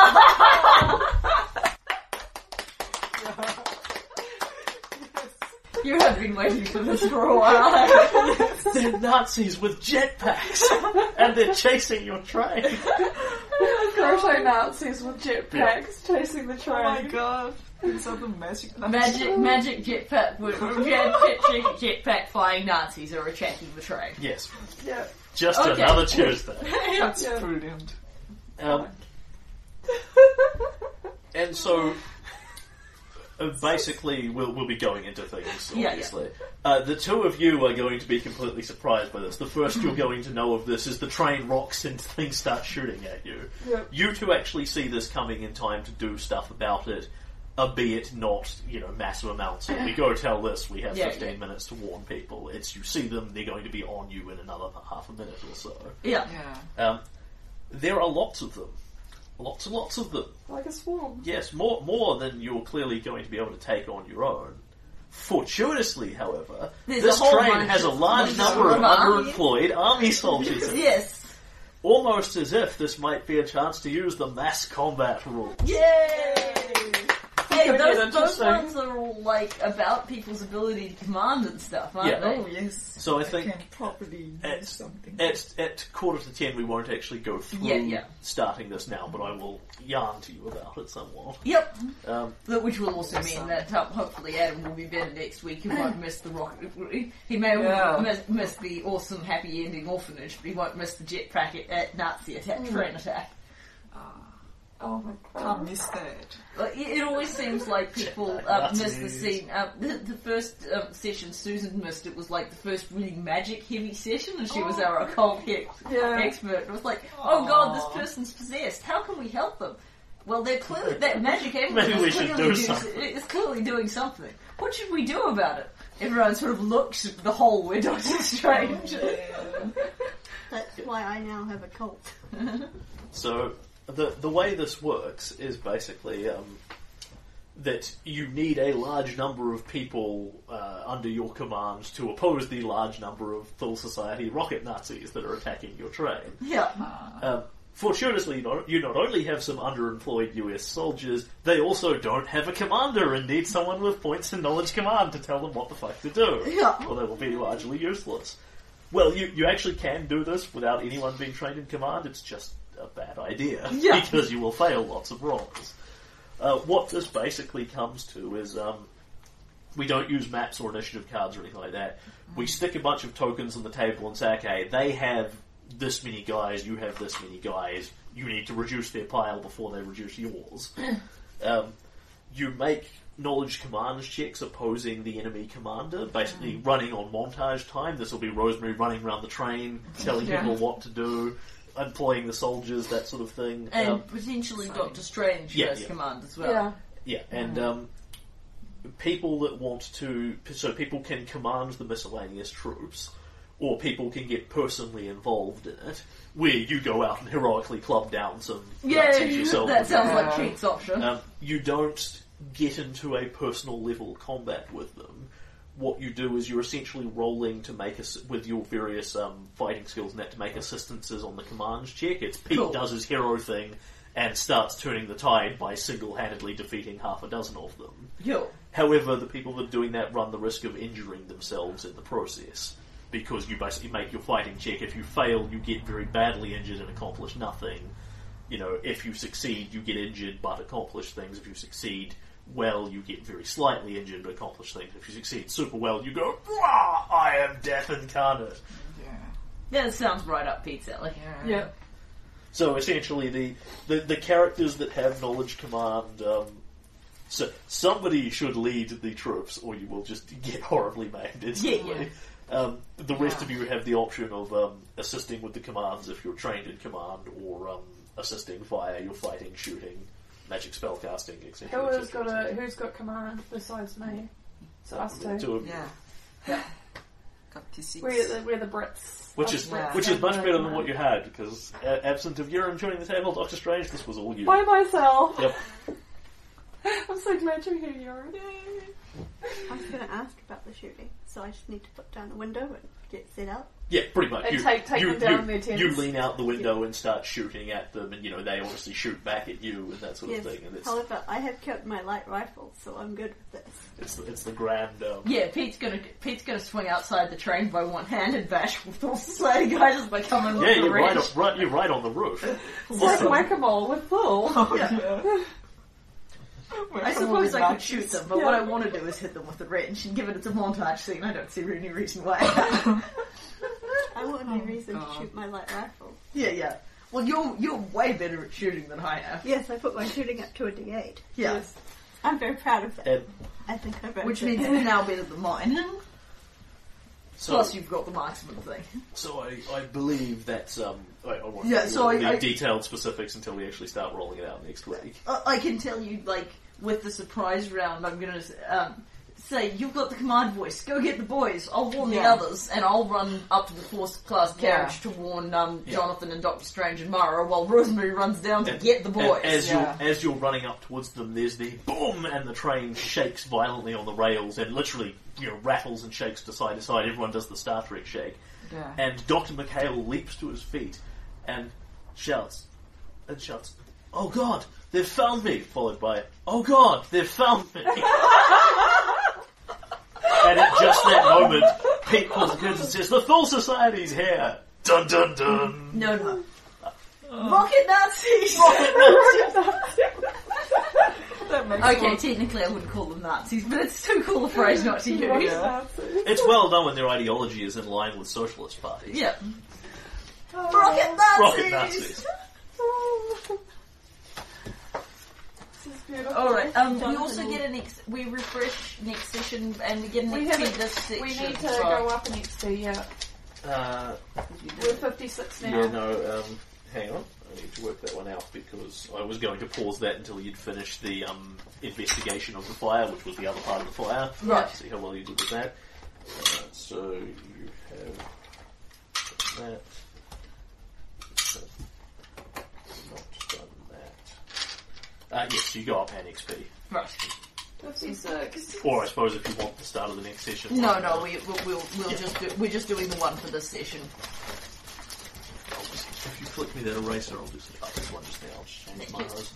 You have been waiting for this for a while. They're Nazis with jetpacks, and they're chasing your train. Proto Nazis with jetpacks chasing the train. Oh my god. These are the magic Magic jetpack jetpack flying Nazis are attacking the train. Yes, Yeah. just Okay. another Tuesday. That's Yeah. brilliant. And so, basically, we'll be going into things, Yeah, obviously. The two of you are going to be completely surprised by this. The first you're going to know of this is the train rocks and things start shooting at you. Yep. You two actually see this coming in time to do stuff about it, albeit not, massive amounts. So we go tell this, we have 15 minutes to warn people. It's, you see them, they're going to be on you in another half a minute or so. Yeah. Yeah. There are lots of them. Lots and lots of them. Like a swarm. Yes, more than you're clearly going to be able to take on your own. Fortuitously, however, There's this a whole train bunch has a of large number of army. underemployed army soldiers in it. Yes. Almost as if this might be a chance to use the mass combat rule. Yay! Hey, Could be those interesting. ones are all, like, about people's ability to command and stuff, aren't Yeah. they? Oh yes. So I think can properly at- use something. At 9:45 we won't actually go through Yeah. starting this now, but I will yarn to you about it somewhat. Yep. Um, Which will also mean that hopefully Adam will be better next week and won't miss the rocket. He may miss the awesome happy ending orphanage, but he won't miss the jetpack at Nazi attack, train attack. Oh my Can't god. miss that. Like, it always seems like people miss the scene. The first session Susan missed, it was like the first really magic heavy session, and she was our occult expert. It was like, oh god, this person's possessed. How can we help them? Well, they're clearly that magic Maybe we is should clearly do something. It's clearly doing something. What should we do about it? Everyone sort of looks at the hole where Doctor Strange. That's why I now have a cult. So the way this works is basically that you need a large number of people under your command to oppose the large number of Thule Society rocket Nazis that are attacking your train. Yeah. Fortuitously, you not only have some underemployed US soldiers, they also don't have a commander and need someone with points in knowledge command to tell them what the fuck to do. Yeah. Or they will be largely useless. Well, you actually can do this without anyone being trained in command, it's just a bad idea. Yeah. Because you will fail lots of rolls. What this basically comes to is, we don't use maps or initiative cards or anything like that. We stick a bunch of tokens on the table and say, okay, they have this many guys, you have this many guys, you need to reduce their pile before they reduce yours. You make knowledge commands checks opposing the enemy commander, basically running on montage time. This will be Rosemary running around the train, telling people what to do, employing the soldiers, that sort of thing. And potentially Doctor Strange as command as well. Yeah. And people that want to, so people can command the miscellaneous troops, or people can get personally involved in it, where you go out and heroically club down some Nazis yourself. That sounds like Pete's option. You don't get into a personal level combat with them. What you do is you're essentially rolling to make with your various fighting skills and that to make assistances on the commands check. It's Pete does his hero thing and starts turning the tide by single-handedly defeating half a dozen of them. Yo. However, the people that are doing that run the risk of injuring themselves in the process, because you basically make your fighting check. If you fail, you get very badly injured and accomplish nothing. You know, if you succeed, you get injured but accomplish things. If you succeed well, you get very slightly injured but accomplish things. If you succeed super well, you go, I am death incarnate. Yeah, that sounds right up Pete's alley. Yeah. So essentially, the characters that have knowledge command, so somebody should lead the troops, or you will just get horribly maimed instantly. The rest of you have the option of assisting with the commands if you're trained in command, or assisting via your fighting, shooting, magic spellcasting, etc. Who's got command besides me? So us two. Two of you. Yeah. Got T6. We're the Brits. Which is much better than what you had, because absent of Euron joining the table, Doctor Strange, this was all you. By myself. Yep. I'm so glad you're here, Euron. I was going to ask about the shooting, so I just need to put down a window and get set up. Yeah, pretty much. And take them down their tents. You lean out the window and start shooting at them, and they obviously shoot back at you and that sort of thing. And however, I have kept my light rifle, so I'm good with this. It's the grand. Yeah, Pete's gonna swing outside the train by one hand and bash with all the sliding guys as they come in. Yeah, you're right on the roof. It's like whack-a-mole with Phil. I suppose I could shoot them, but what I want to do is hit them with the wrench and given it's a montage scene, I don't see any reason why. I want any reason to shoot my light rifle. Yeah. Well, you're way better at shooting than I am. Yes, I put my shooting up to a D8. Yeah. Yes. I'm very proud of that. I think I'm very Which proud. means it's now better than mine. So, plus, you've got the marksman thing. So I believe that's I won't I detailed specifics until we actually start rolling it out next week. I can tell you, with the surprise round, I'm going to say, you've got the command voice, go get the boys, I'll warn the others, and I'll run up to the first-class carriage to warn Jonathan and Doctor Strange and Mara, while Rosemary runs down to get the boys. As you're running up towards them, there's the boom, and the train shakes violently on the rails, and literally, rattles and shakes to side to side. Everyone does the Star Trek shake. Yeah. And Dr. McHale leaps to his feet and shouts, "Oh God, they've found me!" Followed by, "Oh God, they've found me!" And at just that moment, Pete pulls the curtains and says, "The Thule Society's here!" Dun dun dun! No. Rocket Nazis! Okay, technically I wouldn't call them Nazis, but it's too cool a phrase not to use. It's well done when their ideology is in line with socialist parties. Yeah. Rocket Nazis! Rocket Nazis. Alright, we also get we refresh next session and we get an XP this section. We need to go up an XP, we're 56 now. Yeah, no, hang on. I need to work that one out because I was going to pause that until you'd finished the investigation of the fire, which was the other part of the fire. Right. See how well you did with that. So you have that. Not done that. Yes, you go up an XP. Right. 56. Or I suppose if you want the start of the next session. No, we're just doing the one for this session. If you flick me that eraser, I'll just this one just now. I'll just change my eyes.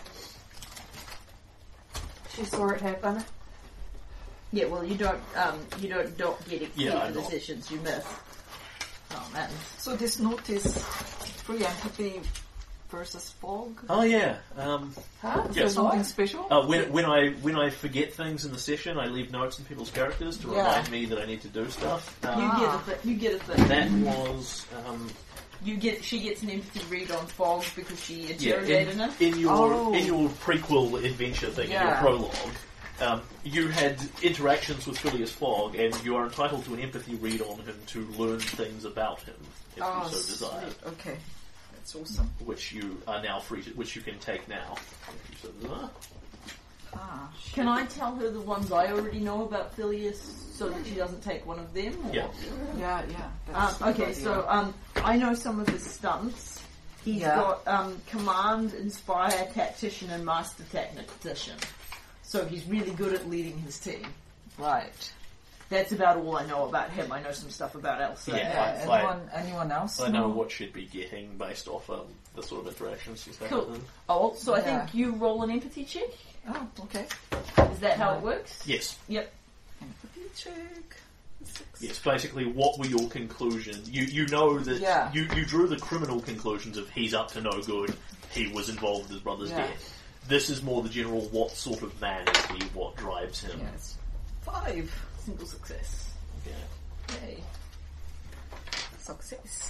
She saw it happen. Yeah, well, you don't get it Yeah, for the sessions you miss. Oh man. So this note is free empathy versus fog. Oh yeah. Is there something special? When I forget things in the session, I leave notes in people's characters to remind me that I need to do stuff. You get a thing. That was. She gets an empathy read on fog because she interrogated him. In your prequel adventure thing, in your prologue, you had interactions with Phileas Fogg, and you are entitled to an empathy read on him to learn things about him, if you so desire. Okay, that's awesome. Which you are now free to, which you can take now, if you so desire. Can I tell her the ones I already know about Phileas so that she doesn't take one of them? Or? Yeah. Yeah. That's a good Okay, idea. so I know some of his stunts. He's got Command, Inspire, Tactician, and Master Tactician. So he's really good at leading his team. Right. That's about all I know about him. I know some stuff about Elsa. Yeah. Anyone else? I know what she'd be getting based off the sort of interactions she's had Cool. with him. Oh, so I Yeah. think you roll an empathy check? Oh, okay. Is that how it works? Yes. Yep. Empathy check. 6. Yes, basically, what were your conclusions? You know that you drew the criminal conclusions of he's up to no good, he was involved with his brother's death. This is more the general what sort of man is he, what drives him. Yes. 5. Single success. Yeah. Yay. Success.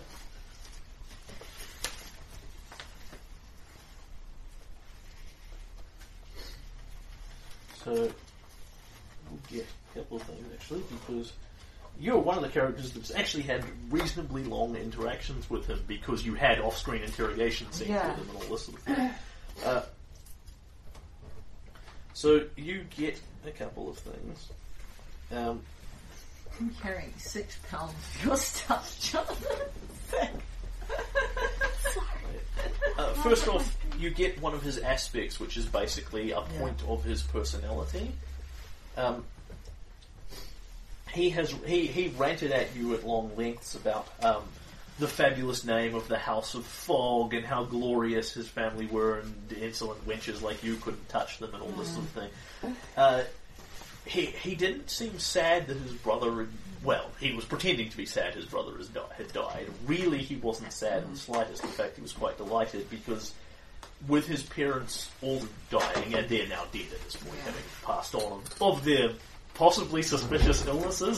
So, we'll get a couple of things actually, because you're one of the characters that's actually had reasonably long interactions with him because you had off-screen interrogation scenes with him and all this sort of thing. So you get a couple of things. I'm carrying 6 pounds of your stuff, Jonathan. First off, you get one of his aspects, which is basically a point of his personality. He ranted at you at long lengths about the fabulous name of the House of Fog and how glorious his family were, and insolent wenches like you couldn't touch them and all this sort of thing. He didn't seem sad that his brother he was pretending to be sad his brother had died. Really, he wasn't sad in the slightest. In fact, he was quite delighted because with his parents all dying, and they're now dead at this point, having passed on of their possibly suspicious illnesses,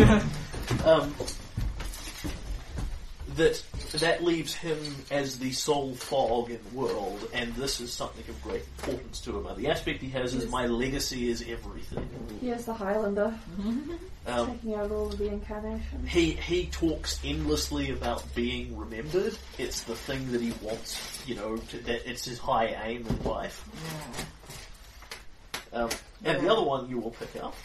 that leaves him as the sole fog in the world, and this is something of great importance to him. The aspect he has is my legacy is everything. He is the Highlander, taking out all of the incarnations. He talks endlessly about being remembered. It's the thing that he wants, that it's his high aim in life. And the other one you will pick up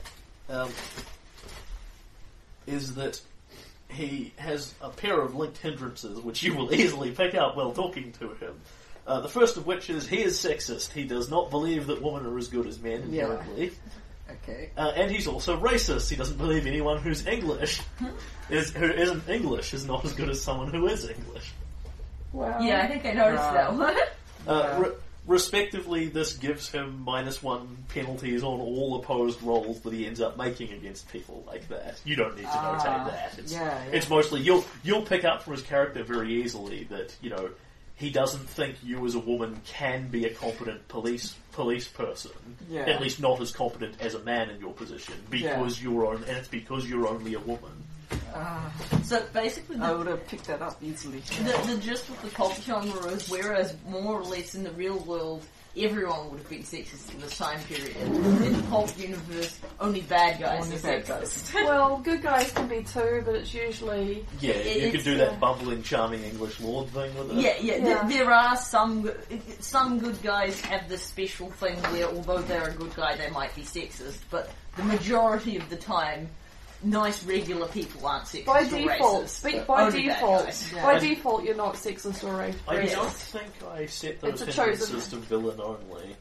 is that he has a pair of linked hindrances which you will easily pick up while talking to him. The first of which is he is sexist. He does not believe that women are as good as men inherently. Okay. And he's also racist. He doesn't believe anyone who's English who isn't English is not as good as someone who is English. Wow. Yeah, I think I noticed that one. Respectively, this gives him -1 penalties on all opposed rolls that he ends up making against people like that. You don't need to notate that. It's mostly you'll pick up from his character very easily that he doesn't think you as a woman can be a competent police person. Yeah. At least not as competent as a man in your position because and it's because you're only a woman. So basically, I would have picked that up easily. the gist of the pulp genre is, whereas more or less in the real world, everyone would have been sexist in this time period. In the pulp universe, only bad guys are sexist. Well, good guys can be too, but it's usually... Yeah, you could do that bumbling, charming English lord thing with it. Yeah. There are some good guys have this special thing where, although they're a good guy, they might be sexist, but the majority of the time, nice regular people aren't sexist By or default, racist. by default, you're not sexist or racist. I don't think I set those It's a chosen- hindrances to villain only.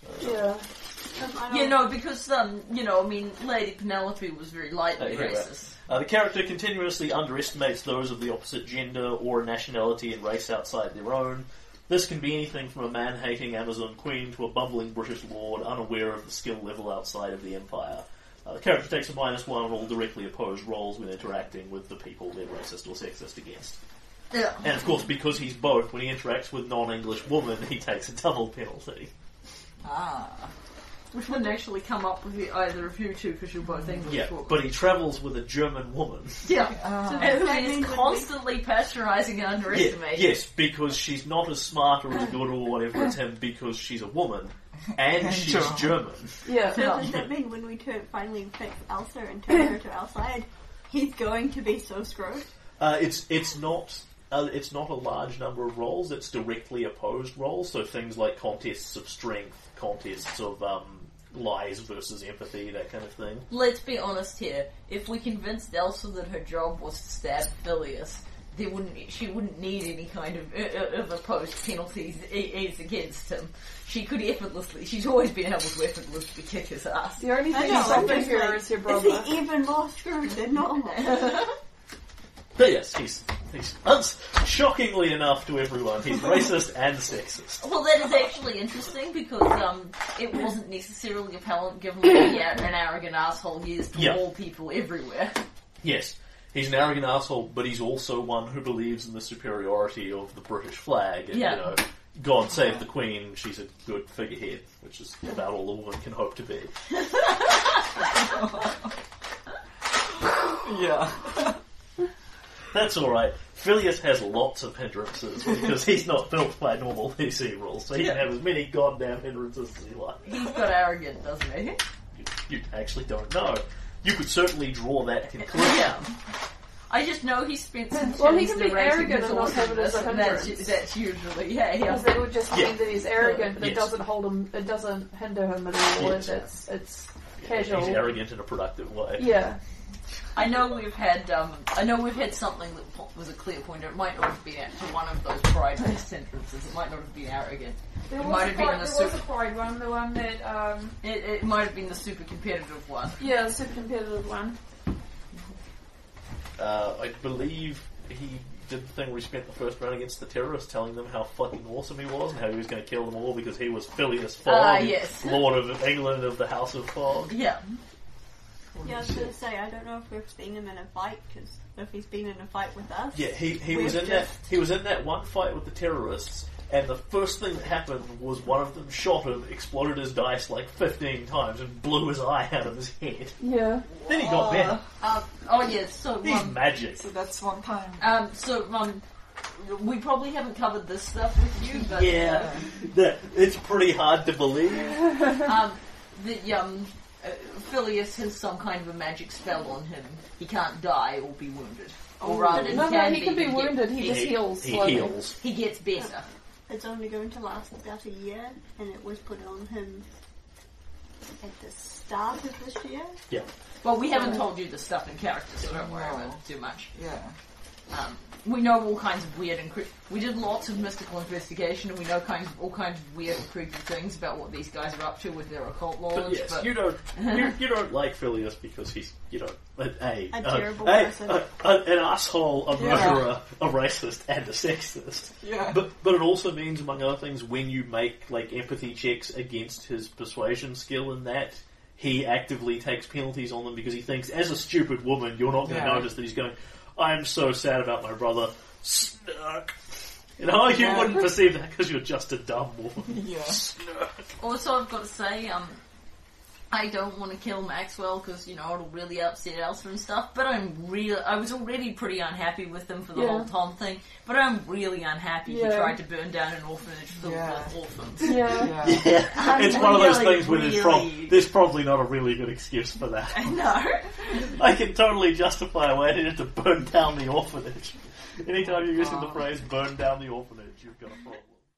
Because Lady Penelope was very lightly racist. The character continuously underestimates those of the opposite gender or nationality and race outside their own. This can be anything from a man-hating Amazon queen to a bumbling British lord unaware of the skill level outside of the Empire. The character takes a -1 on all directly opposed roles when interacting with the people they're racist or sexist against. Yeah. And of course, because he's both, when he interacts with non-English women, he takes a double penalty. Which wouldn't actually come up with either of you two because you're both English. Yeah, but he travels with a German woman. Yeah. And he's constantly patronising and underestimating. Yes, because she's not as smart or as good or whatever as him because she's a woman. And she's German. Yeah. So does that mean when we finally fix Elsa and turn her to our side, he's going to be so screwed? It's not it's not a large number of roles, it's directly opposed roles, so things like contests of strength, contests of lies versus empathy, that kind of thing. Let's be honest here. If we convinced Elsa that her job was to stab Phileas, she wouldn't need any kind of opposed penalties against him. She could effortlessly. She's always been able to effortlessly kick his ass. The only thing stopping her is your brother. Is he even more screwed than normal? But yes, he's shockingly enough to everyone, he's racist and sexist. Well, that is actually interesting because it wasn't necessarily apparent given what an arrogant asshole he is to all people everywhere. Yes, he's an arrogant asshole, but he's also one who believes in the superiority of the British flag. And, you know, God save the Queen, she's a good figurehead, which is about all a woman can hope to be. Yeah. That's alright. Phileas has lots of hindrances because he's not built by normal PC rules, so he can have as many goddamn hindrances as he likes. He's got arrogant, doesn't he? You actually don't know. You could certainly draw that conclusion. Yeah. I just know he spent some Well, he can be arrogant and not have it as a hindrance. That's usually, Because it would just mean that he's arrogant, but it Yes. doesn't hold him, it doesn't hinder him at all. Yes. It's casual. He's arrogant in a productive way. Yeah. I know we've had something that was a clear pointer. It might not have been actually one of those pride-based hindrances. It might not have been arrogant. There It was might a have been pride, the there was a pride one, the one that, It might have been the super competitive one. yeah, the super competitive one. I believe he did the thing where he spent the first round against the terrorists telling them how fucking awesome he was and how he was going to kill them all because he was Phileas Fogg, yes. Lord of England of the House of Fogg. Yeah. Yeah, I was going to say, I don't know if we've seen him in a fight, because if he's been in a fight with us... Yeah, he was in that one fight with the terrorists, and the first thing that happened was one of them shot him, exploded his dice like 15 times, and blew his eye out of his head. Yeah. Then he got better. So He's magic. So that's one time. We probably haven't covered this stuff with you, but Yeah, it's pretty hard to believe. Phileas has some kind of a magic spell on him. He can't die or be wounded. Or rather, No, he can be wounded, he just heals He slowly. heals. He gets better. It's only going to last about a year, and it was put on him at the start of this year. Yeah. Well, we haven't told you the stuff in character, so don't worry about it too much. Yeah. We know all kinds of weird and we did lots of mystical investigation, and we know all kinds of weird and creepy things about what these guys are up to with their occult But knowledge. yes, you don't like Phileas because he's, a terrible person. an asshole, a murderer, a racist, and a sexist. Yeah. But it also means, among other things, when you make like empathy checks against his persuasion skill in that, he actively takes penalties on them because he thinks, as a stupid woman, you're not going to notice that he's going, I'm so sad about my brother. Snark. You wouldn't perceive that because you're just a dumb woman. Yeah. Snark. Also, I've got to say, I don't want to kill Maxwell because, it'll really upset Elsa and stuff, but I was already pretty unhappy with him for the whole Tom thing, but I'm really unhappy he tried to burn down an orphanage filled with orphans. Yeah. Yeah, it's one of those things where there's probably not a really good excuse for that. No. I can totally justify why I needed to burn down the orphanage. Anytime you're using the phrase burn down the orphanage, you've got a problem.